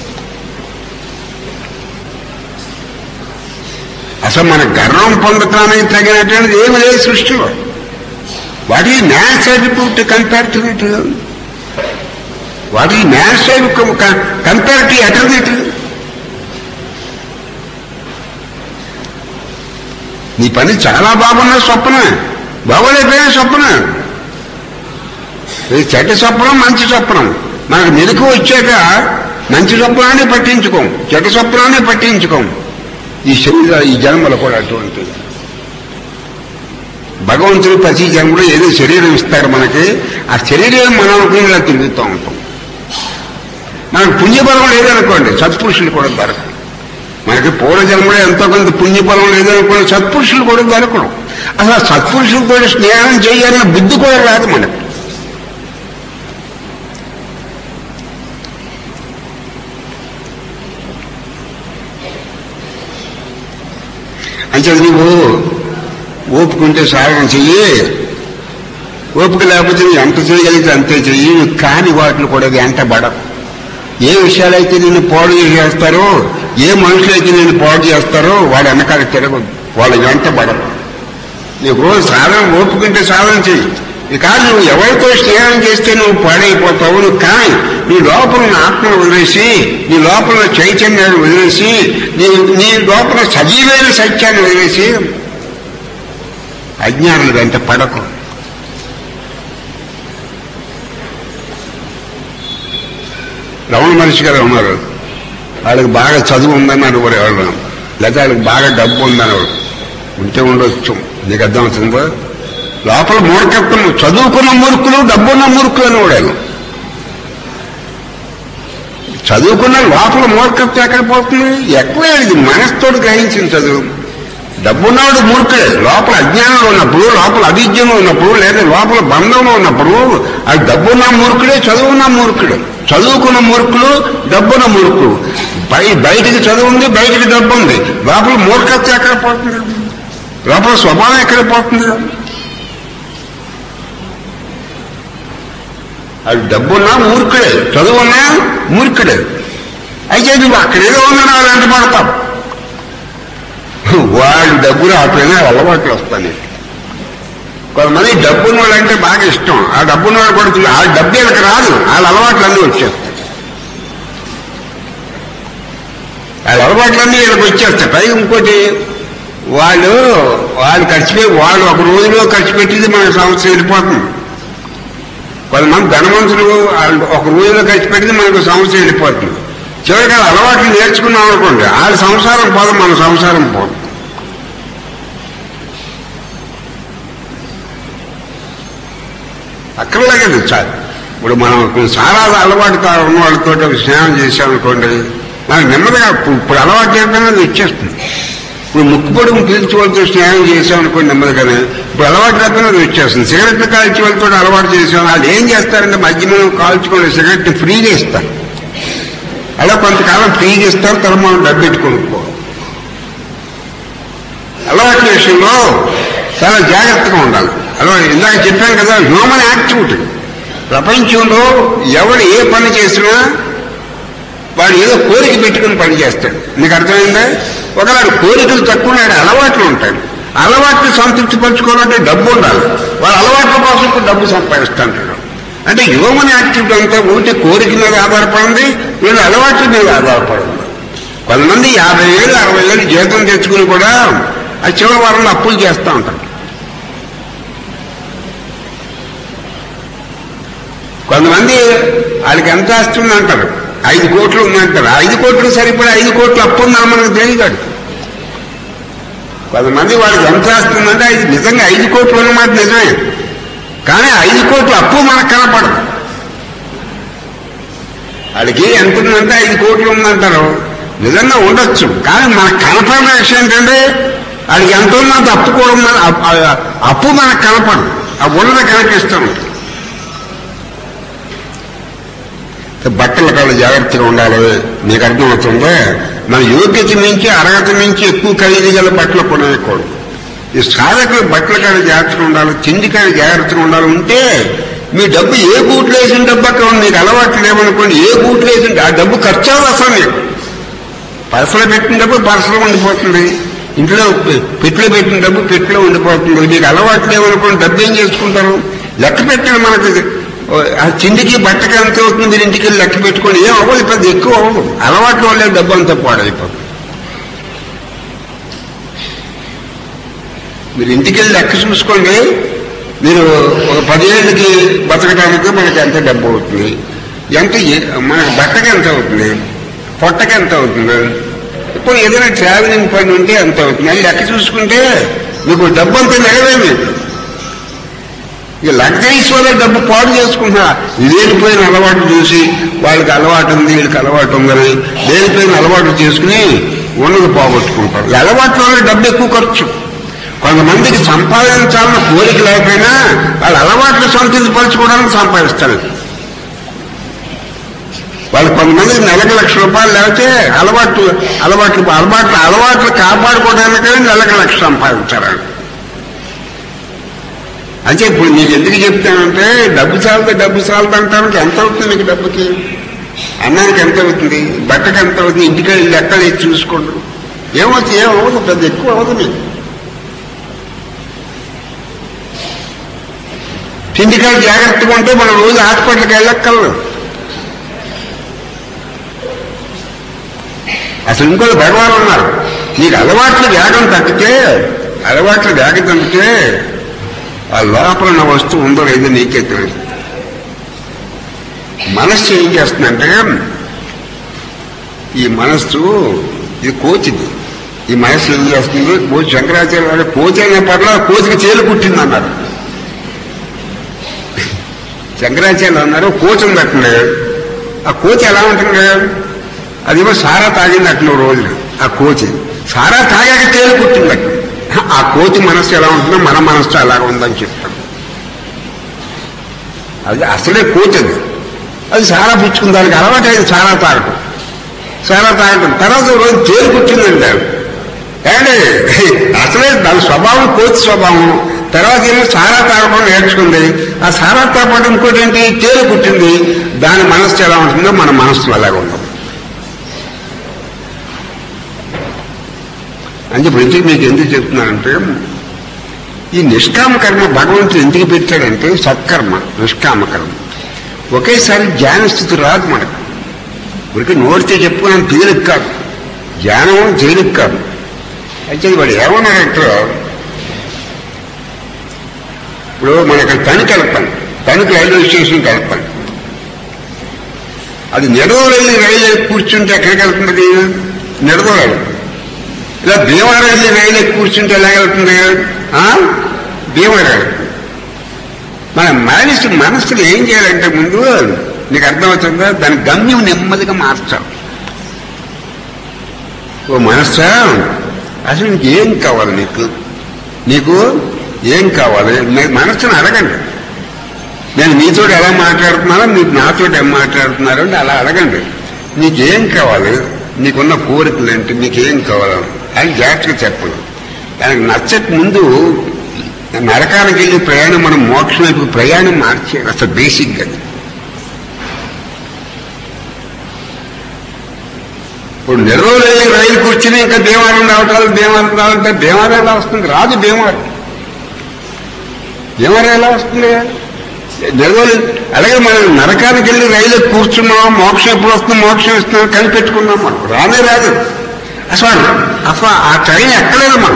అసలు మన గర్వం పొందటానికి తగినటువంటిది ఏమి లేదు సృష్టిలో. What is maths attribute compare to it? What is maths compare to attribute? నీ పని చాలా బాగున్న స్వప్న, బాగోలేకపోయినా స్వప్న. ఇది చెడ్డ స్వప్నం, మంచి స్వప్నం. మనకు మెలకు వచ్చాక మంచి స్వప్నాన్ని పట్టించుకోం, చెడ్డ స్వప్నాన్ని పట్టించుకోం. ఈ శరీరాలు ఈ జన్మలో కూడా అటువంటిది. భగవంతుడు ప్రతి జన్మలో ఏదో శరీరం ఇస్తాడు మనకి. ఆ శరీరం మనం అనుకునేలా తిరుగుతూ ఉంటాం. మనకు పుణ్యబలం లేదనుకోండి, సత్పురుషులు కూడా దొరకరు. మనకి పూర్వజన్మలో ఎంతో కొంత పుణ్యబలం లేదనుకోండి, సత్పురుషులు కూడా దొరకడం. అసలు సత్పురుషులతో స్నేహం చేయాలన్న బుద్ధి కూడా రాదు మనకి. అంటే నువ్వు ఓపుకుంటే సాధన చెయ్యి, ఓపిక లేకపోతే నువ్వు ఎంత చేయగలిగితే అంతే చెయ్యి. నువ్వు కాని వాటిని కూడా వెంటబడవు. ఏ విషయాలైతే నిన్ను పాడు చేస్తారో, ఏ మనుషులైతే నిన్ను పాడు చేస్తారో వాడు వెనకాల తిరగదు, వాళ్ళు వెంటబడరు. నీకు రోజు సాధన ఓపుకుంటే సాధన చెయ్యి. కాదు నువ్వు ఎవరితో స్నేహం చేస్తే నువ్వు పాడైపోతావు. నువ్వు కానీ నీ లోపల ఆత్మను వదిలేసి, నీ లోపల చైతన్యాన్ని వదిలేసి, నీ లోపల సజీవైన సత్యాన్ని వదిలేసి అజ్ఞానులు వెంట పడకు. రమణ మనిషి గారు ఉన్నారు, వాళ్ళకి బాగా చదువు ఉందన్నారు ఎవరు, లేదా వాళ్ళకి బాగా డబ్బు ఉందన్నారు. ఉంటే ఉండొచ్చు, నీకు అర్థమవుతుందో. లోపల మూర్ఖత్వం, చదువుకున్న మూర్ఖులు, డబ్బున్న మూర్ఖులు అని వాడాను. చదువుకున్న లోపల మూర్ఖత్వం ఎక్కడ పోతుంది? ఎక్కువే ఇది మనస్తోడు గ్రహించిన చదువు. డబ్బున్నవాడు మూర్ఖుడే. లోపల అజ్ఞానంలో ఉన్నప్పుడు, లోపల అవిద్యంలో ఉన్నప్పుడు, లేదా లోపల బంధంలో ఉన్నప్పుడు అది డబ్బున్న మూర్ఖుడే, చదువున్న మూర్ఖుడే. చదువుకున్న మూర్ఖులు, డబ్బున్న మూర్ఖులు. బయటికి చదువు ఉంది, బయటికి డబ్బు ఉంది. లోపల మూర్ఖత్వం ఎక్కడ పోతుంది? లోపల స్వభావం ఎక్కడ పోతుంది? అది డబ్బున్నా మూర్ఖుడే, చదువున్నా మూర్ఖుడే. అయితే నువ్వు అక్కడేదో ఉన్నాడు వాళ్ళు వెంట పడతాం. వాళ్ళు డబ్బులు ఆపైనా అలవాట్లు వస్తాయి. కొంతమంది డబ్బున్న వాళ్ళంటే బాగా ఇష్టం. ఆ డబ్బున్న వాళ్ళు పడుతుంది, ఆ డబ్బు వీళ్ళకి రాదు, వాళ్ళ అలవాట్లన్నీ వచ్చేస్తాయి. వాళ్ళ అలవాట్లన్నీ వీళ్ళకి వచ్చేస్తాయి. పైగా ఇంకోటి, వాళ్ళు ఖర్చు పెట్టి, వాళ్ళు ఒక రోజులో ఖర్చు పెట్టింది మన సంవత్సరం వెళ్ళిపోతుంది. కొంతమంది ధనవంతులు ఒక రోజులో ఖర్చు పెట్టింది మనకు సంవత్సరం వెళ్ళిపోతుంది. చివరికి అలవాట్లు నేర్చుకున్నాం అనుకోండి, వాళ్ళ సంసారం పోదు, మన సంసారం పోదు. అక్కర్లేదు సార్. ఇప్పుడు మనం చాలా అలవాటు ఉన్న వాళ్ళతో స్నేహం చేసామనుకోండి, మనకు నెమ్మదిగా ఇప్పుడు అలవాటు చేయడానికి వచ్చేస్తుంది. ఇప్పుడు ముక్కు పొడుగు పీల్చి వాళ్ళతో స్నేహం చేసామనుకోండి నెమ్మదిగానే, ఇప్పుడు అలవాటు లేకపోయినా అది వచ్చేస్తుంది. సిగరెట్లు కాల్చి వాళ్ళతో అలవాటు చేసాం, వాళ్ళు ఏం చేస్తారంటే మధ్యలో కాల్చుకోండి సిగరెట్ ఫ్రీగా ఇస్తారు. అలా కొంతకాలం ఫ్రీగా ఇస్తారు, తర్వాత మనం డబ్బు పెట్టుకోనుకో. అలవాట్ల విషయంలో చాలా జాగ్రత్తగా ఉండాలి. అలా ఇందాక చెప్పాను కదా, హ్యూమన్ యాక్టివిటీ. ప్రపంచంలో ఎవడు ఏ పని చేసినా వాడు ఏదో కోరిక పెట్టుకుని పని చేస్తాడు. నీకు అర్థమైందా? ఒకవేళ కోరికలు తక్కువ అలవాట్లు ఉంటాయి. అలవాట్లు సంతృప్తి పరచుకోవాలంటే డబ్బు ఉండాలి. వాళ్ళ అలవాట్ల కోసం ఇప్పుడు డబ్బు సంపాదిస్తుంటాడు. అంటే హ్యూమన్ యాక్టివిటీ అంతా ఒకటి కోరిక మీద ఆధారపడింది, వీళ్ళ అలవాట్ల మీద ఆధారపడింది. కొంతమంది 50,000 60,000 జీతం తెచ్చుకుని కూడా ఆ చివరి వారంలో అప్పులు చేస్తూ ఉంటారు. కొంతమంది వాళ్ళకి ఎంత వస్తుంది అంటారు, 5 కోట్లు ఉందంటారు. 5 కోట్లు సరిపడే 5 కోట్లు అప్పు ఉందని మనకు తెలియదు. కొంతమంది వాళ్ళకి ఎంత వస్తుందంటే నిజంగా 5 కోట్లు ఉన్నమాట నిజమే, కానీ 5 కోట్ల అప్పు మనకు కనపడదు. వాళ్ళకి ఎంత ఉందంటే 5 కోట్లు ఉందంటారు, నిజంగా ఉండొచ్చు, కానీ మనకు కనపడిన విషయం ఏంటంటే వాళ్ళకి ఎంత ఉన్నంత అప్పు కూడా ఉందని, అప్పు మనకు కనపడదు, ఆ ఉన్నది కనిపిస్తూ ఉంటుంది. బట్టల కాళ్ళు జాగ్రత్తగా ఉండాలి. మీకు అర్థమవుతుందా? మన యోగ్యత నుంచి అర్హత నుంచి ఎక్కువ ఖరీదు గల బట్టలు కొనేయకూడదు. ఈ సాధకులు బట్టల కాళ్ళు జాగ్రత్తగా ఉండాలి, తిండి కాళ్ళు జాగ్రత్తగా ఉండాలి. ఉంటే మీ డబ్బు ఏ గూట్లో వేసిన డబ్బు అక్కడ మీకు అలవాట్లు లేవనుకోండి, ఏ గూట్లో వేసిన ఆ డబ్బు ఖర్చు అసలు మీకు పర్సలో పెట్టిన డబ్బు పర్సలో ఉండిపోతుంది, ఇంట్లో పెట్టిలో పెట్టిన డబ్బు పెట్టిలో ఉండిపోతుంది. మీకు అలవాట్లు లేవనుకోండి, డబ్బు ఏం చేసుకుంటారు? లెక్క పెట్టండి. మనకి ఆ తిండికి బట్టకి ఎంత అవుతుంది మీరు ఇంటికి వెళ్ళి లెక్క పెట్టుకోండి. ఏం అవ్వదు, పెద్ద ఎక్కువ అవ్వదు. అలవాట్లు వల్లే డబ్బు అంతా పాడైపోతుంది. మీరు ఇంటికి వెళ్ళి లెక్క చూసుకోండి. మీరు ఒక 10 ఏళ్ళకి బతకడానికి మనకి ఎంత డబ్బు అవుతుంది, ఎంత మనకి బట్టకి ఎంత అవుతుంది, పొట్టకి ఎంత అవుతుంది, ఇప్పుడు ఏదైనా ట్రావెలింగ్ పని ఉంటే ఎంత అవుతుంది అని లెక్క చూసుకుంటే మీకు డబ్బు అంతా నెరవే. మీకు ఇక లగ్జరీస్ వల్ల డబ్బు పాడు చేసుకుంటున్నా. లేనిపోయిన అలవాటు చూసి వాళ్ళకి అలవాటు ఉంది వీళ్ళకి అలవాటు ఉందని లేనిపోయిన అలవాటు చేసుకుని ఉన్నది పోగొట్టుకుంటారు. ఈ అలవాట్ల వల్ల డబ్బు ఎక్కువ ఖర్చు. కొంతమందికి సంపాదించాలన్న కోరిక లేకపోయినా వాళ్ళ అలవాట్లు సంతృప్తిపరచుకోవడానికి సంపాదిస్తారు. వాళ్ళు కొంతమందికి నెలకు ₹1,00,000 లేకపోతే అలవాట్లు కాపాడుకోవడానికైనా నెలకు 1,00,000 సంపాదించారు. అంటే ఇప్పుడు నీకు ఎందుకు చెప్తానంటే డబ్బు చాలదు అంటానికి ఎంత అవుతుంది మీకు? డబ్బుకి అన్నానికి ఎంత అవుతుంది, బట్టకి ఎంత అవుతుంది, ఇంటికి లెక్కలు వేసి చూసుకోండి. ఏమవుతుంది? ఏమవుతుంది? పెద్ద ఎక్కువ అవుతుంది. మీకు తిండికాయ జాగ్రత్తగా ఉంటే మనం రోజు హాస్పిటల్కి వెళ్ళక్కర్లేదు. అసలు ఇంకోటి భగవాన్ ఉన్నారు, నీకు అలవాట్ల వేగం తగ్గితే ఆ లోపల ఉన్న వస్తువు ఉందో లేదో నీకే తెలుస్తుంది. మనస్సు ఏం చేస్తుందంటే, ఈ మనస్సు ఇది కోచిది. ఈ మనస్సు ఏం చేస్తుంది? శంకరాచార్య కోచి అనే పర్లా కోచికి చేలు కుట్టిందన్నారు. శంకరాచార్యులు అన్నారు కోచి ఉందట్లే. ఆ కోచి ఎలా ఉంటుంది? అదేమో సారా తాగింది అట్లా రోజులు. ఆ కోచి సారా తాగాక తేలి కుట్టింది అట్లా. ఆ కోచి మనస్సు ఎలా ఉంటుందో మన మనస్సు అలాగ ఉందని చెప్తాం. అది అసలే కోచి. అది సారా పుచ్చుకుని దానికి అలవాటు అయింది సారా తాగటం. తర్వాత రోజు తేలి కుట్టిందండి. అంటే అసలే దాని స్వభావం కోచి స్వభావం. తర్వాత ఏమో సారా తాగడం నేర్చుకుంది. ఆ సారా తాగడం ఇంకోటి ఏంటి? తేలి కుట్టింది. దాని మనస్సు ఎలా ఉంటుందో మన మనస్సు అలాగే ఉండదు. అంటే ప్రతి మీకు ఎందుకు చెప్తున్నానంటే, ఈ నిష్కామ కర్మ భగవంతుడు ఎందుకు పెట్టాడంటే సత్కర్మ, నిష్కామ కర్మ. ఒకేసారి జ్ఞాన స్థితి రాదు మనకు. ఊరికి నోడితే చెప్పుకున్నాను తేలిక కాదు, జ్ఞానం తేలిక కాదు. అయితే వాడు ఏమన్నాడంటే, ఇప్పుడు మన ఇక్కడ తణుకు రైల్వే స్టేషన్కి వెళ్తాను. అది నిడదవోలు రైలు కూర్చుంటే ఎక్కడికి వెళ్తుంది? నిడదవోలు. ఇలా భీమవరం రైలు కూర్చుంటే ఎలా వెళ్తుంది? భీమవరం. మన మనస్సులో ఏం చేయాలంటే ముందు నీకు అర్థమవుతుందా? దాని గమ్యం నెమ్మదిగా మార్చాలి. ఓ మనస్సా, అసలు నీకేం కావాలి? నీకు ఏం కావాలి? మనస్సును అడగండి. నేను మీతో ఎలా మాట్లాడుతున్నానో మీరు నాతో ఏం మాట్లాడుతున్నారో అంటే అలా అడగండి. నీకేం కావాలి, నీకున్న కోరికలు ఏంటి, నీకేం కావాలి అని జాగ్రత్తగా చెప్పండి. దానికి నచ్చక ముందు నరకానికి వెళ్ళి ప్రయాణం, మనం మోక్షం వైపు ప్రయాణం మార్చేయాలి. అసలు బేసిక్గా ఇప్పుడు నిర్రోలు రైలు కూర్చుని ఇంకా భీమవరం రావాలంటే భీమవరం ఎలా వస్తుంది? రాదు. భీమవరం ఎలా వస్తుంది? నిర్రోలు. అలాగే మనం నరకానికి వెళ్ళి రైలు కూర్చున్నాం, మోక్షం ఎప్పుడు వస్తుంది, మోక్షం ఇస్తున్నాం కనిపెట్టుకున్నాం. మనం రాదు. అసలు ఆ ట్రైన్ ఎక్కలేదు. మనం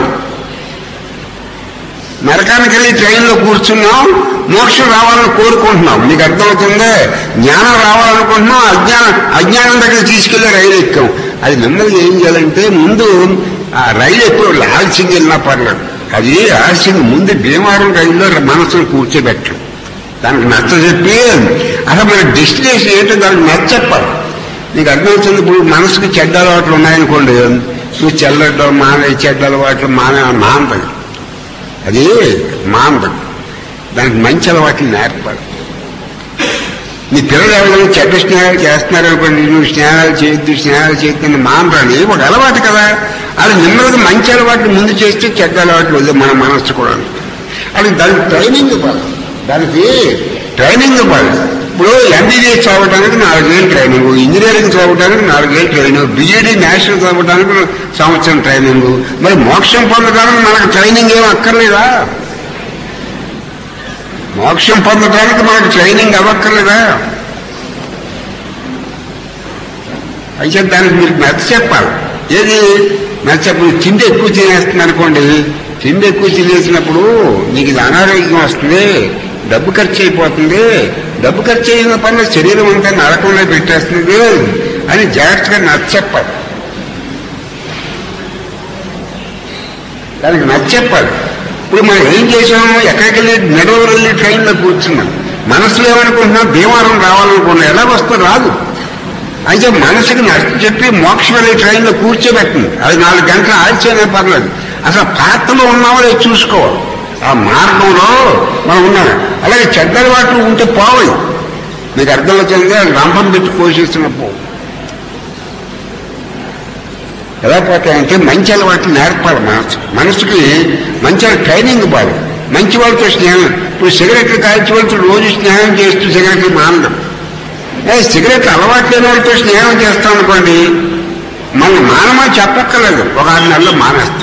నరకానికి వెళ్ళి ట్రైన్లో కూర్చున్నాం, మోక్షం రావాలని కోరుకుంటున్నాం. నీకు అర్థమవుతుందే? జ్ఞానం రావాలనుకుంటున్నాం, అజ్ఞానం దగ్గర తీసుకెళ్లి రైలు ఎక్కాం. అది నెమ్మదిగా ఏం చేయాలంటే, ముందు ఆ రైలు ఎప్పుడు ఆలస్యంగా వెళ్ళినా పర్లేదు, అది ఆలస్యంగా ముందు భీమవరం రైల్లో మనసును కూర్చోబెట్టం. దానికి నచ్చ చెప్పి అసలు మన డెస్టినేషన్ ఏంటో దానికి నచ్చ చెప్పాలి. నీకు అర్థమవుతుంది? ఇప్పుడు మనసుకి చెడ్డ అలవాట్లు ఉన్నాయనుకోండి, నువ్వు చెడ్డ అలవాట్లు మానదు. అది మానదు. దానికి మంచి అలవాట్లు నేర్పాలి. నీ పిల్లలు ఎవరైనా చెడ్డ స్నేహాలు చేస్తున్నారు అనుకోండి, నువ్వు స్నేహాలు చేయొద్దు మానరాని ఒక అలవాటు కదా. అది నెమ్మదిగా మంచి అలవాట్లు ముందు చేస్తే చెడ్డ అలవాట్లు వద్దు మన మనస్సు కూడా. అది దానికి ట్రైనింగ్ ఇవ్వాలి, ఇప్పుడు ఎంబీబీఎస్ చదవడానికి 4 ఏళ్ళు ట్రైనింగ్, ఇంజనీరింగ్ చదవడానికి 4 ఏళ్ళు ట్రైనింగ్, బీఈడీ నేషనల్ చదవడానికి సంవత్సరం ట్రైనింగ్. మరి మోక్షం పొందడానికి మనకు ట్రైనింగ్ ఏం అక్కర్లేదా? మోక్షం పొందడానికి మనకు ట్రైనింగ్ అవ్వక్కర్లేదా? అయితే దానికి మీరు మెచ్చ చెప్పాలి. ఏది మెచ్చప్పుడు తిండి ఎక్కువ తినేస్తుంది అనుకోండి, తిండి ఎక్కువ తినేసినప్పుడు నీకు ఇది అనారోగ్యం వస్తుంది, డబ్బు ఖర్చు అయిపోతుంది, డబ్బు ఖర్చు అయిన పనులు శరీరం అంతా నరకంలో పెట్టేస్తుంది అని జాగ్రత్తగా నచ్చచెప్పాలి. దానికి నచ్చచెప్పాలి. ఇప్పుడు మనం ఏం చేసాము, ఎక్కడికి వెళ్ళి నెడవరు వెళ్ళి ట్రైన్లో కూర్చున్నాం, మనసులో ఏమనుకుంటున్నాం, భీమారం రావాలనుకున్నాం, ఎలా వస్తే రాదు. అయితే మనసుకి నచ్చ చెప్పి మోక్షం వెళ్ళి ట్రైన్లో కూర్చోబెట్టింది. అది 4 గంటలు ఆలస్యమే పర్లేదు, అసలు పాత్రలో ఉన్నామో చూసుకోవాలి. ఆ మార్గంలో మనం ఉన్నాం. అలాగే చెడ్డ అలవాట్లు ఉంటే పోవాలి. మీకు అర్థం వచ్చింది, రంపం పెట్టి పోషిస్తున్న పోవు. ఎలా పోతాయంటే మంచి అలవాట్లు నేర్పాలి. మనసుకి మంచి ట్రైనింగ్ ఇవ్వాలి. మంచి వాళ్ళతో స్నేహం. ఇప్పుడు సిగరెట్లు కాల్చి వాళ్ళతో రోజు స్నేహం చేస్తూ సిగరెట్లు మానడం, సిగరెట్లు అలవాటు లేని వాళ్ళతో స్నేహం చేస్తాం అనుకోండి, మనం మానమని చెప్పక్కర్లేదు, ఒక 6 నెలల్లో మానేస్తాం.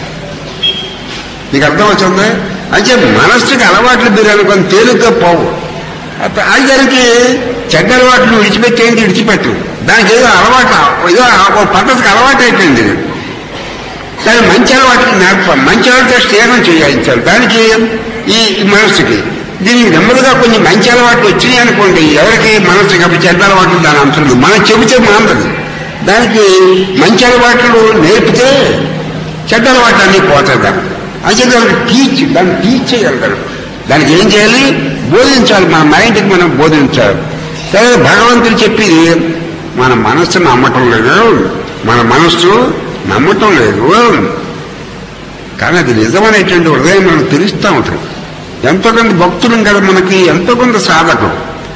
మీకు అర్థం వచ్చింది. అంటే మనస్సుకి అలవాట్లు మీరు అనుకుని తేలిగ్గా పోవు. దానికి చెడ్డ అలవాట్లు విడిచిపెట్టేంటి, విడిచిపెట్టదు. దానికి ఏదో అలవాటు, ఏదో ఒక పద్ధతికి అలవాటు అయిపోయింది. దాని మంచి అలవాట్లు నేర్పాలి, మంచి అలవాటుతో స్నేహం చేయించాలి. దానికి ఈ మనస్సుకి దీనికి నెమ్మదిగా కొన్ని మంచి అలవాట్లు వచ్చినాయి అనుకోండి, ఎవరికి మనస్సుకి అప్పుడు చెడ్డ అలవాట్లు దాని అంశం లేదు, మనం చెబితే మానదు. దానికి మంచి అలవాట్లు నేర్పితే చెడ్డ అలవాట్లు అన్నీ పోతాయి. అంటే దాన్ని టీచ్ చేయగలుగుతారు. దానికి ఏం చేయాలి, బోధించాలి. మన మైండ్కి మనం బోధించాలి. సరే, భగవంతుడు చెప్పింది మన మనస్సు నమ్మటం లేదు, మన మనస్సు నమ్మటం లేదు. కానీ అది నిజమనేటువంటి హృదయం మనం తెలుస్తూ ఉంటాం. ఎంతో కొంత భక్తులం కదా మనకి, ఎంతో కొంత సాధకం.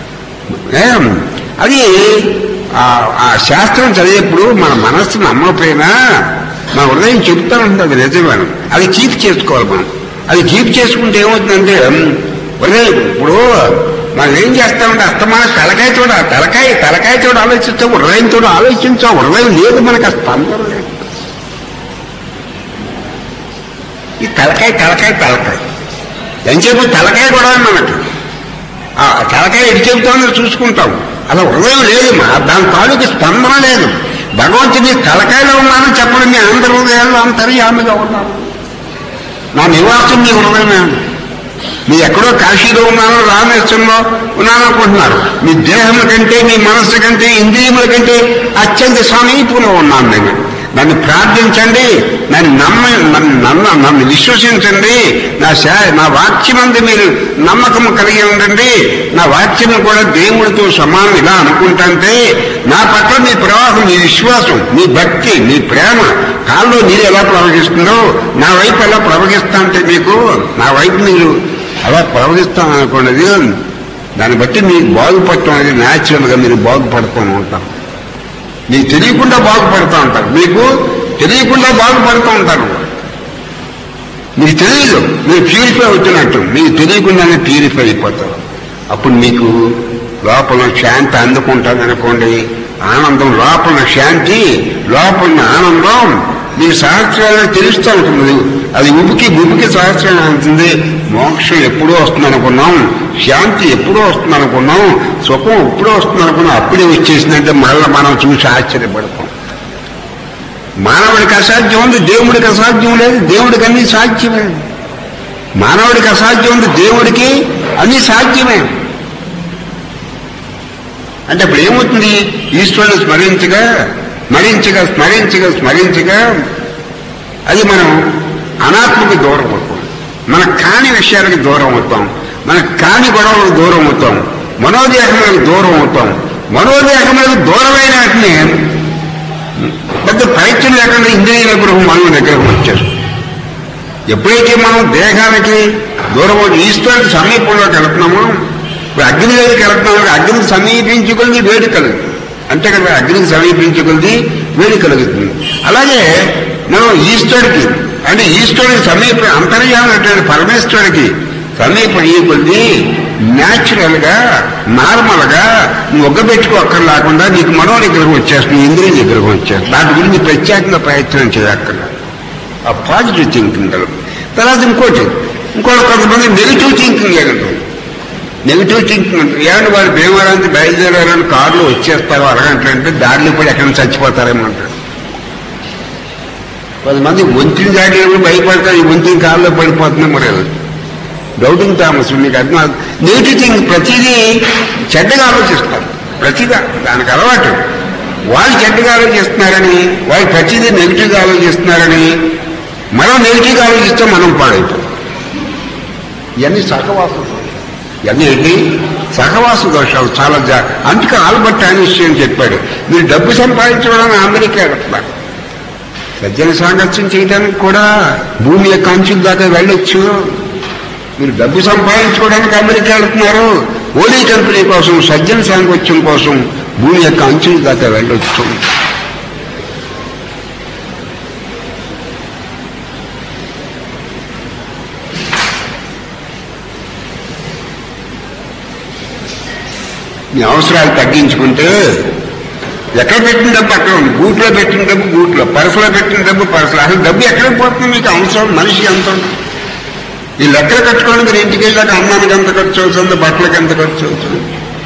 అది ఆ శాస్త్రం చదివేప్పుడు మన మనస్సు నమ్మకపోయినా మన హృదయం చెప్తా ఉంటుంది అది నిజమేను. అది కీప్ చేసుకోవాలి మనం. అది కీప్ చేసుకుంటే ఏమవుతుందంటే హృదయం, ఇప్పుడు మనం ఏం చేస్తామంటే అస్తమాన తలకాయతో ఆలోచిస్తాం, హృదయంతో ఆలోచించాం. హృదయం లేదు మనకు, ఆ స్పందన లేదు. ఈ తలకాయ ఎంతసేపు తలకాయ కూడా మనకి, ఆ తలకాయ ఎటు చెబుతామో చూసుకుంటాం. అలా హృదయం లేదు, దాని తాలూకు స్పందన లేదు. భగవంతుని తలకాయలో ఉన్నానని చెప్పడం, మీ అందరి హృదయాల్లో అంతర్యామిగా ఉన్నాను, నా నివాసం మీ హృదయమే. మీ ఎక్కడో కాశీలో ఉన్నానో రామేశ్వరంలో ఉన్నాననుకుంటున్నారు. మీ దేహం కంటే, మీ మనస్సు కంటే, ఇంద్రియముల కంటే అత్యంత సమీపంలో ఉన్నాను నేను. నన్ను ప్రార్థించండి, నన్ను విశ్వసించండి, నా వాక్యమందు మీరు నమ్మకం కలిగి ఉండండి. నా వాక్యం కూడా దేవుడితో సమానం ఇలా అనుకుంటే, నా పట్ల మీ ప్రవాహం, మీ విశ్వాసం, మీ భక్తి, మీ ప్రేమ కాల్లో నీరు ఎలా ప్రవహిస్తుందో నా వైపు ఎలా ప్రవహిస్తా అంటే, మీకు నా వైపు మీరు అలా ప్రవహిస్తాను అనుకున్నది. దాన్ని బట్టి మీకు బాగుపడటం అనేది న్యాచురల్గా మీరు బాగుపడుతూ ఉంటారు. మీకు తెలియకుండా బాగుపడుతూ ఉంటారు, మీకు తెలియకుండా బాగుపడుతూ ఉంటారు. మీకు తెలియదు మీరు ప్యూరిఫై అవుతున్నట్టు, మీకు తెలియకుండానే ప్యూరిఫై అయిపోతారు. అప్పుడు మీకు లోపల శాంతి అందుకుంటుంది అనుకోండి. ఆనందం, లోపల శాంతి, లోపల ఆనందం మీకు సహస్రంగా తెలుస్తూ ఉంటుంది. అది ఉబికి సహస్రంగా ఉంటుంది. మోక్షం ఎప్పుడూ వస్తుంది అనుకున్నాం, శాంతి ఎప్పుడూ వస్తుంది అనుకున్నాం, సుఖం ఎప్పుడూ వస్తుంది అనుకున్నాం, అప్పుడే వచ్చేసిందంటే మళ్ళీ మనం చూసి ఆశ్చర్యపడతాం. మానవుడికి అసాధ్యం ఉంది, దేవుడికి అసాధ్యం లేదు. దేవుడికి అన్ని సాధ్యమే. మానవుడికి అసాధ్యం ఉంది, దేవుడికి అన్ని సాధ్యమే. అంటే అప్పుడు ఏమవుతుంది, ఈశ్వరుని స్మరించగా అది మనం అనాత్మకు దూరం అవుతాం, మన కాని విషయాలకు దూరం అవుతాం, మన కాని గొడవలకు దూరం అవుతాం, మనోదేహములకు దూరం అవుతాం. మనోదేహములకు దూరమైన వాటిని పెద్ద ప్రయత్నం లేకుండా ఇంద్రియ నిగ్రహం మనం దగ్గరకు వచ్చారు. ఎప్పుడైతే మనం దేహానికి దూరం ఈశ్వరుడికి సమీపంలోకి వెళ్తున్నామో ఇప్పుడు అగ్ని దగ్గరికి వెళ్తున్నాం, అగ్నికి సమీపించుకుంది వేడి కలుగుతుంది, అంతే కదా, అగ్నికి సమీపించుకుంది వేడి కలుగుతుంది. అలాగే మనం ఈశ్వరుడికి అంటే ఈశ్వరుడికి సమీప అంతర్యామైనటువంటి పరమేశ్వరుడికి సమీపం ఈ కొద్ది న్యాచురల్ గా నార్మల్ గా నువ్వు ఒగ్గబెట్టుకోక్కర్ లేకుండా నీకు మనోనిగ్రహం వచ్చేస్తుంది, ఇంద్రియ నిగ్రహం వచ్చేస్తుంది. దాని గురించి ప్రత్యేకంగా ప్రయత్నం చేయక్కర్లేదు. ఆ పాజిటివ్ థింకింగ్ కలదు. తర్వాత ఇంకోటి కొంతమంది నెగిటివ్ థింకింగ్ ఏదంటారు. నెగిటివ్ థింకింగ్ అంటారు. ఏమంటే వాళ్ళు భీమవరానికి బయలుదేరాలని కారులో వచ్చేస్తారు అరగంటలంటే దారిలో కూడా ఎక్కడ చచ్చిపోతారేమో అంటారు. కొంతమంది వంతిని దాటినప్పుడు భయపడతారు, ఈ వంతిని కారులో పడిపోతుందో మరి డౌటింగ్ థామస్. మీకు అర్థం నెగిటివ్ థింగ్ ప్రతిదీ చెడ్డగా ఆలోచిస్తారు, ప్రతిగా దానికి అలవాటు. వాళ్ళు చెడ్డగా ఆలోచిస్తున్నారని, వాళ్ళు ప్రతిదీ నెగిటివ్గా ఆలోచిస్తున్నారని మనం నెగిటివ్గా ఆలోచిస్తే మనం పాడైపోతాం. ఇవన్నీ సహవాసు దోషాలు. ఇవన్నీ ఏంటి? సహవాసు దోషాలు. చాలా అందుకే ఆల్బర్ట్ ఐన్స్టీన్ చెప్పాడు, మీరు డబ్బు సంపాదించడానికి అమెరికా వెళ్తున్నారు, సజ్జన సాంగత్యం చేయడానికి కూడా భూమి యొక్క అంచుల దాకా వెళ్ళొచ్చు. మీరు డబ్బు సంపాదించుకోవడానికి అమెరికా వెళ్తున్నారు, ఓలీ కంపెనీ కోసం సజ్జన సాంగత్యం కోసం భూమి యొక్క అంచుల దాకా వెళ్ళొచ్చు. మీ అవసరాలు తగ్గించుకుంటే ఎక్కడ పెట్టిన డబ్బు అక్కడ ఉంది, గూట్లో పెట్టిన డబ్బు గూట్లో, పరసలో పెట్టిన డబ్బు పరసలో. అసలు డబ్బు ఎక్కడ పోతుంది? మీకు అవసరం మనిషికి ఎంత ఉంది? ఈ లెక్కలు కట్టుకోవడం మీరు ఇంటికి వెళ్ళాక అన్నానికి ఎంత ఖర్చు అవుతుంది, బట్టలకు ఎంత ఖర్చు అవుతుంది.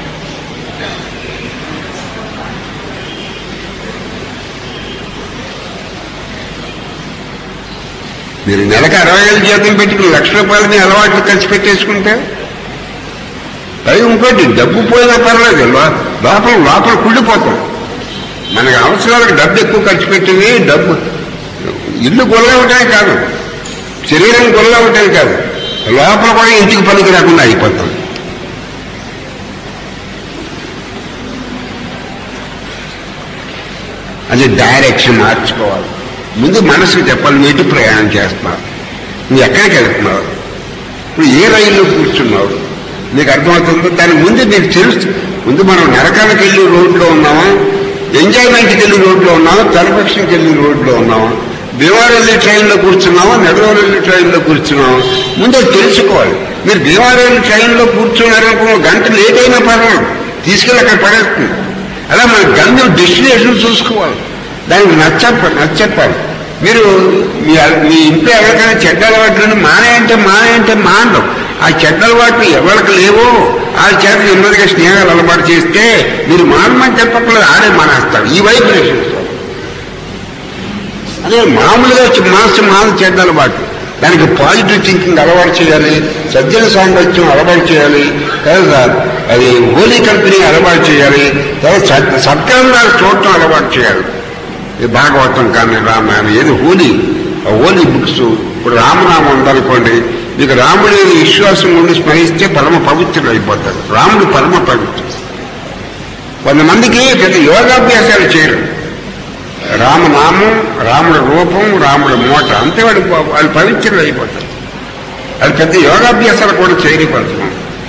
మీరు నెలకు 60,000 జీతం పెట్టుకుని ₹1,00,000 అలవాట్లు ఖర్చు పెట్టేసుకుంటే పైగా ఇంకోటి డబ్బు పోయినా పర్లేదు, లోపల కుళ్ళిపోతాం. మనకి అవసరాలకు డబ్బు ఎక్కువ ఖర్చు పెట్టింది. డబ్బు ఇల్లు గొల్లవటమే కాదు, శరీరం గొల్లవటమే కాదు, లోపల కూడా ఇంటికి పనికి రాకుండా అయిపోతాం. అది డైరెక్షన్ మార్చుకోవాలి. ముందు మనసుకు చెప్పాలి, నీటి ప్రయాణం చేస్తున్నావు, నువ్వు ఎక్కడికి వెళ్తున్నావు, ఇప్పుడు ఏ రైల్లో కూర్చున్నావు, నీకు అర్థమవుతుందో దాని ముందు నీకు తెలుసు. ముందు మనం నరకానికి వెళ్ళి రోడ్లో ఉన్నామా, ఎంజాయ్మెంట్కి వెళ్ళి రోడ్లో ఉన్నామా, తలపక్షంకి వెళ్ళి రోడ్లో ఉన్నామా, భీమవరం వెళ్ళి ట్రైన్లో కూర్చున్నామా, నెడవరం వెళ్ళి ట్రైన్లో కూర్చున్నామా, ముందే తెలుసుకోవాలి. మీరు భీమవరం వెళ్ళి ట్రైన్లో కూర్చున్నారనుకో, గంట లేట్ అయినా పర్వాలేదు, తీసుకెళ్ళి అక్కడ పడేస్తుంది. అలా మన గమ్యం డెస్టినేషన్ చూసుకోవాలి, దానికి నచ్చప్పాలి. మీరు మీ ఇంట్లో ఎవరికైనా చెడ్డ అలవాట్లను మానేయంటే మానడం. ఆ చెడ్డ అలవాట్లు ఎవరికి లేవో ఆ చేత నెమ్మదిగా స్నేహాలు అలవాటు చేస్తే మీరు మానమని చెప్పకుండా ఆడే మానేస్తారు. ఈ వైబ్రేషన్ అదే మామూలుగా మనసు చెడ్డ అలవాటు. దానికి పాజిటివ్ థింకింగ్ అలవాటు చేయాలి, సజ్జన సాంగత్యం అలవాటు చేయాలి, తర్వాత అది హోలీ కంపెనీ అలవాటు చేయాలి, తర్వాత సత్కారాలు చూడటం అలవాటు చేయాలి. భాగవతం కానీ రామాయణం ఏది హోలీ బుక్స్. ఇప్పుడు రామనామం ఉందనుకోండి, మీకు రాముడి విశ్వాసం ఉండి స్మరిస్తే పరమ పవిత్రులు అయిపోతారు. రాముడు పరమ పవిత్రుడు. కొంతమందికి పెద్ద యోగాభ్యాసాలు చేయరు. రామనామం, రాముడి రూపం, రాముడి మూట అంతే వాళ్ళు పవిత్రులు అయిపోతారు. అది పెద్ద యోగాభ్యాసాలు కూడా చేయలేకపోతున్నాం.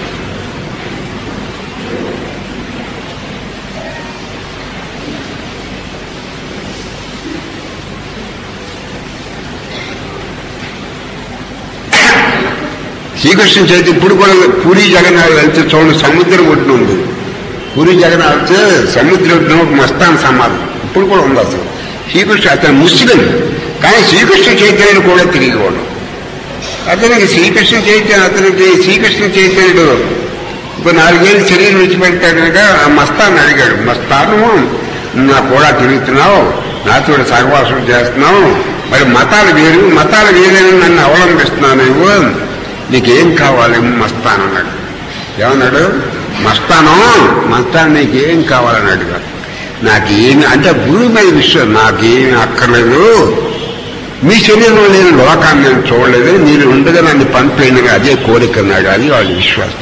శ్రీకృష్ణ చైతన్య ఇప్పుడు కూడా పూరి జగన్నాథ్ వెళ్తే చూడండి, సముద్రం ఒడ్డున ఉంది. పూరి జగన్నాథ్ సముద్రం ఒడ్డున ఒక మస్తాన్ సమాధి ఇప్పుడు కూడా ఉంది. అసలు శ్రీకృష్ణ అతను ముస్లిం, కానీ శ్రీకృష్ణ చైతన్యుడు కూడా తిరిగిపోవడం. అతనికి శ్రీకృష్ణ చైతన్యుడు ఇప్పుడు 4 ఏళ్ళు శరీరం విడిచిపెట్టాడు కనుక ఆ మస్తాన్ని అడిగాడు, మస్తాను నా కూడా తిరుగుతున్నావు, నాతో సహవాసం చేస్తున్నావు, మరి మతాలు వేరేని నన్ను అవలంబిస్తున్నావు, నువ్వు నీకేం కావాలి మస్తాను అన్నాడు. ఏమన్నాడు? మస్తాను నీకేం కావాలని అడిగాడు. నాకేమి అంటే భూమి మీద విషయం నాకేమి అక్కర్లేదు, మీ శరీరంలో నేను లోకాన్ని నేను చూడలేదు, నేను ఉండగా నన్ను పంపేయను, అదే కోరికన్నాడు. అది వాళ్ళ విశ్వాసం.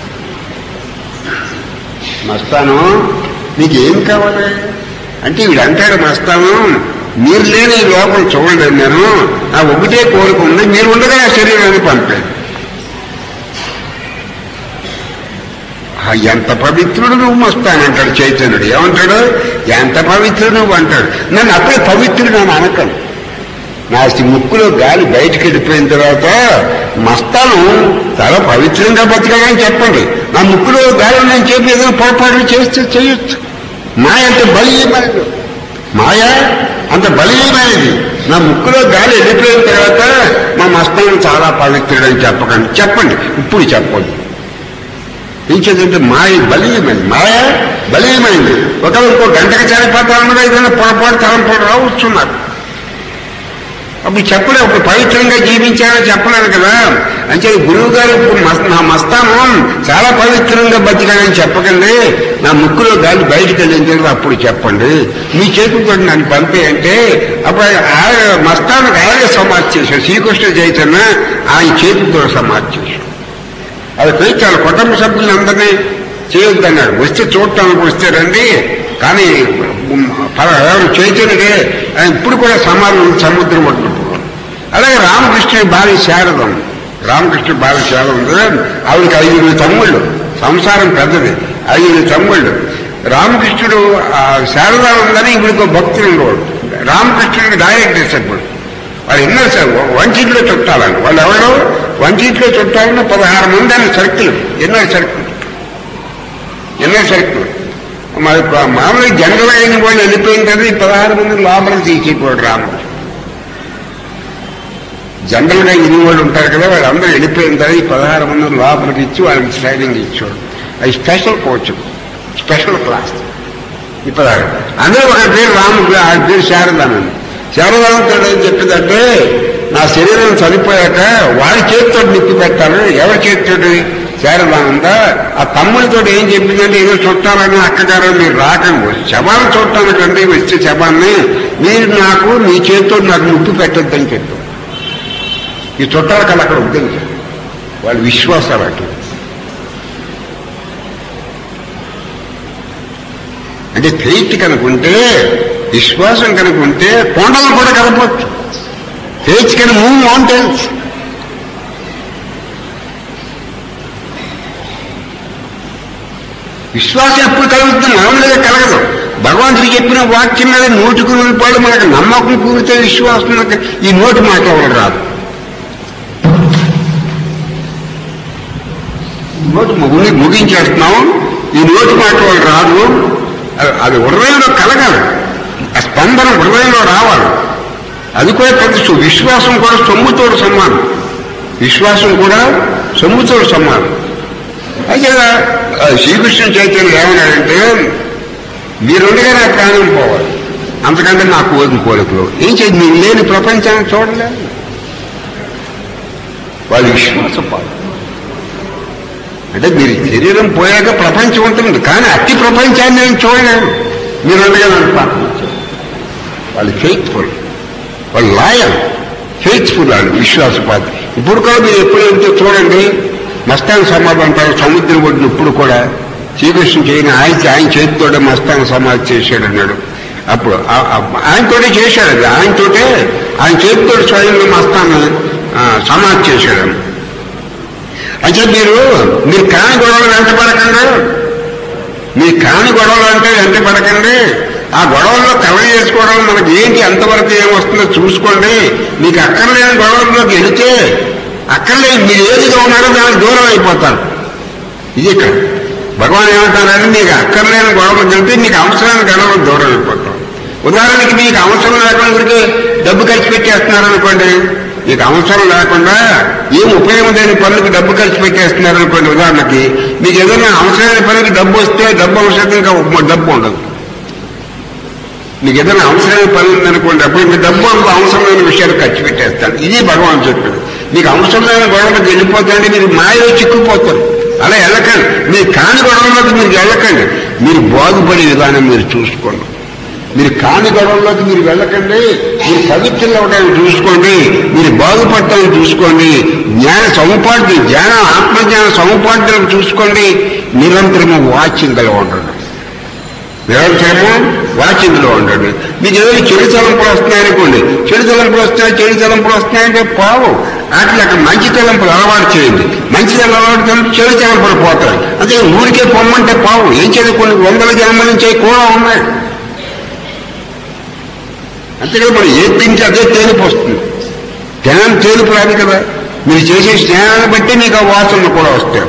మస్తాను నీకేం కావాలి అంటే వీడు అంటాడు, మస్తాను మీరు లేని ఈ లోకం చూడలేదు నేను, నా ఒకటే కోరిక ఉంది, మీరు ఉండగా నా శరీరాన్ని పంపాను. ఎంత పవిత్రుడు నువ్వు మస్తానంటాడు చైతన్యుడు. ఏమంటాడు? ఎంత పవిత్రుడు నువ్వు అంటాడు. నన్ను అప్పుడే పవిత్రుడు అని అనకను. నా ముక్కులో గాలి బయటకు వెళ్ళిపోయిన తర్వాత మస్తాను చాలా పవిత్రంగా బతకాలని చెప్పండి. నా ముక్కులో గాలి నేను చెప్పి ఏదైనా పొరపాటు చేస్తే చేయొచ్చు. మాయ అంటే బలీయమైనది. మాయ అంత బలీయమైనది. నా ముక్కులో గాలి వెళ్ళిపోయిన తర్వాత మా మస్తాను చాలా పవిత్రుడు అని చెప్పకండి. చెప్పండి, ఇప్పుడు చెప్పండి. ఇంకేంటంటే మాయ బలీయమైంది. మాయ బలీయమైంది. ఒకవేళ ఇంకో గంటకి చనిపోతామన్నా ఏదైనా పొరపాటు తలంపాటు రావచ్చున్నారు. అప్పుడు చెప్పలేదు. అప్పుడు పవిత్రంగా జీవించాలని చెప్పలేదు కదా. అంటే గురువు గారు నా మస్తానం చాలా పవిత్రంగా బతికానని చెప్పకండి. నా ముక్కులో గాలి బయటకు వెళ్ళిన తర్వాత అప్పుడు చెప్పండి. మీ చేతులతో నన్ను పంపేయంటే అప్పుడు మస్తానికి అలాగే సమాధి చేశాడు. శ్రీకృష్ణ చైతన్య ఆయన చేతులతో సమాధి చేశాడు. అది పోయి చాలా కుటుంబ సభ్యులను అందరినీ చేయొద్దన్నాడు. వస్తే చూడటానికి వస్తే రండి, కానీ చైతన్యుడే ఆయన ఇప్పుడు కూడా సమాధి సముద్రం పట్టినప్పుడు. అలాగే రామకృష్ణ భార్య శారదం. రామకృష్ణ భార్య శారదం ఉంది. ఆవిడకి 5 తమ్ముళ్ళు. సంసారం పెద్దది. 5 తమ్ముళ్ళు. రామకృష్ణుడు శారదా ఉందని ఇవిడికి భక్తులు ఉండేవాడు. రామకృష్ణుడికి డైరెక్ట్ చేసేప్పుడు వాళ్ళు ఎన్నో వంచీట్లో చుట్టాలని వాళ్ళు ఎవరో వంచీట్లో చుట్టాలని 16 మంది అని సర్కిల్. ఎన్నో సర్కిల్ మరి మామూలుగా జనరల్ అయిన వాళ్ళు వెళ్ళిపోయిన తర్వాత ఈ 16 మంది లోపలికి తీసేవాడు రాముడు. జనరల్గా ఇన్ని వాళ్ళు ఉంటారు కదా, వాళ్ళందరూ వెళ్ళిపోయిన తర్వాత ఈ 16 మంది లోపలికి ఇచ్చి వాళ్ళకి ట్రైనింగ్ ఇచ్చేవాడు. అది స్పెషల్ కోచింగ్, స్పెషల్ క్లాస్. ఈ 16 అందరూ ఒక పేరు రాముడు, ఆ పేరు శారదానండి. శారదానంతో ఏం చెప్పిందంటే నా శరీరం చనిపోయాక వాడి చేతితో నిప్పి పెట్టాలి. ఎవరి చేతితోటి? శారదానంద. ఆ తమ్ముడితో ఏం చెప్పిందంటే ఏదో చుట్టాలని అక్కగారు మీరు రాకండి, శవాన్ని చూడటానికంటే వచ్చే శవాన్ని మీరు నాకు మీ చేతితో నాకు నిప్పి పెట్టొద్దని చెప్పారు. ఈ చుట్టాల కళ అక్కడ వద్దని వాళ్ళ విశ్వాసాలు అటు. అంటే ఫెయిత్ కనుకుంటే, విశ్వాసం కనుకుంటే కొండలు కూడా కలపచ్చు. Faith can move mountains. విశ్వాసం ఎప్పుడు కలుగుతుంది? మామూలుగా కలగదు. భగవంతుడు చెప్పిన వాక్యం మీద 100కు 100 మనకు నమ్మకం కూరితే విశ్వాసం ఈ నోటి మాట ఎవరు రాదు. నోటి ముగించేస్తున్నాం. ఈ నోటి మాట వాళ్ళు రాదు. అది హృదయంలో కలగాలి. ఆ స్పందన హృదయంలో రావాలి. అది కూడా ప్రతి విశ్వాసం కూడా సొమ్ముతోడు సమానం. విశ్వాసం కూడా సొమ్ముతోడు సమానం. అయితే శ్రీకృష్ణ చైతన్యం ఏమన్నాడంటే మీరుండగా నా ప్రాణం పోవాలి, అంతకంటే నా కోరికలు ఏం చేసి మీరు లేని ప్రపంచాన్ని చూడలేదు. వాళ్ళు విశ్వాసపాలు. అంటే మీరు శరీరం పోయాక ప్రపంచం ఉంటుంది, కానీ అతి ప్రపంచాన్ని నేను చూడలేను. మీరుండగా నన్ను ప్రార్థించారు. వాళ్ళు ఫెయిత్ఫుల్, వాళ్ళు లాయల్, ఫెయిత్ఫుల్. వాళ్ళు విశ్వాసపాతి. ఇప్పుడు కూడా మీరు ఎప్పుడైతే చూడండి మస్తాన్ సమాధి అంటారు సముద్రం ఒడ్డున. ఇప్పుడు కూడా శ్రీకృష్ణ చేయని ఆయన చేతితోటే మస్తాన్ సమాధి చేశాడు అన్నాడు. అప్పుడు ఆయనతోటే చేశాడు. అది ఆయన చేతితో స్వయంగా మస్తాన్ని సమాధి చేశాడు. అంటే మీరు కాని గొడవలు వెంటపడకండి. మీరు కాని గొడవలు అంటే వెంటపడకండి. ఆ గొడవల్లో కవర్ చేసుకోవడం మనకి ఏంటి, ఎంతవరకు ఏమొస్తుందో చూసుకోండి. మీకు అక్కర్లేని గొడవల్లోకి వెళితే అక్కర్లేని మీరు ఏదిగా ఉన్నారో దానికి దూరం అయిపోతారు. ఇది ఇక్కడ భగవాన్ ఏమంటారని మీకు అక్కర్లేని గొడవలు వెళ్తే మీకు అవసరానికి గొడవలు దూరం అయిపోతాం. ఉదాహరణకి మీకు అవసరం లేకుండా ఊరికి డబ్బు ఖర్చు పెట్టేస్తున్నారనుకోండి. మీకు అవసరం లేకుండా ఏం ఉపయోగం లేని పనులకు డబ్బు ఖర్చు పెట్టేస్తున్నారనుకోండి. ఉదాహరణకి మీకు ఏదైనా అవసరమైన పనికి డబ్బు వస్తే డబ్బు అవసరం ఇంకా డబ్బు ఉండదు. మీకు ఏదైనా అవసరమైన పని ఉందనుకోండి, అప్పుడు మీ డబ్బు అంత అవసరమైన విషయాలు ఖర్చు పెట్టేస్తాను. ఇది భగవాన్ చెప్పాడు. మీకు అవసరమైన గొడవలకు వెళ్ళిపోతాండి, మీరు మాయలో చిక్కుపోతారు. అలా వెళ్ళకండి. మీరు కాని గొడవల్లోకి మీరు వెళ్ళకండి. మీరు బాగుపడే విధానం మీరు చూసుకోండి. మీరు కాని గొడవల్లోకి మీరు వెళ్ళకండి. మీరు పవిత్రులు అవడానికి చూసుకోండి. మీరు బాగుపడటానికి చూసుకోండి. ఆత్మజ్ఞాన సముపార్జనకు చూసుకోండి. నిరంతరము వాచ్యం కలిగి ఉండండి. నిరంతరము వాచింగ్లో ఉండండి. మీకు ఏదో చెడు తలంపులు వస్తున్నాయనుకోండి, చెడు తలంపులు వస్తున్నాయంటే పావు అట్లా అక్కడ మంచి తలంపులు అలవాటు చేయండి. మంచి అలవాటు చెడు తలంపులు పోతాయి. అదే ఊరికే పొమ్మంటే పావు ఏం చదువుకోండి, 100 జన్మల నుంచి కూడా ఉన్నాయి. అంతేకాదు మనం ఏ తింటే అదే తేలిపు వస్తుంది. జ్ఞానం తేలిపు రాదు కదా. మీరు చేసే స్నేహాన్ని బట్టి మీకు ఆ వాసనలు కూడా వస్తాయి.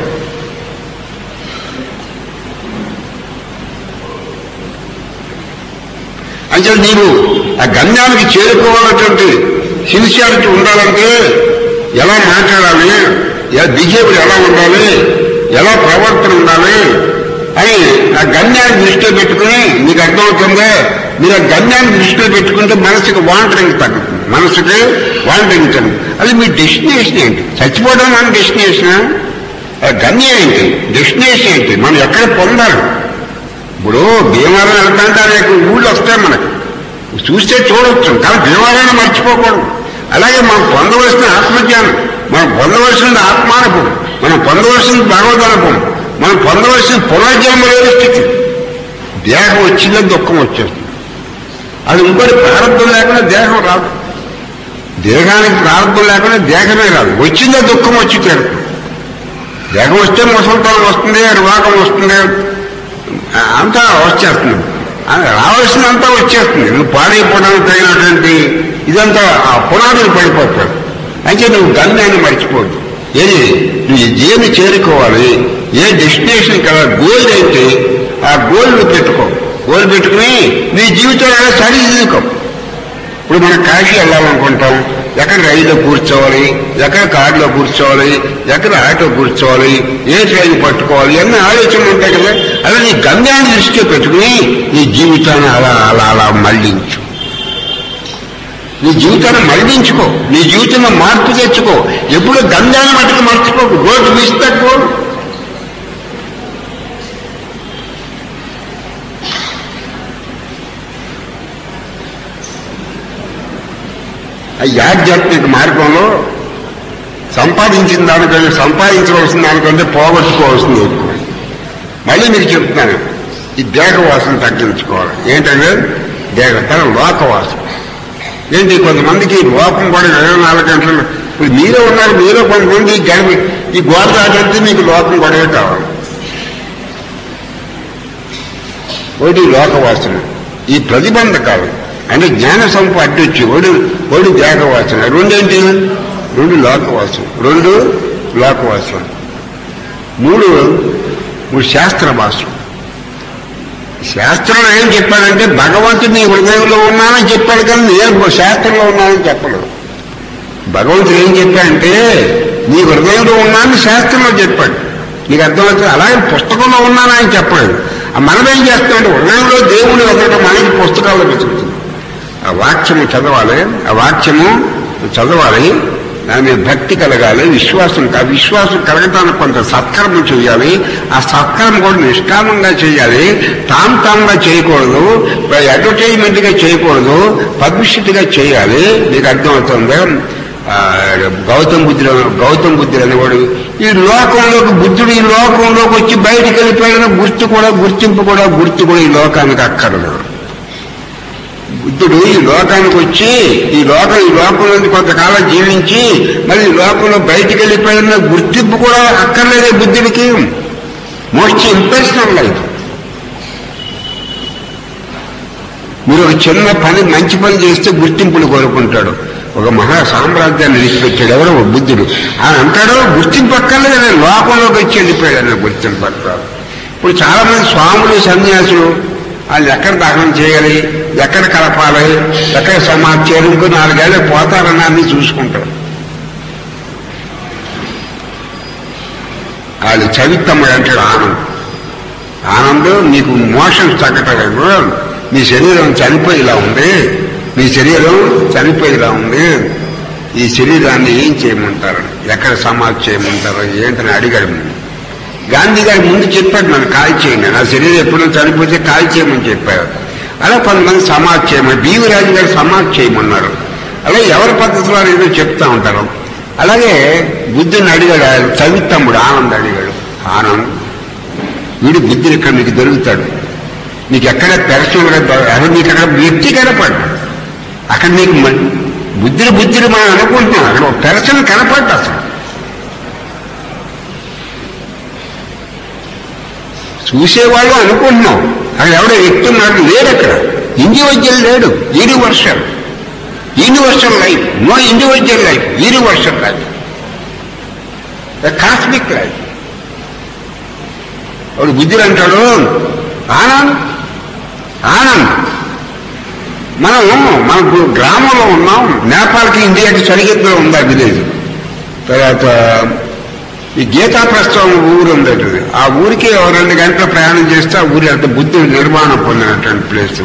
అంటే మీరు ఆ గమ్యానికి చేరుకోవాలన్నటువంటి సిన్సియారిటీ ఉండాలంటే ఎలా మాట్లాడాలి, బిహేవియర్ ఎలా ఉండాలి, ఎలా ప్రవర్తన ఉండాలి అని ఆ గమ్యాన్ని దృష్టిలో పెట్టుకుని మీకు అర్థమవుతుందా. మీరు ఆ గమ్యాన్ని దృష్టిలో పెట్టుకుంటే మనసుకి వాంటరింగ్ తగ్గుతుంది. మనసుకి వాంటరింగ్ తగ్గుతుంది. అది మీ డెస్టినేషన్ ఏంటి? చచ్చిపోవడం మన డెస్టినేషనా? గమ్యం ఏంటి? డెస్టినేషన్ ఏంటి? మనం ఎక్కడ పొందాలి? ఇప్పుడు భీమవరం వెళ్తాంటే అనేక ఊళ్ళు వస్తాయి మనకు, చూస్తే చూడవచ్చు, కానీ భీమవరాన్ని మర్చిపోకూడదు. అలాగే మనం పొందవలసిన ఆత్మజ్ఞానం, మనం పొందవలసిన ఆత్మానుభవం, మనం పొందవలసిన భగవదనుభవం, మనం పొందవలసిన పునర్జన్మ లేని స్థితి. దేహం వచ్చిందో దుఃఖం వచ్చేస్తుంది. అది ఇంకోటి ప్రారంభం లేకుండా దేహం రాదు. దేహానికి ప్రారంభం లేకుండా దేహమే రాదు. వచ్చిందో దుఃఖం వచ్చి తీరుతుంది. దేహం వస్తే ముసలితనం వస్తుంది, రోగం వస్తుంది, అంతా వచ్చేస్తుంది. రావాల్సినంతా వచ్చేస్తుంది. నువ్వు పాడైపోవడానికి తగినటువంటి ఇదంతా ఆ పునాదులు పడిపోతాడు. అయితే నువ్వు గమ్యాన్ని మర్చిపోద్దు. ఏది నువ్వు దేన్ని చేరుకోవాలి, ఏ డెస్టినేషన్ కదా గోల్ అయితే ఆ గోల్ని పెట్టుకో. గోల్ పెట్టుకుని నీ జీవితంలో సరిదిద్దుకో. ఇప్పుడు మనం కాశీ వెళ్ళాలనుకుంటాం, ఎక్కడ రైల్లో కూర్చోవాలి, ఎక్కడ కారులో కూర్చోవాలి, ఎక్కడ ఆటో కూర్చోవాలి, ఏ ట్రైన్ పట్టుకోవాలి అన్నీ ఆలోచనలు ఉంటాయి కదా. అలా నీ గమ్యాన్ని దృష్టిలో పెట్టుకుని నీ జీవితాన్ని అలా అలా అలా మళ్లించు. నీ జీవితాన్ని మళ్లించుకో, నీ జీవితంలో మార్పు తెచ్చుకో. ఎప్పుడు గమ్యాన్ని మట్టుకు మర్చిపోకు. రోడ్డు మిస్ తక్కువ. ఈ ఆధ్యాత్మిక మార్గంలో సంపాదించిన దానికంటే సంపాదించవలసిన దానికంటే పోగొట్టుకోవాల్సింది ఎక్కువ. మళ్ళీ మీరు చెప్తున్నాను, ఈ దేహవాసన తగ్గించుకోవాలి. ఏంటంటే లోకవాసన ఏంటి? కొంతమందికి లోకం కూడా 24 గంటలు. ఇప్పుడు మీరే ఉన్నారు, మీరే కొంతమంది ఈ గోడ దాటంటే మీకు లోకం గొడవే కావాలి. ఒకటి లోకవాసన, ఈ ప్రతిబంధకాలు అంటే జ్ఞాన సంపద అడ్డొచ్చి ఒడి దేహవాసన. రెండేంటి? 2 లోకవాసన, 2 లోకవాసన, 3 శాస్త్ర భాష. శాస్త్రంలో ఏం చెప్పాడంటే భగవంతుడు నీ హృదయంలో ఉన్నానని చెప్పాడు, కానీ నేను శాస్త్రంలో ఉన్నానని చెప్పలేదు. భగవంతుడు ఏం చెప్పాడంటే నీ హృదయంలో ఉన్నానని శాస్త్రంలో చెప్పాడు. నీకు అర్థమవుతుంది. అలాగే పుస్తకంలో ఉన్నానని చెప్పలేదు. మనం ఏం చేస్తామంటే హృదయంలో దేవుడు వెతకడం మనకి పుస్తకాల్లో వెతుకుతుంది. ఆ వాక్యము చదవాలి, ఆ వాక్యము చదవాలి, దాని మీద భక్తి కలగాలి, విశ్వాసం కలగటానికి కొంత సత్కర్మ చేయాలి. ఆ సత్కర్మ కూడా నిష్కామంగా చేయాలి, తాంగా చేయకూడదు, అడ్వర్టైజ్మెంట్గా చేయకూడదు, పబ్లిసిటీగా చేయాలి. మీకు అర్థమవుతుంది. గౌతమ్ బుద్ధుడు అనేవాడు ఈ లోకంలోకి వచ్చి బయటికి వెళ్ళిపోయిన గుర్తు కూడా ఈ లోకానికి అక్కర్లేదు. బుద్ధుడు ఈ లోకానికి వచ్చి ఈ లోకంలో కొంతకాలం జీవించి మళ్ళీ ఈ లోకంలో బయటికి వెళ్ళిపోయిన గుర్తింపు కూడా అక్కర్లేదే బుద్ధుడికి. Most impressional life. మీరు ఒక చిన్న మంచి పని చేస్తే గుర్తింపులు కోరుకుంటాడు. ఒక మహా సామ్రాజ్యాన్ని విడిచిపెట్టాడు ఎవరో ఒక బుద్ధుడు. ఆయన అంటాడు గుర్తింపు అక్కర్లేదు, లోకంలోకి వచ్చి వెళ్ళిపోయాడు గుర్తింపు అక్కర్లేదు. ఇప్పుడు చాలా మంది స్వాములు సన్యాసులు వాళ్ళు ఎక్కడ దహనం చేయాలి, ఎక్కడ కలపాలి, ఎక్కడ సమాధి చేయాలి, ఇంకో 4 ఏళ్ళు పోతారని అన్ని చూసుకుంటారు. వాళ్ళు చవిత్తమ్మడు అంటాడు ఆనందం నీకు మోషన్ తగ్గటలేదు, నీ శరీరం చనిపోయేలా ఉంది, ఈ శరీరాన్ని ఏం చేయమంటారు, ఎక్కడ సమాధి చేయమంటారు ఏంటని అడిగాడు. గాంధీ గారి ముందు చెప్పాడు నన్ను కాల్ చేయండి, నా శరీరం ఎప్పుడో చనిపోతే కాల్ చేయమని చెప్పారు. అలా కొంతమంది సమాధి చేయమని బీవీ రాజు గారు సమాధి చేయమన్నారు. అలా ఎవరి పద్ధతిలో ఏదో చెప్తా ఉంటారు. అలాగే బుద్ధుని అడిగాడు చవిత్తమ్ముడు ఆనంద్ అడిగాడు, ఆనంద్ వీడు బుద్ధుడు ఇక్కడ మీకు దొరుకుతాడు, నీకు ఎక్కడ పెర్సనల్గా అసలు నీకు అక్కడ వ్యక్తి కనపడ్డా, అక్కడ నీకు బుద్ధిని మనం అనుకుంటున్నాం, అక్కడ ఒక పెర్సన్ కనపడ్డా. అసలు చూసేవాళ్ళు అనుకుంటున్నాం, అక్కడ ఎవడో వ్యక్తి ఉన్నాడు, లేడు. అక్కడ ఇండివిజువల్ లేడు, universal life, no individual life, universal life, cosmic life. వాడు బుద్ధుడు అంటాడు ఆనంద్. మన గ్రామంలో ఉన్నాం, నేపాల్కి ఇండియాకి సరిహద్దులో ఉంది ఆ విలేజ్. తర్వాత ఈ గీతాప్రస్థం ఊరు ఉందట, ఆ ఊరికి 2 గంటల ప్రయాణం చేస్తే ఆ ఊరి అంత బుద్ధుడు నిర్మాణం పొందినటువంటి ప్లేస్.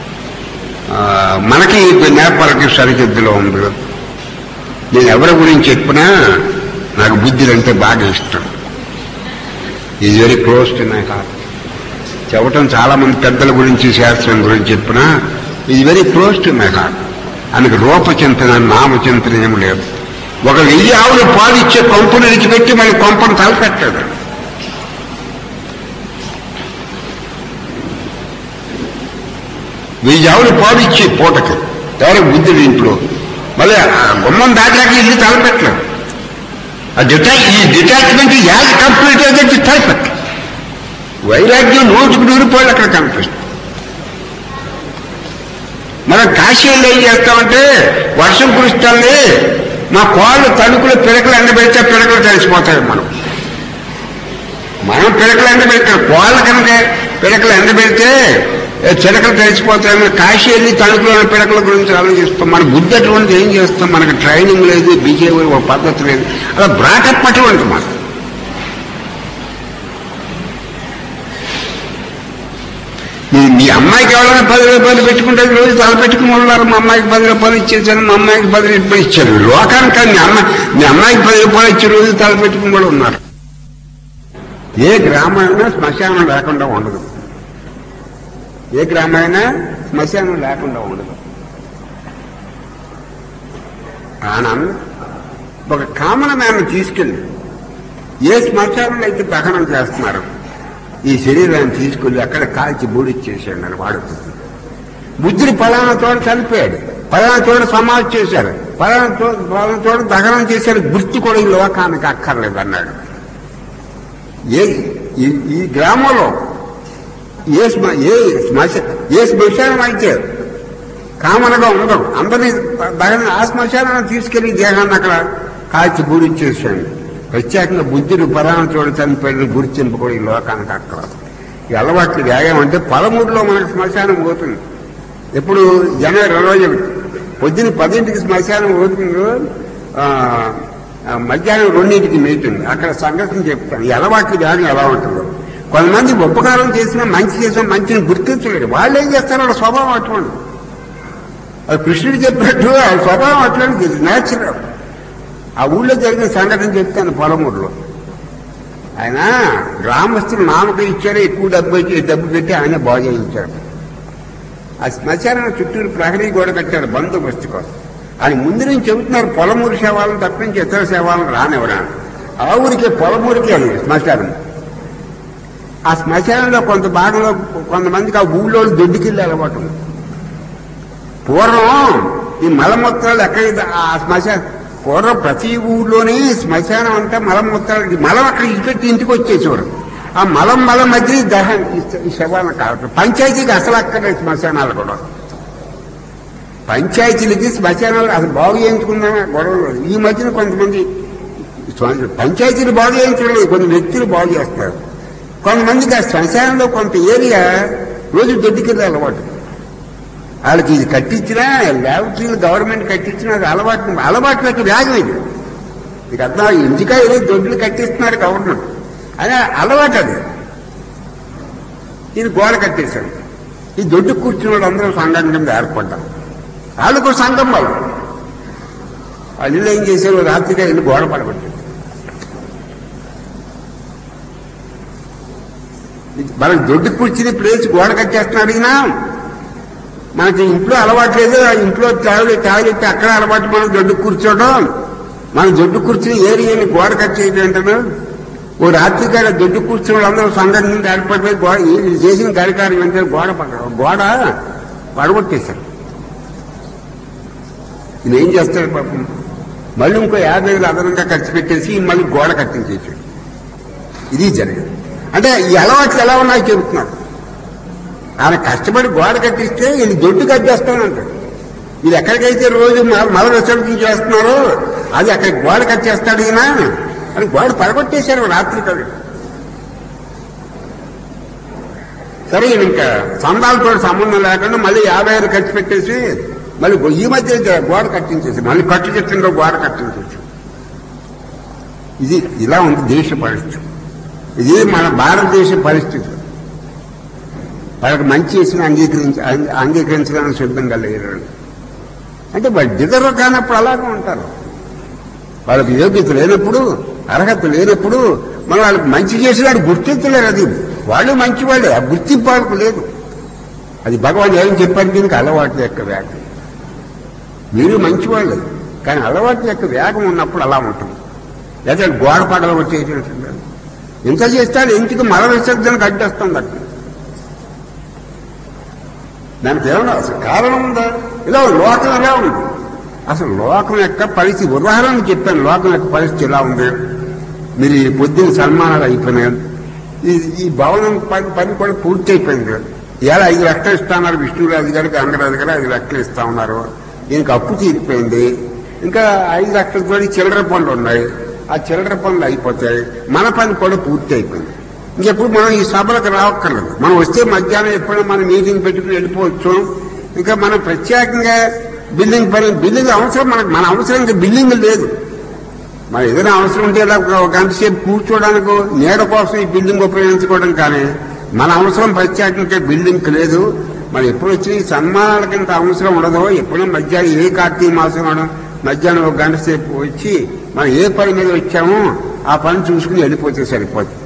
మనకి నేపాల్కి సరిహద్దులో ఉంది. నేను ఎవరి గురించి చెప్పినా నాకు బుద్ధుడు అంటే బాగా ఇష్టం. Is very close to my heart. చెప్పటం చాలా మంది పెద్దల గురించి శాస్త్రం గురించి చెప్పినా is very close to my heart. ఆయనకు రూపచింతన నామచింతన ఏమి లేదు. ఒక 1000 ఆవులు పాలు ఇచ్చే కొంపను విడిచిపెట్టి మళ్ళీ కొంపను తలపెట్టాడు. వెయ్యి ఆవులు పాలు ఇచ్చే పూటకి ఎవరో బుద్ధుడు ఇంట్లో మళ్ళీ గుమ్మం దాటాక ఇల్లు తలపెట్టలేదు. ఈ డిటాచ్మెంట్ యాజ్ కంప్లీట్ అయితే తలపెట్ట. వైరాగ్యం 100% అక్కడ కనిపిస్తుంది. మనం కాశీలో ఏం చేస్తామంటే వర్షం కురుస్తుంది, మా కోళ్ళు తణుకులు పిడకలు ఎండబెడితే పిడకలు కలిసిపోతాయి. మనం పిడకలు ఎండబెడతాం, కోళ్ళ కనుక పిడకలు ఎండబెడితే చిలకలు కలిసిపోతాయని కాశీ వెళ్ళి తణుకులో పిడకల గురించి ఆలోచిస్తాం. మన బుద్ధి అటువంటి ఏం చేస్తాం, మనకు ట్రైనింగ్ లేదు, బిహేవియర్ ఒక పద్ధతి లేదు, అలా బ్రాటప్ అటువంటి మనం. మీ అమ్మాయికి ఎవరైనా 10 రూపాయలు పెట్టుకుంటే రోజు తల పెట్టుకుని ఉన్నారు. మా అమ్మాయికి 10 రూపాయలు ఇచ్చేసాను, మా అమ్మాయికి 10 రూపాయలు ఇచ్చారు. లోకానికి మీ అమ్మాయికి 10 రూపాయలు ఇచ్చే రోజు తల పెట్టుకుని కూడా ఉన్నారు. ఏ గ్రామైనా శ్మశానం లేకుండా ఉండదు. ఏ గ్రామైనా శ్మశానం లేకుండా ఉండదు. ఆనంద్ ఒక కామన్ మ్యాన్ తీసుకెళ్ళి ఏ శ్మశానంలో అయితే దహనం చేస్తున్నారు ఈ శరీరాన్ని తీసుకెళ్ళి అక్కడ కాల్చి బూడిచ్చేసాడు. వాడు బుద్ధుడు పలానా చోట చనిపోయాడు, పలానా చోట సమాధి చేశారు, పలానా చోట దహనం చేశారు, గుర్తు కూడా ఈ లోకానికి అక్కర్లేదు అన్నాడు. ఈ గ్రామంలో ఏ శ్మశానం అయితే కామన్గా ఉండదు, అందరినీ దహనం ఆ శ్మశానాన్ని తీసుకెళ్లి దేహాన్ని అక్కడ కాల్చి బూడిచ్చేసాడు. ప్రత్యేకంగా బుద్ధుడు పలానా చోట చనిపోయిన గుర్తింపు కూడా ఈ లోకానికి అక్కడ. ఈ అలవాట్లు ఏమంటే పలమూరులో మనకు శ్మశానం పోతుంది. ఎప్పుడు జనవరి 21 పొద్దున్న 10ంటికి శ్మశానం పోతుందో మధ్యాహ్నం 2ంటికి మీటింగ్. అక్కడ సంఘటన చెప్తాను. ఈ అలవాట్లు వ్యాధి ఎలా ఉంటుందో. కొంతమంది ఉపకారం చేసినా మంచి చేసినా మంచిని గుర్తించలేడు. వాళ్ళు ఏం చేస్తారు, వాళ్ళ స్వభావం అటువంటి. అది కృష్ణుడు చెప్పినట్టు ఆ స్వభావం అటువంటి నేచురల్. ఆ ఊళ్ళో జరిగిన సంఘటన చెప్తాను. పొలమూరులో ఆయన గ్రామస్తులు నామక ఇచ్చారు, ఎక్కువ డబ్బు పెట్టి ఆయన బాగు చేయించాడు. ఆ శ్మశానం చుట్టూరు ప్రహరీ గోడ కట్టారు బందోబస్తు కోసం. ఆయన ముందు నుంచి చెబుతున్నారు పొలమూరు సేవలను తప్పించి ఇతర సేవలను రానివ్వడానికి. ఆ ఊరికే పొలమూరికి అది శ్మశానం. ఆ శ్మశానంలో కొంత భాగంలో కొంతమందికి ఆ ఊళ్ళో దొడ్డుకెళ్ళి అలవాటు. పూర్వం ఈ మలమూత్రాలు ఎక్కడ ఆ శ్మశానం పూర్వం ప్రతి ఊళ్ళోనే శ్మశానం అంతా మలమూత్రాలు మలం అక్కడ ఇచ్చిపెట్టి ఇంటికి వచ్చేసేవారు. ఆ మలం మధ్య దహనం ఈ శవాలను కాదు. పంచాయతీకి అసలు అక్కడ శ్మశానాలు కూడా పంచాయతీలకి శ్మశానాలు అసలు బాగు చేయించుకున్నామా గొడవలు. ఈ మధ్యన కొంతమంది పంచాయతీలు బాగు చేయించడం కొన్ని వ్యక్తులు బాగు చేస్తారు. కొంతమందికి ఆ శ్మశానంలో కొంత ఏరియా రోజు దొడ్డుకెళ్ళి అలవాటు. వాళ్ళకి ఇది కట్టించినా ల్యాబొరేటరీలు గవర్నమెంట్ కట్టించినా అది అలవాట్లకి వ్యాధి. ఇది మీకు అర్థం. ఇంటికా ఏదో దొడ్లు కట్టిస్తున్నారు గవర్నమెంట్ అనే అలవాటు. అది ఇది గోడ కట్టేశారు. ఈ దొడ్డు కూర్చున్న వాళ్ళు అందరూ సంఘం కింద ఏర్పడ్డారు. వాళ్ళకు సంఘం వాళ్ళు ఇల్లు ఏం చేశారు, రాత్రిగా ఇల్లు గోడ పడబట్టారు. మనకు దొడ్డు కూర్చుని ప్లేస్ గోడ కట్టేస్తున్నారు. అడిగినా మనకి ఇంట్లో అలవాటు లేదు. ఇంట్లో టాయిలెట్ అక్కడ అలవాటు. మనం దొడ్డు కూర్చోవడం, మనం దొడ్డు కూర్చుని ఏరియాని గోడ కట్టేయడం అంటున్నాం. ఓ రాత్రి కాడ దొడ్డు కూర్చున్న వాళ్ళందరూ సంఘం నుండి ఏర్పడిపోయి గోడ వీళ్ళు చేసిన కార్యక్రమం అంటే గోడ పడగొట్టేశారు. ఈయన ఏం చేస్తాడు పాపం, మళ్ళీ ఇంకో 50,000 అదనంగా ఖర్చు పెట్టేసి మళ్ళీ గోడ కట్టించేసాడు. ఇది జరిగింది. అంటే ఈ అలవాట్లు ఎలా ఉన్నాయో చెబుతున్నాడు. ఆయన కష్టపడి గోడ కట్టిస్తే వీళ్ళు దొడ్డు కట్టేస్తానంటాడు. వీళ్ళు ఎక్కడికైతే రోజు మల విసర్జన చేస్తున్నారో అది అక్కడ గోడ కట్టేస్తాడు ఈయన అని గోడ పడగొట్టేశారు రాత్రి కాదు. సరే ఇంకా సందాలతో సంబంధం లేకుండా మళ్ళీ 50,000 ఖర్చు పెట్టేసి మళ్ళీ ఈ మధ్య గోడ కట్టించేసి మళ్ళీ కట్టు చెట్టిందో గోడ కట్టించేసి. ఇది ఇలా ఉంది దేశ పరిస్థితి. ఇది మన భారతదేశ పరిస్థితి. వాళ్ళకి మంచి చేసిన అంగీకరించడానికి సిద్ధంగా లేరు. అంటే వాళ్ళు డిజర్వ్ కానప్పుడు అలాగే ఉంటారు. వాళ్ళకి యోగ్యత లేనప్పుడు, అర్హత లేనప్పుడు మనం వాళ్ళకి మంచి చేసినాడు గుర్తించలేరు. అది వాళ్ళు మంచివాళ్ళే, ఆ గుర్తింపు వాళ్ళకు లేదు. అది భగవాన్ ఏం చెప్పారు, దీనికి అలవాటు యొక్క వేగం. మీరు మంచివాళ్ళు కానీ అలవాటు యొక్క వేగం ఉన్నప్పుడు అలా ఉంటుంది. లేదా గోడ పడవ వచ్చేసినట్టు ఇంత చేస్తాడు, ఇంటికి మల విసర్జనకు అడ్డొస్తుంది అక్కడ. దానికి ఏమన్నా అసలు కారణం ఉందా? ఇలా లోకం ఎలా ఉంది, అసలు లోకం యొక్క పరిస్థితి ఉదాహరణ చెప్పాను. లోకం యొక్క పరిస్థితి ఎలా ఉంది. మీరు ఈ పొద్దున్న సన్మానాలు అయిపోయినాయి, ఈ భవనం పని కూడా పూర్తి అయిపోయింది. ఇలా 5 లక్షలు ఇస్తా ఉన్నారు విష్ణురాజు గారికి, అంగరాజు గారు 5 లక్షలు ఇస్తా ఉన్నారు. దీనికి అప్పు తీరిపోయింది. ఇంకా 5 లక్షలతో చిల్లర పనులు ఉన్నాయి. ఆ చిల్లర పనులు అయిపోతాయి. మన పని కూడా పూర్తి అయిపోయింది. ఇంకెప్పుడు మనం ఈ సభలకు రావక్కర్లేదు. మనం వస్తే మధ్యాహ్నం ఎప్పుడైనా మనం మీటింగ్ పెట్టుకుని వెళ్ళిపోవచ్చు. ఇంకా మనం ప్రత్యేకంగా బిల్డింగ్ అవసరం మన అవసరం ఇంకా బిల్డింగ్ లేదు. మన ఏదైనా అవసరం ఉంటే ఇలా ఒక గంట సేపు కూర్చోవడానికి నీడ కోసం ఈ బిల్డింగ్ ఉపయోగించుకోవడం, కానీ మన అవసరం ప్రత్యేకంగా బిల్డింగ్ లేదు. మరి ఎప్పుడు వచ్చి సన్మానాలకి ఇంత అవసరం ఉండదో. ఎప్పుడైనా మధ్యాహ్నం ఏ కార్తీక మాసం మధ్యాహ్నం ఒక గంట సేపు వచ్చి మనం ఏ పని మీద వచ్చామో ఆ పని చూసుకుని వెళ్ళిపోతే సరిపోతుంది.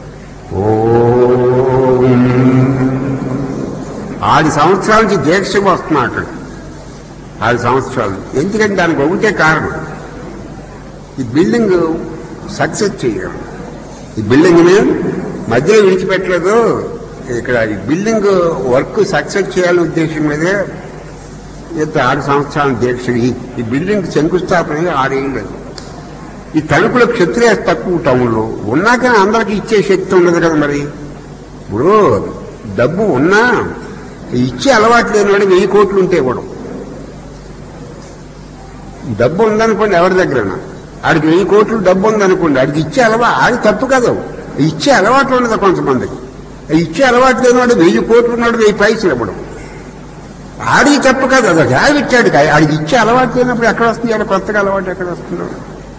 6 సంవత్సరాల నుంచి దీక్షకు వస్తున్నా అక్కడ. 6 సంవత్సరాలు. ఎందుకంటే దానికి ఒకటే కారణం, ఈ బిల్డింగ్ సక్సెస్ చేయాలి. ఈ బిల్డింగ్ని మధ్యలో విడిచిపెట్టలేదు. ఇక్కడ ఈ బిల్డింగ్ వర్క్ సక్సెస్ చేయాలనే ఉద్దేశం మీదే 6 సంవత్సరాల దీక్ష. ఈ బిల్డింగ్ శంకుస్థాపన 6 ఏళ్ళు. ఈ తణుకులో క్షత్రియ తక్కువ టౌన్లో ఉన్నాక అందరికి ఇచ్చే శక్తి ఉండదు కదా. మరి ఇప్పుడు డబ్బు ఉన్నా ఇచ్చే అలవాటు లేని వాడు 1000 కోట్లు ఉంటే కూడా, డబ్బు ఉందనుకోండి ఎవరి దగ్గరైనా, ఆడికి 1000 కోట్లు డబ్బు ఉందనుకోండి, ఆడికి ఇచ్చే ఆడి తప్పు కదా, ఇచ్చే అలవాటు ఉండదు కొంతమందికి. ఇచ్చే అలవాటు లేని వాడు 1000 కోట్లు ఉన్నాడు 1000 పైసలు ఇవ్వడం ఆడికి తప్పు కాదు. అది హ్యాబిట్ ఆడికి ఇచ్చే అలవాటు లేనప్పుడు ఎక్కడ వస్తుంది? ఆడ కొత్తగా అలవాటు ఎక్కడ వస్తున్నాడు?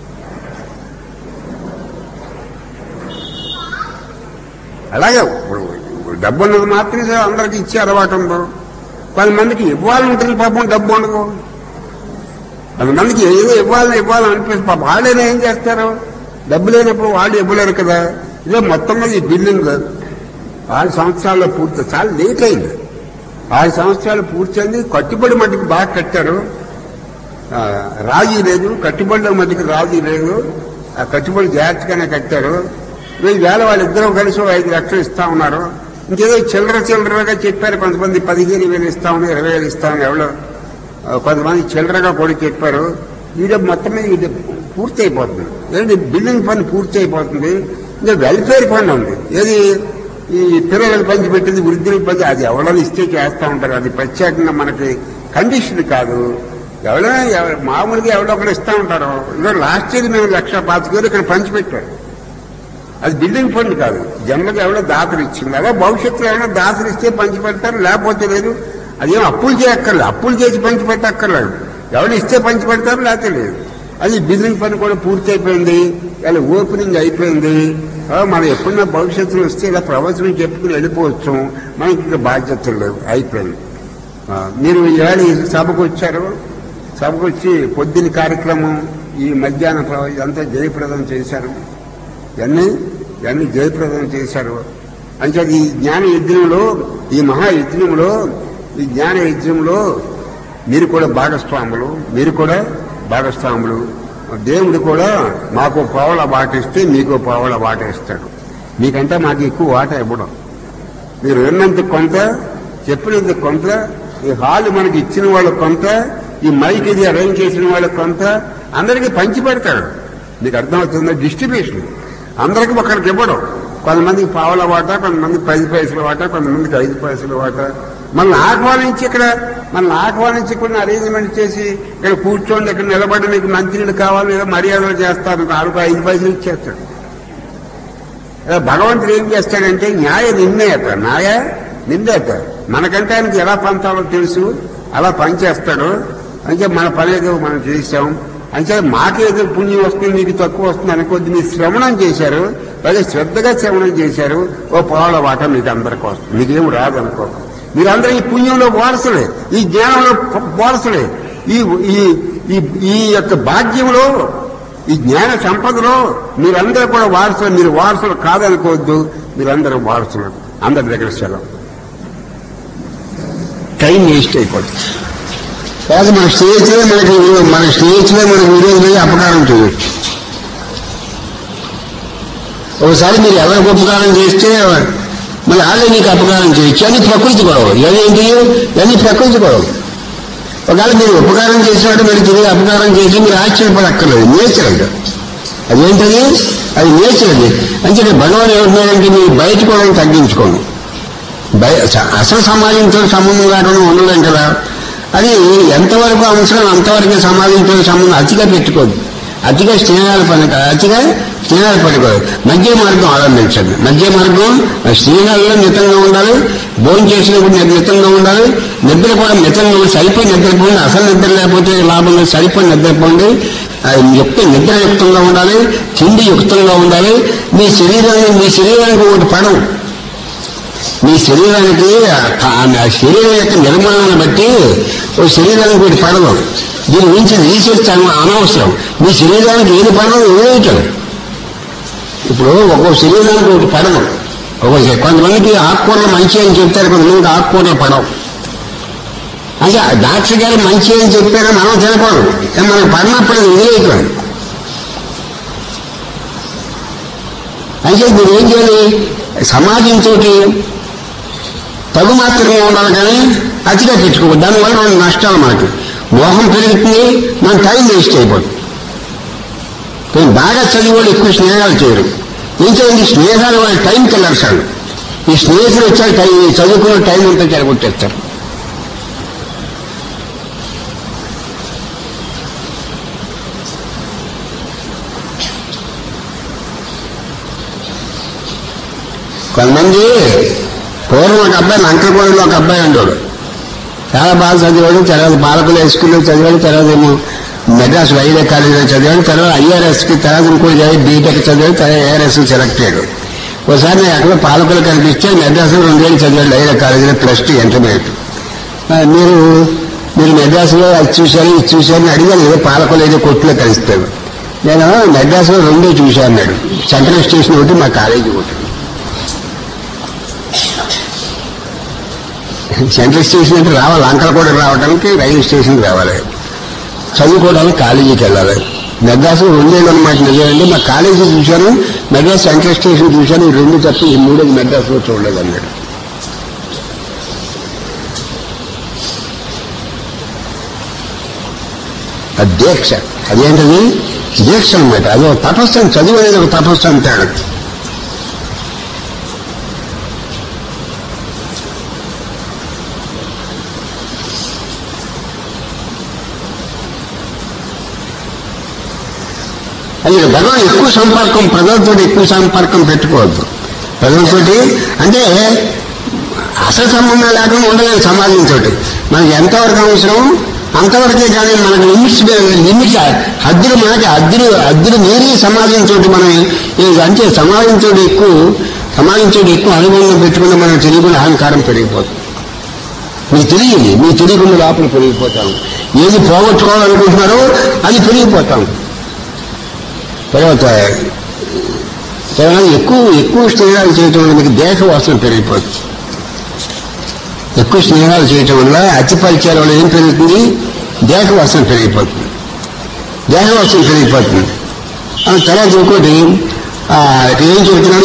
అలాగే డబ్బు ఉన్నది మాత్రమే అందరికి ఇచ్చే అలవాటు ఉండదు. కొంతమందికి ఇవ్వాలంటుంది పాపం, డబ్బు ఉండదు. కొంతమందికి ఏదో ఇవ్వాలనిపిస్తుంది పాపం. వాళ్ళైనా ఏం చేస్తారు? డబ్బు లేనప్పుడు వాళ్ళు ఇవ్వలేరు కదా. ఇదే మొత్తం మీద ఈ బిల్డింగ్ 6 సంవత్సరాల్లో పూర్తి, చాలా లేట్ అయింది. 6 సంవత్సరాలు పూర్తయింది. కట్టుబడి మట్టికి బాగా కట్టారు, రాజీ లేదు. కట్టుబడిలో మట్టికి రాజీ లేదు. ఆ కట్టుబడి జాగ్రత్తగానే కట్టారు. 1000 వాళ్ళిద్దరూ కలిసి 5 లక్షలు ఇస్తా ఉన్నారు. ఇంకేదో చిల్లరగా చెప్పారు. కొంతమంది 15,000 ఇస్తా ఉన్నారు, 20,000 ఇస్తా ఉన్నారు. ఎవరో కొంతమంది చిల్లరగా కూడా చెప్పారు. వీడియో మొత్తం మీద ఇది పూర్తి అయిపోతుంది. ఏంటి బిల్డింగ్ పని పూర్తి అయిపోతుంది. ఇంకా వెల్ఫేర్ ఫండ్ ఉంది. ఏది ఈ పిల్లలకు పంచిపెట్టింది, వృద్ధులకు పంచి, అది ఎవరైనా ఇస్తే చేస్తూ ఉంటారు. అది ప్రత్యేకంగా మనకి కండిషన్ కాదు. ఎవరైనా మామూలుగా ఎవరో ఒకరు ఇస్తూ ఉంటారు. ఇంకా లాస్ట్ ఇయర్ మేము 1,25,000 ఇక్కడ పంచిపెట్టారు. అది బిల్డింగ్ ఫండ్ కాదు, జనరల్గా ఎవరో దాతలు ఇచ్చింది. అలా భవిష్యత్తులో ఎవరైనా దాతలు ఇస్తే పంచిపెడతారు, లేకపోతే లేదు. అదేం అప్పులు చేయక్కర్లేదు, అప్పులు చేసి పంచిపెట్టక్కర్లేదు. ఎవరు ఇస్తే పంచిపెడతారు, లేకపోతే లేదు. అది బిల్డింగ్ పని కూడా పూర్తి అయిపోయింది. ఇలా ఓపెనింగ్ అయిపోయింది. మనం ఎప్పుడన్నా భవిష్యత్తులో వస్తే ఇలా ప్రవచనం చెప్పుకుని వెళ్ళిపోవచ్చు. మనకి ఇంకా బాధ్యతలు లేవు, అయిపోయింది. మీరు ఇవాళ సభకు వచ్చారు. సభకు వచ్చి పొద్దున్న కార్యక్రమం, ఈ మధ్యాహ్నం ఇదంతా జయప్రదం చేశారు. ఇవన్నీ జయప్రదం చేశారు. అంటే ఈ జ్ఞాన యజ్ఞంలో, ఈ మహాయజ్ఞంలో, ఈ జ్ఞాన యజ్ఞంలో మీరు కూడా భాగస్వాములు. దేవుడు కూడా మాకు పావుల బాట ఇస్తే మీకు పావుల బాట ఇస్తాడు. మీకంటే మాకు ఎక్కువ వాటా ఇవ్వడం. మీరు విన్నంత కొంత, చెప్పినంత కొంత, ఈ హాల్ మనకి ఇచ్చిన వాళ్ళకి కొంత, ఈ మైక్ ఇది అరేంజ్ చేసిన వాళ్ళకి కొంత, అందరికీ పంచి పెడతాడు. మీకు అర్థమవుతుందా? డిస్ట్రిబ్యూషన్ అందరికీ ఒకరికి ఇవ్వడం. కొంతమందికి పావుల వాటా, కొంతమందికి 10 పైసల వాటా, కొంతమందికి 5 పైసల వాటా. మనల్ని ఆహ్వానించి కొన్ని అరేంజ్మెంట్ చేసి ఇక్కడ కూర్చోండి, ఇక్కడ నిలబడి మీకు మంచినీళ్ళు కావాలి, ఏదో మర్యాదలు చేస్తారు, 5 పైసలు ఇచ్చేస్తాడు. భగవంతుడు ఏం చేస్తాడంటే న్యాయ నిందేత మనకంటే ఆయనకి ఎలా పంచాలో తెలుసు, అలా పనిచేస్తాడు. అంటే మన పని ఏదో మనం చేసాం అంటే మాకేదో పుణ్యం వస్తుంది, మీకు తక్కువ వస్తుంది అనుకోద్ది. మీరు శ్రవణం చేశారు, పైగా శ్రద్ధగా శ్రవణం చేశారు, ఓ పావుల వాట మీకు అందరికీ వస్తుంది. మీకేం రాదు అనుకో. మీరందరూ ఈ పుణ్యంలో వారసులే, ఈ జ్ఞానంలో వారసులే, ఈ యొక్క భాగ్యంలో, ఈ జ్ఞాన సంపదలో మీరందరూ కూడా వారసులు. మీరు వారసులు కాదనుకోవద్దు, మీరందరూ వారసులు. అందరి దగ్గర సెలవు. టైం వేస్ట్ అయిపోతుంది. కాదు మన స్నేహితులే మనకి విరోధులే అపకారం చేయొచ్చు. ఒకసారి మీరు ఎవరికి ఉపకారం చేస్తే మళ్ళీ వాళ్ళే మీకు అపకారం చేయొచ్చు. అని ప్రకృతి గొడవలు. ఇవన్నీ ప్రకృతి గొడవలు. ఒకవేళ మీరు ఉపకారం చేసినట్టు మీరు తిరిగి అపకారం చేసి మీరు ఆశ్చర్యపడక్కర్లేదు. నేచర్ అంటే అదేంటది, అది నేచర్. అది అంటే భగవాన్ ఏమంటున్నారంటే మీరు బయట కూడా తగ్గించుకోండి. అసలు సమాజంతో సంబంధం లేకుండా ఉండలేం కదా. అది ఎంతవరకు అవసరం అంతవరకు సమాజంతో సంబంధం అతిగా పెట్టుకోదు. అతిగా స్నేహాలు పడుకోదు. మధ్య మార్గం ఆరంభించండి. మధ్య మార్గం స్నేహాల్లో మితంగా ఉండాలి, భోజనం చేసినప్పుడు మితంగా ఉండాలి, నిద్ర కూడా మితంగా ఉండాలి. సరిపోయి నిద్రపోండి. అసలు నిద్ర లేకపోతే లాభం లేదు. సరిపోయి నిద్రపోండి. నిద్రయుక్తంగా ఉండాలి, తిండి యుక్తంగా ఉండాలి. మీ శరీరానికి ఒకటి పడం. మీ శరీరానికి శరీరం యొక్క నిర్మాణాన్ని బట్టి ఓ శరీరానికి ఒకటి పడదు. దీని గురించి రీసెర్చ్ అనవసరం. మీ శరీరానికి ఏది పడదు వదిలేయటం. ఇప్పుడు ఒక్కొక్క శరీరానికి ఒకటి పడదు. కొంతమందికి ఆకుకూరలు మంచి అని చెప్తారు, కొంతమందికి ఆకుకూరలు పడవు. అంటే డాక్టర్ గారు మంచి అని చెప్పారని మనం తినకూడదు. మనకు పడినప్పుడు వదిలేయటం. అయితే మీరు ఏం చేయాలి? సమాజంతో తగు మాత్రమే ఉండాలి, కానీ అతిగా పెట్టుకోవద్దు. దానివల్ల 2 నష్టాలు. మనకి మోహం పెరుగుతుంది, మన టైం వేస్ట్ అయిపోతుంది. బాగా చదివాడు ఎక్కువ స్నేహాలు చేయరు. ఏం చేయండి? స్నేహాలు వాళ్ళ టైం కిల్లర్సాడు. ఈ స్నేహితులు వచ్చాక చదువుకున్న టైం అంతా చెడగొట్టేస్తారు. కొంతమంది పూర్వం ఒక అబ్బాయి లంకకోడిలో ఒక అబ్బాయి ఉండేవాడు. చాలా బాగా చదివాడు. తర్వాత బాలకుల హై స్కూల్లో చదివాడు. తర్వాత ఏమో మెడ్రాస్ వైద్య కాలేజీలో చదివాడు. తర్వాత IRSకి, తర్వాత ఇంకోటి చదివి బీటెక్ చదివాడు. తర్వాత ARS సెలెక్ట్ అయ్యాడు. ఒకసారి నేను అక్కడ పాలకులు కనిపిస్తే మెడ్రాస్లో 2 ఏళ్ళు చదివాడు వైద్య కాలేజీలో +2 ఇంటర్మీడియట్. మీరు మెడ్రాస్లో అది చూశారు, ఇది చూశారని అడిగాను. ఏదో పాలకులు ఏదో కొట్టులో కలుస్తాడు. నేను మెడ్రాస్లో 2 చూశాను అన్నాడు. సెంట్రల్ స్టేషన్ ఒకటి, మా కాలేజీ ఒకటి. సెంట్రల్ స్టేషన్ అంటే రావాలి, అంకల్ కూడా రావడానికి రైల్వే స్టేషన్కి రావాలి, చదువుకోవడానికి కాలేజీకి వెళ్ళాలి. మెడ్రాస్ 2 ఏళ్ళు అనమాట. నిజమండి, మా కాలేజీ చూశాను, మెడ్రాస్ సెంట్రల్ స్టేషన్ చూశాను, ఈ 2 తప్ప ఈ 3 మెడ్రాస్లో చూడలేదు అన్నాడు. అది దీక్ష. అదేంటది? దీక్ష అనమాట. అది ఒక తపస్సు. చదువు అనేది ఒక తపస్సు అంటాడు. అది భగవాన్ ఎక్కువ సంపర్కం, ప్రజలతో ఎక్కువ సంపర్కం పెట్టుకోవద్దు. ప్రజలతోటి అంటే అసలు సంబంధం లేకుండా ఉండలేదు సమాజంతో. మనకి ఎంతవరకు అవసరం అంతవరకే, కానీ మనకు లిమిట్స్ హద్దులు, మనకి హద్దులు మీరి సమాజంతో మనం అంటే సమాజంతో ఎక్కువ అనుబంధం పెట్టుకుని మనం తెలియకుండా అహంకారం పెరిగిపోతుంది. మీకు తెలియదు, మీకు తెలియకుండా లోపల పెరిగిపోతాం. ఏది పోగొట్టుకోవాలనుకుంటున్నారో అది పెరిగిపోతాం. తర్వాత ఎక్కువ స్నేహాలు చేయటం వల్ల మీకు దేహ వాసన పెరిగిపోతుంది. ఎక్కువ స్నేహాలు చేయటం వల్ల అతి పరిచయాల వల్ల ఏం పెరుగుతుంది? దేహ వాసన పెరిగిపోతుంది. తర్వాత ఇంకోటి ఏం చెబుతున్నాడు,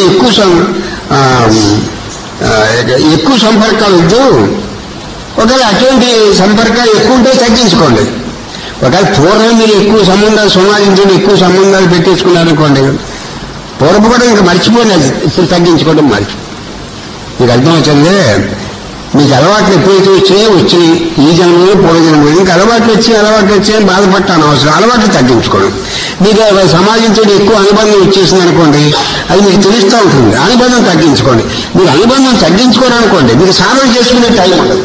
ఎక్కువ సంపర్కాలు వద్దు. ఒకవేళ అటువంటి సంపర్కాలు ఎక్కువ ఉంటే తగ్గించుకోండి. ఒకవేళ పూర్వం మీరు ఎక్కువ సంబంధాలు సమాజించండి, ఎక్కువ సంబంధాలు పెట్టేసుకున్నారనుకోండి, పూర్వం కూడా ఇంకా మర్చిపోలేదు. ఇప్పుడు తగ్గించుకోవడం మీకు అర్థమవుతుంది. మీకు అలవాట్లు ఎప్పుడైతే వచ్చినాయి ఈ జన్మలో పూర్వజన్మలో ఇంకా అలవాట్లు వచ్చాయని బాధపడటాను అవసరం. అలవాట్లు తగ్గించుకోవడం. మీకు సమాజంతో ఎక్కువ అనుబంధం వచ్చేసింది అనుకోండి, అది మీకు తెలుస్తూ ఉంటుంది. అనుబంధం తగ్గించుకోండి. మీరు అనుబంధం తగ్గించుకోవాలనుకోండి, మీకు సాధన చేసుకునే టైం ఉండదు.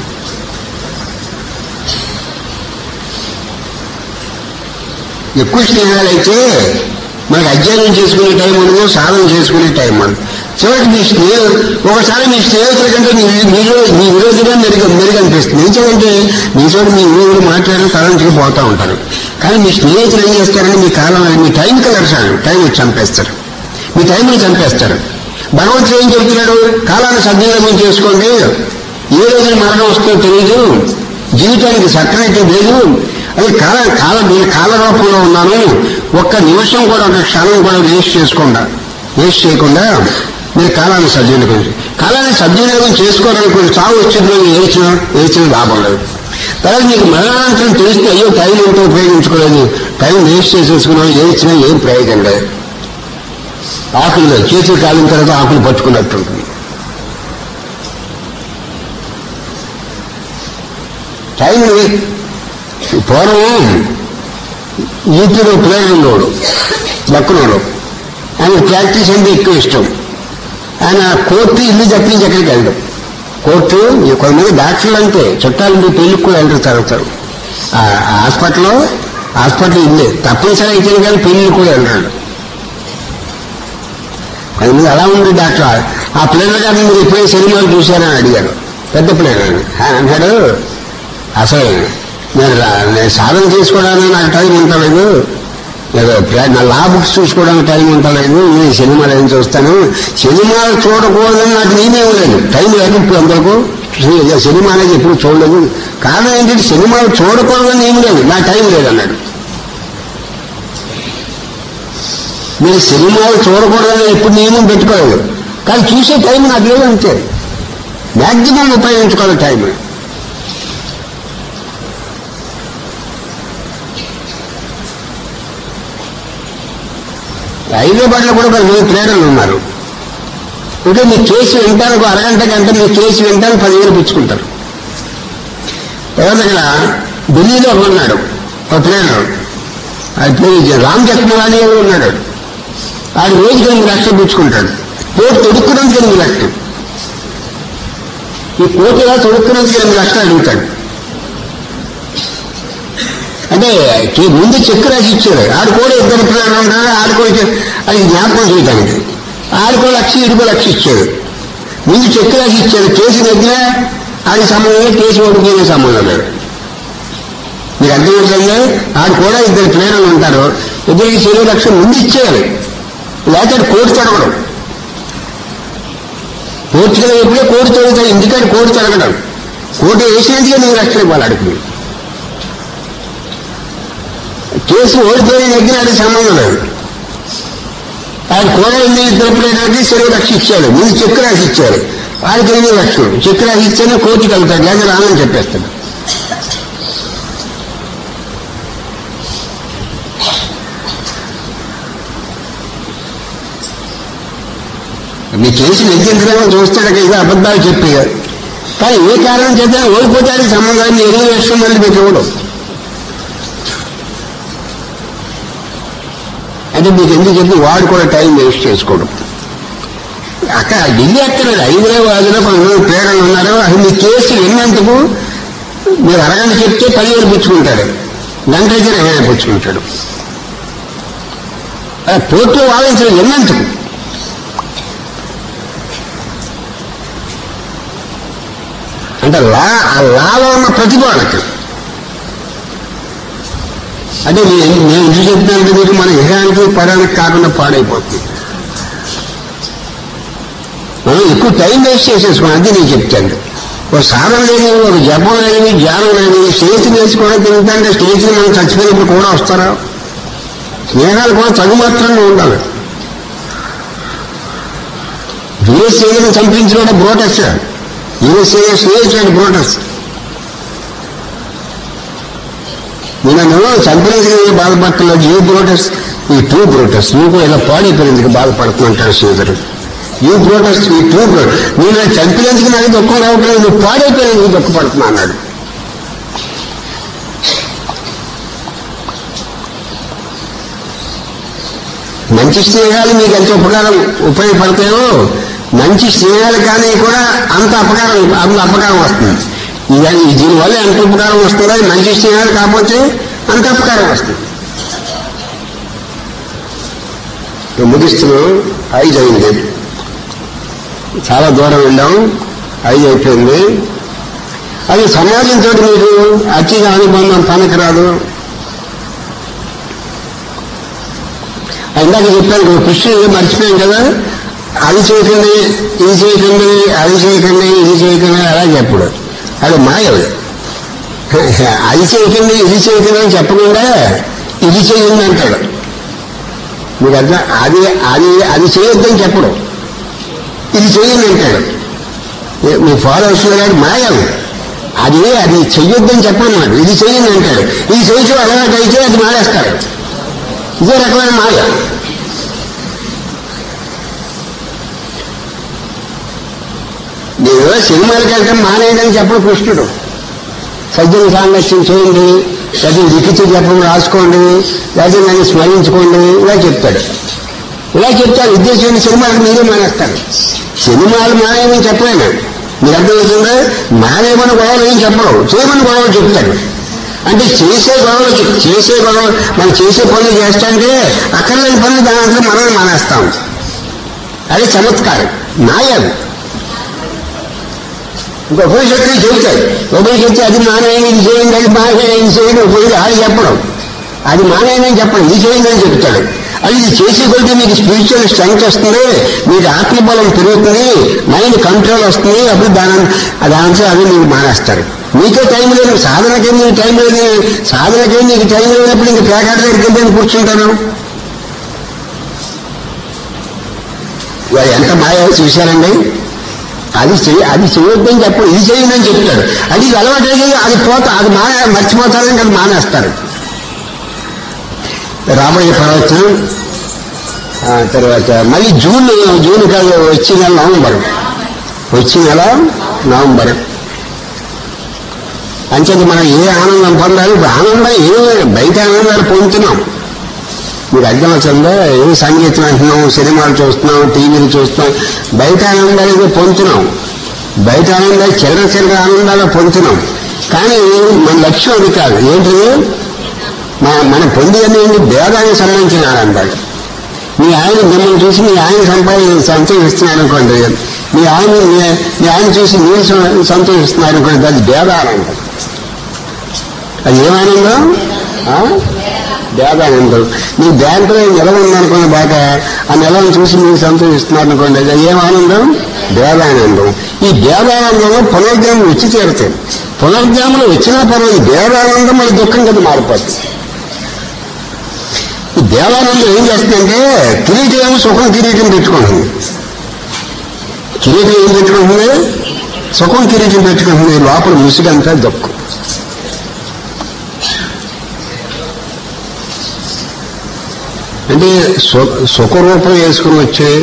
ఎక్కువ స్నేహాలు అయితే మనకు అధ్యయనం చేసుకునే టైం ఉండదు, సాధన చేసుకునే టైం ఉండదు. చివరికి ఒకసారి మీ స్నేహితుల కంటే మీ విరోధిగా మెరుగనిపిస్తుంది. ఎందుకంటే మీ చోటు మీ విరోధులు మాట్లాడడం తలంచుకు పోతూ ఉంటారు. కానీ మీ స్నేహితులు ఏం చేస్తారంటే మీ టైం కలర్స్ టైం చంపేస్తారు, మీ టైంని చంపేస్తారు. భగవంతుడు ఏం చెబుతున్నాడు, కాలాన్ని సద్వినియోగం చేసుకోండి. ఏ రోజు మరణం వస్తుందో తెలియదు, జీవితానికి సక్రమైతే లేదు. అది కాల రూపంలో ఉన్నాను. ఒక్క నిమిషం కూడా ఒక క్షణం కూడా వేస్ట్ చేయకుండా మీరు కాలాన్ని సద్వినియోగం చేసుకోవాలనుకుని చావు వచ్చిందో ఏడ్చిన లాభం లేదు. తర్వాత మీకు మరణాంతరం తెలిస్తే అయ్యో టైం ఎంతో ఉపయోగించుకోలేదు, టైం వేస్ట్ చేసేసుకున్నాం, ఏడ్చినా ఏం ప్రయోజనం లేదు. ఆకులు చేతులు కాలిన తర్వాత ఆకులు పట్టుకున్నట్టుంటుంది. టైం పూర్వం ఈతుడు ప్లేయర్ ఉండేవాడు, దక్కునోడు. ఆయన ప్రాక్టీస్ అంటే ఎక్కువ ఇష్టం. ఆయన కోర్టు ఇల్లు తప్పించి ఎక్కడికి వెళ్ళడం. కోర్టు కొంతమంది డాక్టర్లు అంటే చుట్టాలు మీ పెళ్లికి కూడా వెళ్ళరు, చదువుతారు. హాస్పిటల్ ఇల్లే తప్పనిసరి అయితే కానీ పెళ్లికి కూడా వెళ్ళాడు. కొంతమంది అలా ఉంది డాక్టర్. ఆ ప్లేయర్ గారిని మీరు ఎప్పుడైనా సినిమాలు చూశారని అడిగారు. పెద్ద ప్లేయర్ అన్నాడు, అసలు నేను సాధన చేసుకోవడానికి నాకు టైం ఉండలేదు, నా లా బుక్స్ చూసుకోవడానికి టైం ఉండలేదు, నేను సినిమాలు ఏం చూస్తాను, సినిమాలు చూడకూడదని నాకు నేనేం లేదు, టైం లేదు. ఇప్పుడు అందరికీ సినిమా అనేది ఎప్పుడు చూడలేదు. కారణం ఏంటంటే సినిమాలు చూడకూడదని ఏం లేదు, నా టైం లేదన్నాడు. మీరు సినిమాలు చూడకూడదని ఎప్పుడు నియమం పెట్టుకోలేదు, కానీ చూసే టైం నాకు లేదు అంతే. మ్యాక్సిమం ఉపయోగించుకోవాలి టైం. హైదరాబాద్లో కూడా 10 ప్లేయర్లు ఉన్నారు. అంటే మీ కేసు వింటానికి అరగంట గంట మీ కేసు వింటానికి 10,000 పుచ్చుకుంటారు. తర్వాత ఇక్కడ ఢిల్లీలో ఉన్నాడు ఒక ప్లేయర్, అది పేరు రామ్ జెత్మలానీ ఉన్నాడు. ఆడు రోజుకి 8 లక్షలు పుచ్చుకుంటాడు. కోర్టు తొడుక్కున్నందుకు 8 లక్షలు. ఈ కోర్టులా తొడుక్కున్నందుకు 8 లక్షలు అడుగుతాడు. అంటే ముందు చెక్ రాసి ఇచ్చాడు. ఆడు కూడా 2 ప్లేయర్లు ఉంటాడు. ఆడుకోవచ్చు అది జ్ఞాపకం చేయడానికి. ఆడుకో 1,00,000 ఇడుకో 1,00,000 ఇచ్చాడు. ముందు చెక్ రాసి ఇచ్చాడు. కేసు దగ్గర ఆడి సంబంధం, కేసు ఓడిపోయిన సంబంధం లేదు. మీరు అర్థమవుతుంది. ఆడు కూడా 2 ప్లేయర్లు ఉంటారు. 2 లక్షలు ముందు ఇచ్చేయాలి, లేకపోతే కోర్టు తడగడం. కోర్టు ఎప్పుడే కోర్టు తొడుగుతాడు. ఎందుకంటే కోర్టు తడగడం, కోర్టు వేసినందుకే 2 లక్షలు ఇవ్వాలి అడుగుతుంది. కేసు ఓడిపోయిన దగ్గర అది సంబంధం లేదు. ఆయన కూడా 2 ప్లేయర్లకి 2 లక్షలు ఇచ్చాడు. ముందు చెక్ రాసి ఇచ్చాడు. వాడికి 2 లక్షలు చెక్ రాసి ఇచ్చానే కోర్టుకి వెళ్తాడు, లేదా రానని చెప్పేస్తాడు. మీ కేసు నెగ్గించడానికి చూస్తాడు, ఇది అబద్ధాలు చెప్పేయారు. కానీ ఏ కారణం చేత ఓడిపోతానికి సంబంధాన్ని 2 లక్షల మంది మీకు ఇవ్వడం. అంటే మీకు ఎందుకు చెప్పి వాడు కూడా టైం వేస్ట్ చేసుకోవడం. అక్కడ ఢిల్లీ ఎక్కలేదు, హైదరాబాద్లో 10 ప్లేయర్లు ఉన్నారు. అది మీ కేసు విన్నందుకు మీరు అరగంట చెప్తే 10,000 పుచ్చుకుంటాడు, గంట అయితే 20,000 పుచ్చుకుంటాడు. కోర్టులో వాదించడం విన్నందుకు. అంటే ఆ లాలో ఉన్న ప్రతిపాదనకి. అంటే నేను ఎందుకు చెప్తానంటే మీకు మన ఇహానికి పరానికి కాకుండా పాడైపోతుంది. మనం ఎక్కువ టైం వేస్ట్ చేసేసుకోండి. అది నేను చెప్తాను. ఒక సాధన లేని, ఒక జపం లేని, ధ్యానం లేని, స్టేజ్ నేర్చుకోవడం తిరుగుతుంటే స్టేజ్ని మనం చచ్చిపోయినప్పుడు కూడా వస్తారా? స్నేహాలు కూడా తగు మాత్రంగా ఉండాలి. జూలియస్ సీజర్ని చంపించిన బ్రోటస్, జూలియస్ సీజర్ స్నేహితుడు బ్రోటస్. నేను చంపినందుకు బాధపడుతున్నాడు యూ బ్రోటస్, ఈ టూ బ్రోటస్, నువ్వు ఇలా పాడైపోయినందుకు బాధపడుతుంటాడు సీజరు. యూ బ్రోటస్, ఈ టూ బ్రోటస్, నేను చంపినందుకు నాకు దుఃఖం రావట్లేదు, నువ్వు పాడైపోయినందుకు దుఃఖపడుతున్నా అన్నాడు. మంచి స్నేహాలు మీకు ఎంత ఉపయోగపడతాయో మంచి స్నేహాలు కానీ కూడా అంత అపకారం వస్తుంది. దీనివల్ల ఎంత ఉపకారం వస్తుందో మంచి స్నేహాలు కాకపోతే అంత అపకారం వస్తుంది. ముగిస్తున్నాం, 5 అయింది, చాలా దూరం వెళ్ళాం, 5 అయిపోయింది. అది సమాజంతో మీకు అతిగా అనుబంధం పనికిరాదు. ఇందాక చెప్పాను కృష్ణుడు మర్చిపోయాం కదా, అది చేయకండి ఇది చేయకండి అది చేయకండి ఇది చేయకండి అలా చెప్పడు, అది మాయలు. అది చేయకండి ఇది చేయకండి అని చెప్పకుండా ఇది చేయండి అంటాడు. మీకు అర్థం, అది అది అది చేయొద్దని చెప్పడు, ఇది చేయండి అంటాడు. మీ ఫాలోవర్స్ గారు మాయలు, అది అది చెయ్యొద్దని చెప్పడం మాట, ఇది చేయండి అంటాడు. ఇది చేయటం అలవాటు అయితే అది మానేస్తాడు. ఇదే రకమైన మాయ. నేను సినిమాలకి వెళ్తాం మానేయడం చెప్పడు కృష్ణుడు. సజ్జన సాంగత్యం చేయండి, లేకపోతే లిఖిత జపం రాసుకోండి, లేకపోతే నన్ను స్మరించుకోండి, ఇలా చెప్తాడు. ఇలా చెప్తాడు ఉద్దేశం సినిమాలకు మీరే మానేస్తారు. సినిమాలు మానేయమని చెప్పలేను, మీరు అర్థమవుతుందా? మానేమని గొడవలు ఏం చెప్పరు, చేయమని గొడవలు చెప్తాడు. అంటే చేసే గొడవ మనం చేసే పనులు చేస్తాంటే అక్కర్లేని పనులు దాని అంతా మనం మానేస్తాం. అది చమత్కారం, మాయలు. ఇంకా ఉపనిషత్తులు చెబుతాయి, ఉపనిషత్తు అది మానేయండి ఇది చేయండి, అది మానేయండి ఇది చేయండి, ఉపయోగం అది చెప్పడం, అది మానేయని చెప్పడం, ఇది చేయండి అని చెప్తాడు. అది ఇది చేసే కొద్ది మీకు స్పిరిచువల్ స్ట్రెంగ్త్ వస్తుంది, మీకు ఆత్మబలం పెరుగుతుంది, మైండ్ కంట్రోల్ వస్తుంది. అప్పుడు దాని అది మీరు మానేస్తారు. మీకే టైం లేదు, సాధనకే మీకు టైం లేదు, సాధనకే నీకు టైం లేనప్పుడు ఇంక ప్యాకెట్ దగ్గరికి వెళ్ళి కూర్చుంటాను. వాడు ఎంత మాయ చూశారండి. అది చేయొద్దని చెప్పు, ఇది చేయండి అని చెప్తాడు. అది అలవాటు అది అది మర్చిపోతారని అది మానేస్తారు. రాబోయే ప్రవచనం తర్వాత మళ్ళీ జూన్ కాదు, వచ్చే నెల నవంబర్. అంచేది మనం ఏ ఆనందం పొందాలి? ఇప్పుడు ఆనందం బయట ఆనందాలు పొందుతున్నాం, మీకు అర్థమవుతుందా? ఏ సంగీతం అంటున్నాం, సినిమాలు చూస్తున్నాం, టీవీలు చూస్తున్నాం, బయట ఆనందాలు పొందుతున్నాం, బయట ఆనందాలు చిల్లర ఆనందాలు పొందుతున్నాం. కానీ మన లక్ష్యం అది కాదు. ఏంటిది? మనం పొందేది భేదానికి సంబంధించిన ఆనందాలు. మీ ఆయన మిమ్మల్ని చూసి మీ ఆయన సంతోషిస్తున్నారు అనుకోండి, మీ ఆయన చూసి మీరు సంతోషిస్తున్నారు అనుకోండి, అది భేదానందం. అది ఏమానందం? భేదానందం. మీ బ్యాంకులో నిలవ ఉందనుకున్న బాగా ఆ నిలవను చూసి మీరు సంతోషిస్తున్నారు అనుకోండి, అది ఏమానందం? భేదానందం. ఈ భేదానందంలో పునర్జన్మలు వచ్చి తీరుతాయి. పునర్జన్మలు వచ్చినా పర్వాలేదు, భేదానందం మన దుఃఖం కదా మారిపోతుంది. ఈ దేవానందం ఏం చేస్తుందంటే కిరీటం సుఖం కిరీటం పెట్టుకుంటుంది. కిరీటం ఏం పెట్టుకుంటుంది? సుఖం కిరీటం పెట్టుకుంటుంది. లోపల ముసుగంతా దుఃఖం. అంటే సుఖరూపం వేసుకుని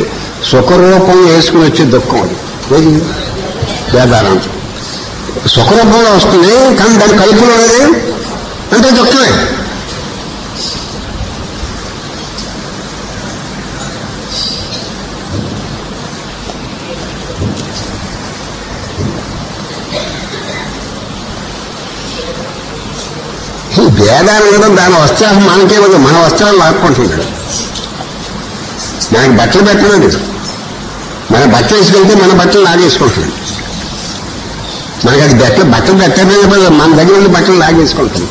వచ్చే దుఃఖం అది. ఏది? వేదానందం సుఖరూపంలో వస్తుంది, కానీ దాని కలుపులో ఉన్నది అంటే దుఃఖమే. ఈ భేదానందం దాని వస్త్రాలు మనకే ఉంది, మన వస్త్రాలు లాక్కుంటున్నాడు. మనకి బట్టలు పెట్టలేదు, మన బట్టలు వేసుకెళ్తే మన బట్టలు లాగేసుకుంటున్నాడు. మనకి అది బట్టలు పెట్టలేదు, మన దగ్గర ఉన్న బట్టలు లాగేసుకుంటుంది.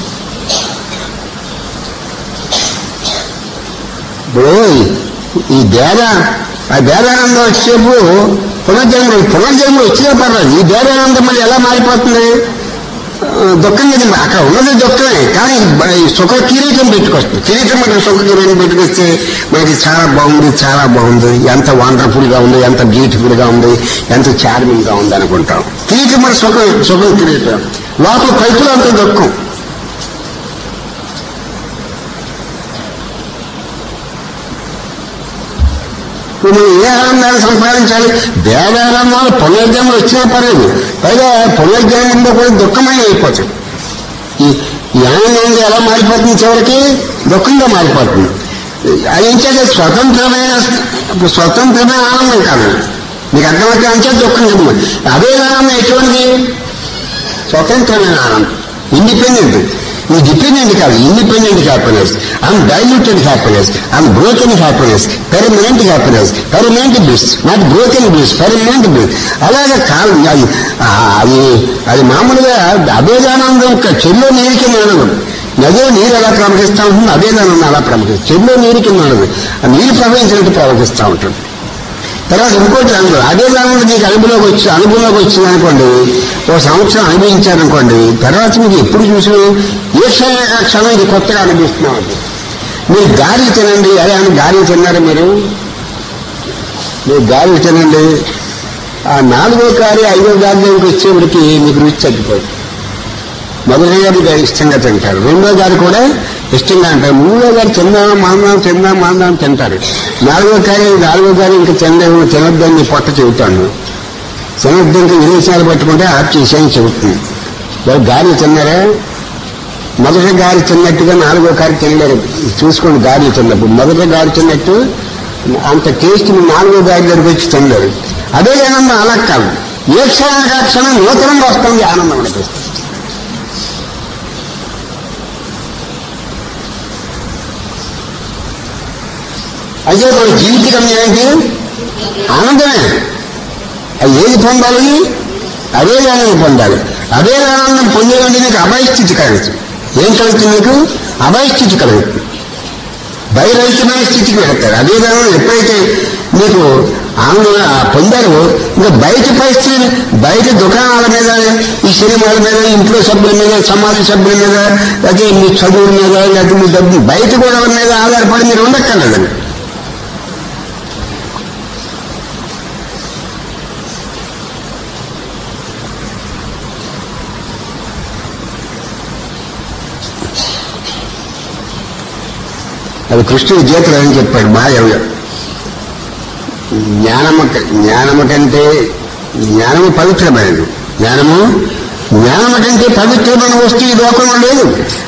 ఇప్పుడు ఈ భేదానందం వచ్చేప్పుడు పునర్జన్మ వచ్చినా పర్లేదు. ఈ భేదానందం మళ్ళీ ఎలా మారిపోతుంది? దుఃఖం మీద అక్కడ ఉన్నది దుఃఖమే, కానీ సుఖ కిరీటం పెట్టుకొస్తుంది. కిరీటం మనకి సుఖ కిరీటం పెట్టుకొస్తే మనకి చాలా బాగుంది, చాలా బాగుంది, ఎంత వండర్ఫుల్ గా ఉంది, ఎంత బ్యూటిఫుల్ గా ఉంది, ఎంత చార్మింగ్ గా ఉంది అనుకుంటాం. కిరీటం మన సుఖం కిరీటం, లోపల కైపులో అంత దుఃఖం. నువ్వు ఏ ఆనందాన్ని సంపాదించాలి? దేవానందాలు పునర్జన్మలు వచ్చినా పర్లేదు, పైగా పునర్జన్మంలో కూడా దుఃఖమై అయిపోతుంది. ఈ ఆనందం ఎలా మారిపోతుంది? చివరికి దుఃఖంగా మారిపోతుంది. అది ఏంటంటే స్వతంత్రమైన ఆనందం కాదు. మీకు అర్థమవుతుంది అంటే దుఃఖం కదా. అదే ఆనందం ఎటువంటిది? స్వతంత్రమైన ఆనందం, ఇండిపెండెంట్. ఈ డిపెండెంట్ కాదు, independent happiness, undiluted happiness, unbroken happiness, permanent happiness, permanent bliss, not broken bliss, permanent bliss. అలాగే కాదు. అది మామూలుగా అభేదానందం. చెల్లో నీరికి ఆనందం, నదిలో నీరు ఎలా ప్రవహిస్తూ ఉంటుంది, అభేదానందం అలా ప్రవహిస్తుంది. చెల్లో నీరికి ఆనందం, ఆ నీరు ప్రవహించినట్టు ప్రవహిస్తూ ఉంటుంది. తర్వాత ఇంకోటి అనుభవం, అభేదానందం మీకు అనుభవంలోకి వచ్చిందనుకోండి, ఓ సంవత్సరం అనుభవించారనుకోండి, తర్వాత మీకు ఎప్పుడు చూసినా ఏ క్షణం ఇది కొత్తగా అనిపిస్తున్నామండి. మీరు గాలి తినండి, అదే అని గాలి తిన్నారు మీరు గాలి తినండి, ఆ 4వ గాలి 5వ గాలి దగ్గరికి వచ్చేప్పటికి మీకు రుచి తగ్గిపోతుంది. మొదటి గారు ఇష్టంగా తింటారు, 2వ గారు కూడా ఇష్టంగా అంటారు, 3వ గారు మాందాం తింటారు, 4వ గారు ఇంకా తినొద్దని పొట్ట చెబుతాను. తినొద్దంటే విదేశాలు పట్టుకుంటే ఆప్ చేసేయని చెబుతుంది. వాళ్ళు గాలి తిన్నారా? మొదటి గాలి తిన్నట్టుగా 4వ గారి తినలేరు. చూసుకోండి, గాలి తిన్నప్పుడు మొదటి గాలి తిన్నట్టు అంత టేస్ట్ 4వ గారి దగ్గరికి వచ్చి తినలేరు. అదే ఆనందం అలా కాదు, ఏ క్షణం నూతనంగా వస్తుంది ఆనందం అనిపిస్తుంది. అయితే మన జీవితం ఏంటి? ఆనందమే. అది ఏది పొందాలి? అదే ఆనందం పొందాలి. అదే ఆనందం పొందేదంటే నీకు అభయస్థితి కలుగుతుంది. ఏం కలుగుతుంది? నీకు అభయస్థితి కలుగుతుంది, భయరహితమైన స్థితికి వెళ్తారు. అదే ఆనందం ఎప్పుడైతే నీకు ఆనందం పొందారో ఇంకా బయట పరిస్థితి, బయట దుకాణాల మీద, ఈ సినిమాల మీద, ఇంట్లో సభ్యుల మీద, సమాజ సభ్యుల మీద, లేకపోతే మీ చదువుల మీద, లేకపోతే మీ డబ్బు బయట కూడా మీద ఆధారపడి మీరు ఉండక్కర్లేదండి. అది కృష్ణుడి గీతలో ఏం చెప్పాడు? మాయవ్య జ్ఞానము కంటే జ్ఞానము పవిత్రమైనది. జ్ఞానము కంటే పవిత్రమైన వస్తువు ఈ లోకంలో లేదు.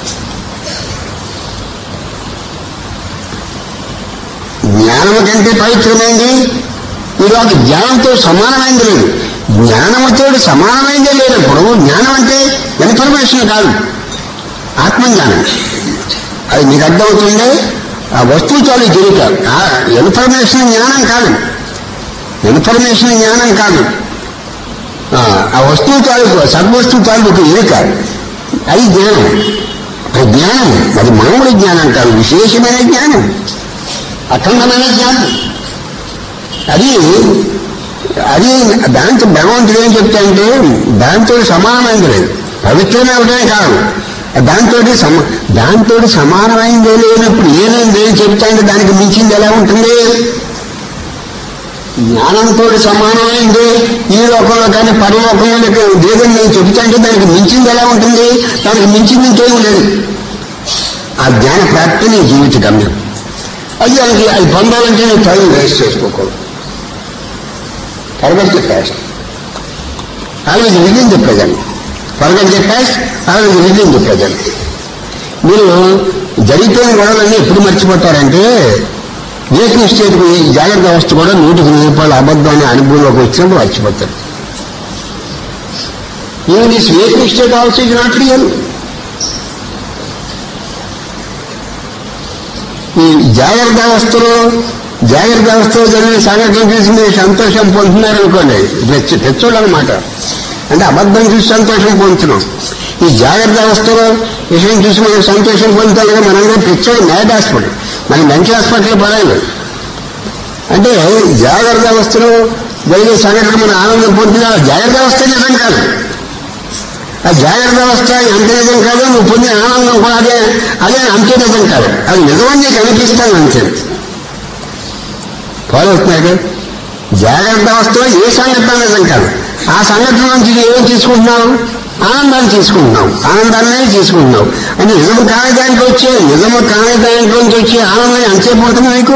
జ్ఞానము కంటే పవిత్రమైంది ఈ లోక జ్ఞానంతో సమానమైంది లేదు. జ్ఞానముతో సమానమైందే లేనప్పుడు జ్ఞానం అంటే ఇన్ఫర్మేషన్ కాదు, ఆత్మజ్ఞానం. అది మీకు అర్థమవుతుంది. ఆ వస్తువు చాలు జరిగితే ఇన్ఫర్మేషన్ జ్ఞానం కాదు, ఆ వస్తువు తాలూకు సద్వస్తువు తాలూకు ఎరుక, అది జ్ఞానం. అది మామూలు జ్ఞానం కాదు, విశేషమైన జ్ఞానం, అఖండమైన జ్ఞానం. అది దాంతో భగవంతుడు ఏం చెప్తాయంటే దాంతో సమానమైంది లేదు. పవిత్రమే ఒకటే కాదు, దాంతో సమానమైందే లేనప్పుడు ఏమైంది ఏం చెప్తాయంటే దానికి మించింది ఎలా ఉంటుంది? జ్ఞానంతో సమానమైంది ఈ లోకంలో కానీ పరలోకంలో లేదని నేను చెప్తాంటే దానికి మించింది ఎలా ఉంటుంది? దానికి మించింది ఇంకేం లేదు. ఆ జ్ఞాన ప్రాప్తి నీ జీవిత గమ్యం. అది పొందాలంటే నేను టైం వేస్ట్ చేసుకోకూడదు. Forget the past, always live in the present. Forget the past, always live in the present. మీరు జరిగిపోయిన గొడవలన్నీ ఎప్పుడు మర్చిపోతారంటే వేకింగ్ స్టేట్ జాగ్రత్త వ్యవస్థ కూడా 100% అబద్ధాన్ని అనుభవంలోకి వచ్చినప్పుడు మర్చిపోతారు. Even this waking state also is not real. ఈ జాగ్రత్త వ్యవస్థలో జరిగిన సంఘటన చూసి మీరు సంతోషం పొందుతున్నారనుకోండి, పెచ్చోళ్ళు అనమాట. అంటే అబద్ధం చూసి సంతోషం పొందుతున్నాం. ఈ జాగ్రత్త వ్యవస్థలో విషయం చూసి మనం సంతోషం పొందుతాం. మనందరూ పెచ్చోళ్ళు మ్యాడ్ హాస్పిటల్, మన మంచి హాస్పిటల్ పడాలి. అంటే జాగ్రత్త వ్యవస్థలో జరిగే సంఘటన మనం ఆనందం పొందుతున్నా జాగ్రత్త వ్యవస్థ నిజం కాదు. ఆ జాగ్రత్త అవస్థ ఎంత నిజం కాదు, నువ్వు పొందిన ఆనందం కూడా అదే అంతే నిజం కాదు. అది నిజమని నీకు అనిపిస్తాను అంతే. ఫాలో అవుతున్నాడు. జాగ్రత్త అవస్థలో ఏ సంఘటన నిజం కాదు. ఆ సంఘటన నుంచి ఏం తీసుకుంటున్నావు? ఆనందాన్ని తీసుకుంటున్నావు. ఆనందాన్నే తీసుకుంటున్నావు. అంటే నిజము కాని దాంట్లో వచ్చే ఆనందం ఎంతసేపు ఉంటుంది నీకు?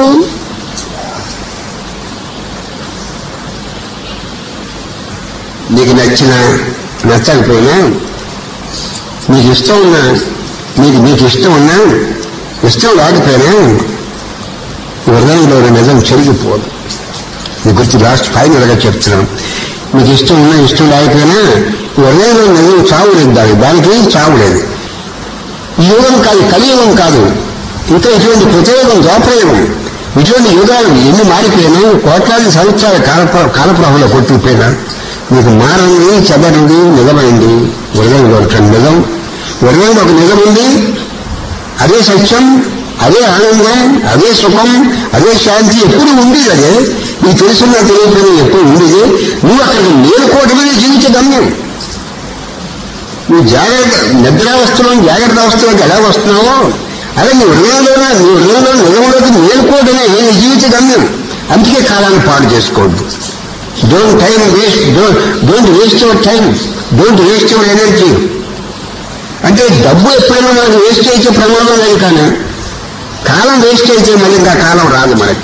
నీకు నచ్చకపోయినా, నీకు ఇష్టం ఉన్నా, నీకు ఇష్టం ఉన్నా, ఇష్టం లేకపోయినా హృదయంలో నిజం చెరిగిపోదు. నీ గురించి లాస్ట్ ఫైనల్గా చెప్తున్నాను. మీకు ఇష్టం ఉన్నా ఇష్టం లేకపోయినా హృదయంలో నిజం చావులేదు. దానికి చావులేదు. ఈ యుగం కాదు, కలియుగం కాదు, ఇంకా ఇటువంటి కృతయుగం, ద్వాపరయుగం, ఇటువంటి యుగాలు ఎన్ని మారిపోయినా, కోట్లాది సంవత్సరాల కాలప్రభలో కొట్టుకుపోయినా మీకు మారండి, చెదరండి, నిజమైంది హృదయంలో నిజం. హృదయంలో ఒక నిజం ఉంది. అదే సత్యం, అదే ఆనందం, అదే సుఖం, అదే శాంతి ఎప్పుడు ఉండేది. అదే నీకు తెలుసున్నా తెలియకపోయినా ఎప్పుడు ఉండేది. నువ్వు అక్కడికి మేలుకోవటమే జీవిత గమ్యం. నువ్వు జాగ్రత్త అవస్థలోకి ఎలా వస్తున్నావో అదే నీ హృదయంలో నిజంలోకి మేలుకోవటమే నీ జీవిత గమ్యం. అందుకే కాలాన్ని పాడు చేసుకోవద్దు. Don't waste your time, don't waste your energy. అంటే డబ్బు ఎప్పుడైనా మనకు వేస్ట్ అయితే ప్రమాదం లేదు, కానీ కాలం వేస్ట్ అయితే మళ్ళీ ఇంకా కాలం రాదు మనకి.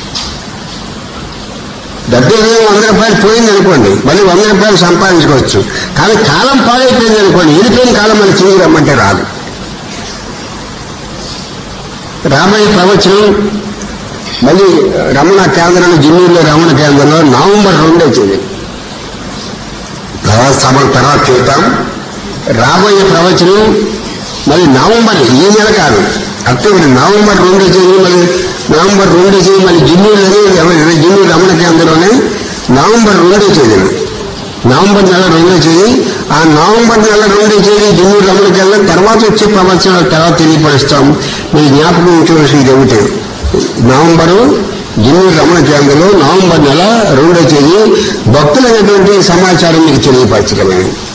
డబ్బు 100 రూపాయలు పోయింది అనుకోండి, మళ్ళీ 100 రూపాయలు సంపాదించుకోవచ్చు. కానీ కాలం పాడైపోయింది అనుకోండి, వెళ్ళిపోయిన కాలం మళ్ళీ తిరిగి రమ్మంటే రాదు. రామయ్య ప్రవచనం మళ్ళీ రమణ కేంద్రంలో, జిన్నూరులో రమణ కేంద్రంలో నవంబర్ 2 వచ్చింది. తర్వాత చూద్దాం. రాబోయే ప్రవచనం మళ్ళీ నవంబర్, ఈ నెల కాదు, అక్టోబర్, నవంబర్ 2 వచ్చింది. మళ్ళీ నవంబర్ 2 వచ్చింది. మళ్ళీ జిన్నూరు రమణ కేంద్రంలోనే నవంబర్ 2 వచ్చింది. నవంబర్ నెల 2 వచ్చింది. ఆ నవంబర్ నెల 2 వచ్చేది జిన్నూరు రమణ కేంద్రం. తర్వాత వచ్చే ప్రవచనాలు తర్వాత తెలియపరుస్తాం. మీరు జ్ఞాపకం ఉంచవలసింది ఏమిటి? నవంబరు జిన్నూరు రమణ కేంద్రంలో నవంబర్ నెల 2 వచ్చేది భక్తులైనటువంటి సమాచారం మీకు తెలియపరచగలను.